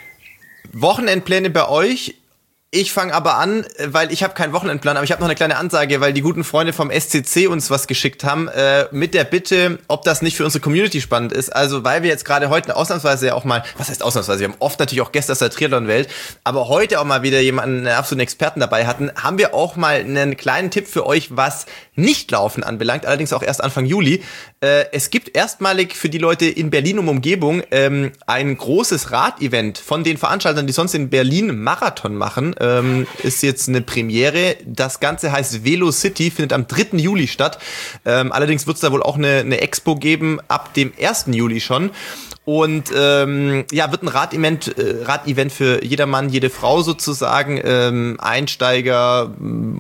Wochenendpläne bei euch. Ich fange aber an, weil ich habe keinen Wochenendplan, aber ich habe noch eine kleine Ansage, weil die guten Freunde vom S C C uns was geschickt haben, äh, mit der Bitte, ob das nicht für unsere Community spannend ist. Also, weil wir jetzt gerade heute ausnahmsweise ja auch mal, was heißt ausnahmsweise, wir haben oft natürlich auch Gäste aus der Triathlon-Welt, aber heute auch mal wieder jemanden, einen absoluten Experten dabei hatten, haben wir auch mal einen kleinen Tipp für euch, was Nichtlaufen anbelangt, allerdings auch erst Anfang Juli. Äh, es gibt erstmalig für die Leute in Berlin und Umgebung ähm, ein großes Radevent von den Veranstaltern, die sonst in Berlin Marathon machen. Ähm, ist jetzt eine Premiere. Das Ganze heißt Velo City, findet am dritten Juli statt. Ähm, allerdings wird es da wohl auch eine, eine Expo geben, ab dem ersten Juli schon. Und ähm, ja, wird ein Radevent, äh, Radevent für jedermann, jede Frau sozusagen. Ähm, Einsteiger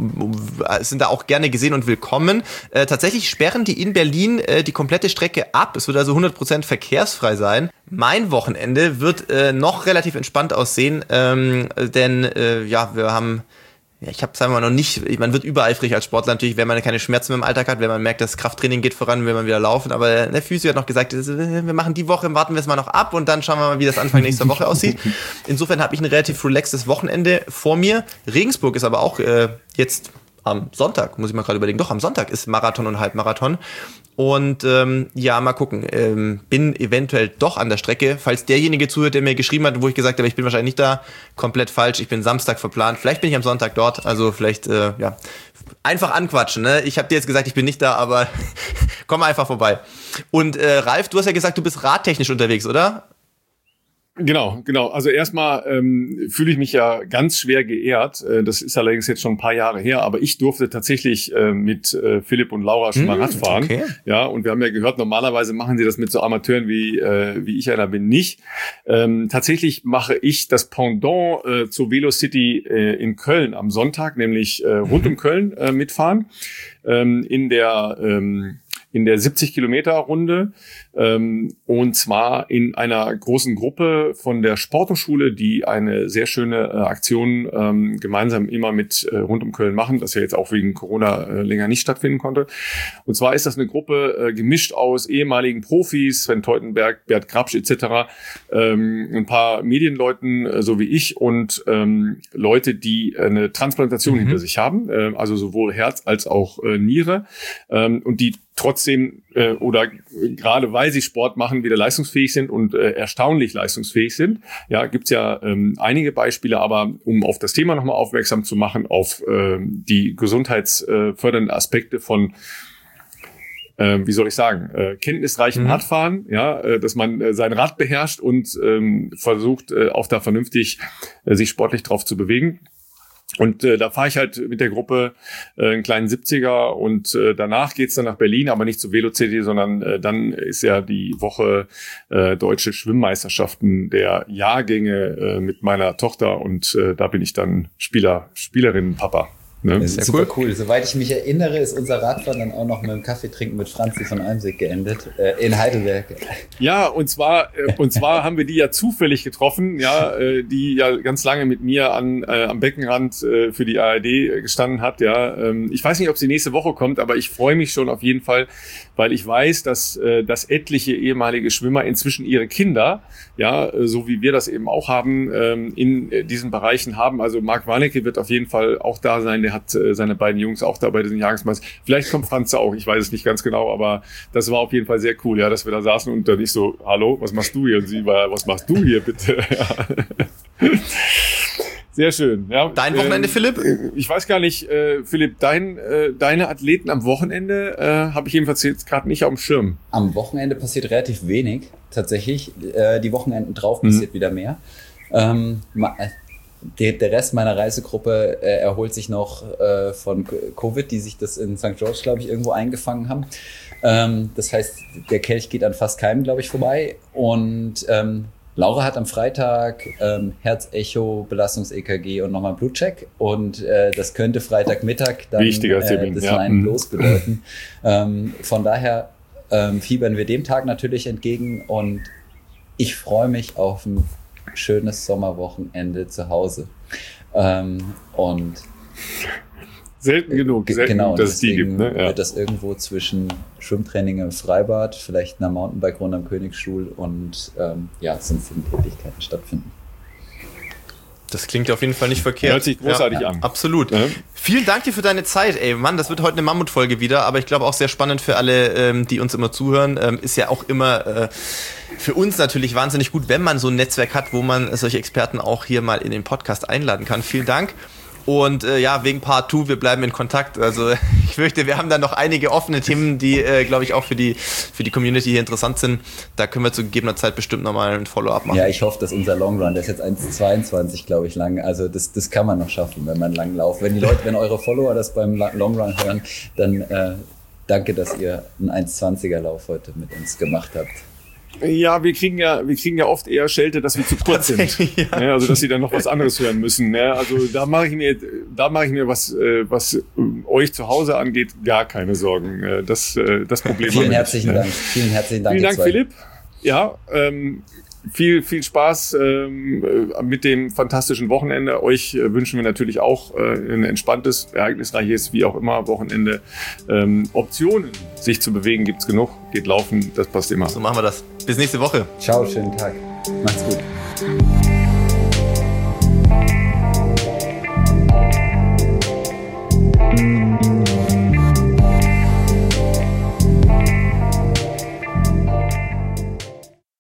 äh, sind da auch gerne gesehen und willkommen. Äh, tatsächlich sperren die in Berlin äh, die komplette Strecke ab. Es wird also hundert Prozent verkehrsfrei sein. Mein Wochenende wird äh, noch relativ entspannt aussehen, ähm, denn äh, ja, wir haben... Ja, ich habe, sagen wir mal, noch nicht, man wird übereifrig als Sportler natürlich, wenn man keine Schmerzen im Alltag hat, wenn man merkt, das Krafttraining geht voran, will man wieder laufen, aber der Physio hat noch gesagt, wir machen die Woche, warten wir es mal noch ab und dann schauen wir mal, wie das Anfang nächster Woche aussieht. Insofern habe ich ein relativ relaxtes Wochenende vor mir. Regensburg ist aber auch äh, jetzt am Sonntag, muss ich mal gerade überlegen, doch, am Sonntag ist Marathon und Halbmarathon. Und ähm, ja, mal gucken. Ähm, bin eventuell doch an der Strecke. Falls derjenige zuhört, der mir geschrieben hat, wo ich gesagt habe, ich bin wahrscheinlich nicht da, komplett falsch. Ich bin Samstag verplant. Vielleicht bin ich am Sonntag dort. Also vielleicht, äh, ja, einfach anquatschen. Ne? Ich habe dir jetzt gesagt, ich bin nicht da, aber komm einfach vorbei. Und äh, Ralf, du hast ja gesagt, du bist radtechnisch unterwegs, oder? Genau, genau. Also erstmal ähm, fühle ich mich ja ganz schwer geehrt. Äh, das ist allerdings jetzt schon ein paar Jahre her, aber ich durfte tatsächlich äh, mit äh, Philipp und Laura schon mal mmh, Radfahren. Okay. Ja, und wir haben ja gehört, normalerweise machen sie das mit so Amateuren wie äh, wie ich einer bin nicht. Ähm, tatsächlich mache ich das Pendant äh, zur Velo City äh, in Köln am Sonntag, nämlich äh, rund um Köln äh, mitfahren ähm, in der ähm, in der siebzig Kilometer Runde, ähm, und zwar in einer großen Gruppe von der Sporthochschule, die eine sehr schöne äh, Aktion ähm, gemeinsam immer mit äh, rund um Köln machen, das ja jetzt auch wegen Corona äh, länger nicht stattfinden konnte. Und zwar ist das eine Gruppe äh, gemischt aus ehemaligen Profis, Sven Teutenberg, Bert Grabsch et cetera, ähm, ein paar Medienleuten, äh, so wie ich, und ähm, Leute, die äh, eine Transplantation mhm. hinter sich haben, äh, also sowohl Herz als auch äh, Niere, ähm, und die trotzdem äh, oder gerade weil sie Sport machen, wieder leistungsfähig sind und äh, erstaunlich leistungsfähig sind. Ja, gibt's ja ähm, einige Beispiele, aber um auf das Thema nochmal aufmerksam zu machen, auf äh, die gesundheitsfördernden Aspekte von äh, wie soll ich sagen, äh, kenntnisreichem mhm. Radfahren, ja, äh, dass man äh, sein Rad beherrscht und ähm, versucht, äh, auch da vernünftig äh, sich sportlich drauf zu bewegen. Und äh, da fahre ich halt mit der Gruppe äh, einen kleinen siebziger und äh, danach geht's dann nach Berlin, aber nicht zu Velocity, sondern äh, dann ist ja die Woche äh, deutsche Schwimmmeisterschaften der Jahrgänge äh, mit meiner Tochter und äh, da bin ich dann Spieler, Spielerin, Papa. Ne? Das ist super cool. cool. Soweit ich mich erinnere, ist unser Radfahren dann auch noch mit dem Kaffee trinken mit Franzi von Almsig geendet, äh, in Heidelberg. Ja, und zwar äh, und zwar haben wir die ja zufällig getroffen, ja, äh, die ja ganz lange mit mir an äh, am Beckenrand äh, für die A R D gestanden hat, ja. Ähm, ich weiß nicht, ob sie nächste Woche kommt, aber ich freue mich schon auf jeden Fall, weil ich weiß, dass äh, dass etliche ehemalige Schwimmer inzwischen ihre Kinder, ja, äh, so wie wir das eben auch haben, ähm, in äh, diesen Bereichen haben. Also Marc Warnecke wird auf jeden Fall auch da sein. Der hat äh, seine beiden Jungs auch da bei diesen Jahrgangsmeistern. Vielleicht kommt Franz auch, ich weiß es nicht ganz genau, aber das war auf jeden Fall sehr cool, ja, dass wir da saßen und dann ich so, hallo, was machst du hier? Und sie war, was machst du hier bitte? Ja. Sehr schön. Ja, dein Wochenende, ähm, Philipp? Ich weiß gar nicht, äh, Philipp, dein, äh, deine Athleten am Wochenende äh, habe ich jedenfalls jetzt gerade nicht auf dem Schirm. Am Wochenende passiert relativ wenig, tatsächlich. Äh, die Wochenenden drauf passiert mhm. wieder mehr. Ähm, Der, der Rest meiner Reisegruppe äh, erholt sich noch äh, von Covid, die sich das in Sankt George, glaube ich, irgendwo eingefangen haben. Ähm, das heißt, der Kelch geht an fast keinem, glaube ich, vorbei. Und ähm, Laura hat am Freitag ähm, Herzecho, Belastungs-E K G und nochmal einen Blutcheck. Und äh, das könnte Freitagmittag dann äh, das ja. Line Los bedeuten. ähm, von daher ähm, fiebern wir dem Tag natürlich entgegen. Und ich freue mich auf ein schönes Sommerwochenende zu Hause. Ähm, und selten genug, selten genau, genug, dass es die gibt. Ne? Ja. Wird das irgendwo zwischen Schwimmtraining im Freibad, vielleicht einer Mountainbike-Runde am Königsstuhl und ähm, ja, sonstigen Tätigkeiten stattfinden. Das klingt auf jeden Fall nicht verkehrt. Hört sich großartig ja, an. Absolut. Ja. Vielen Dank dir für deine Zeit, ey. Mann, das wird heute eine Mammutfolge wieder, aber ich glaube auch sehr spannend für alle, ähm, die uns immer zuhören. Ähm, ist ja auch immer äh, für uns natürlich wahnsinnig gut, wenn man so ein Netzwerk hat, wo man solche Experten auch hier mal in den Podcast einladen kann. Vielen Dank. Und äh, ja, wegen Part zwei, wir bleiben in Kontakt. Also ich fürchte, wir haben da noch einige offene Themen, die, äh, glaube ich, auch für die, für die Community hier interessant sind. Da können wir zu gegebener Zeit bestimmt nochmal ein Follow-up machen. Ja, ich hoffe, dass unser Long Run, der ist jetzt eins zweiundzwanzig, glaube ich, lang. Also das, das kann man noch schaffen, wenn man lang lauft. Wenn die Leute, wenn eure Follower das beim Long Run hören, dann äh, danke, dass ihr einen eins zwanziger Lauf heute mit uns gemacht habt. Ja, wir kriegen ja, wir kriegen ja oft eher Schelte, dass wir zu kurz sind. Ja. Ja, also dass sie dann noch was anderes hören müssen. Ja, also da mache ich mir, da mache ich mir was, äh, was äh, euch zu Hause angeht, gar keine Sorgen. Äh, das, äh, das Problem. Vielen herzlichen Dank. Vielen herzlichen Dank. Vielen Dank, Philipp. Ja, ähm, viel, viel Spaß ähm, mit dem fantastischen Wochenende. Euch äh, wünschen wir natürlich auch äh, ein entspanntes, ereignisreiches, wie auch immer, Wochenende. Ähm, Optionen, sich zu bewegen, gibt's genug. Geht laufen, das passt immer. So machen wir das. Bis nächste Woche. Ciao, schönen Tag. Macht's gut.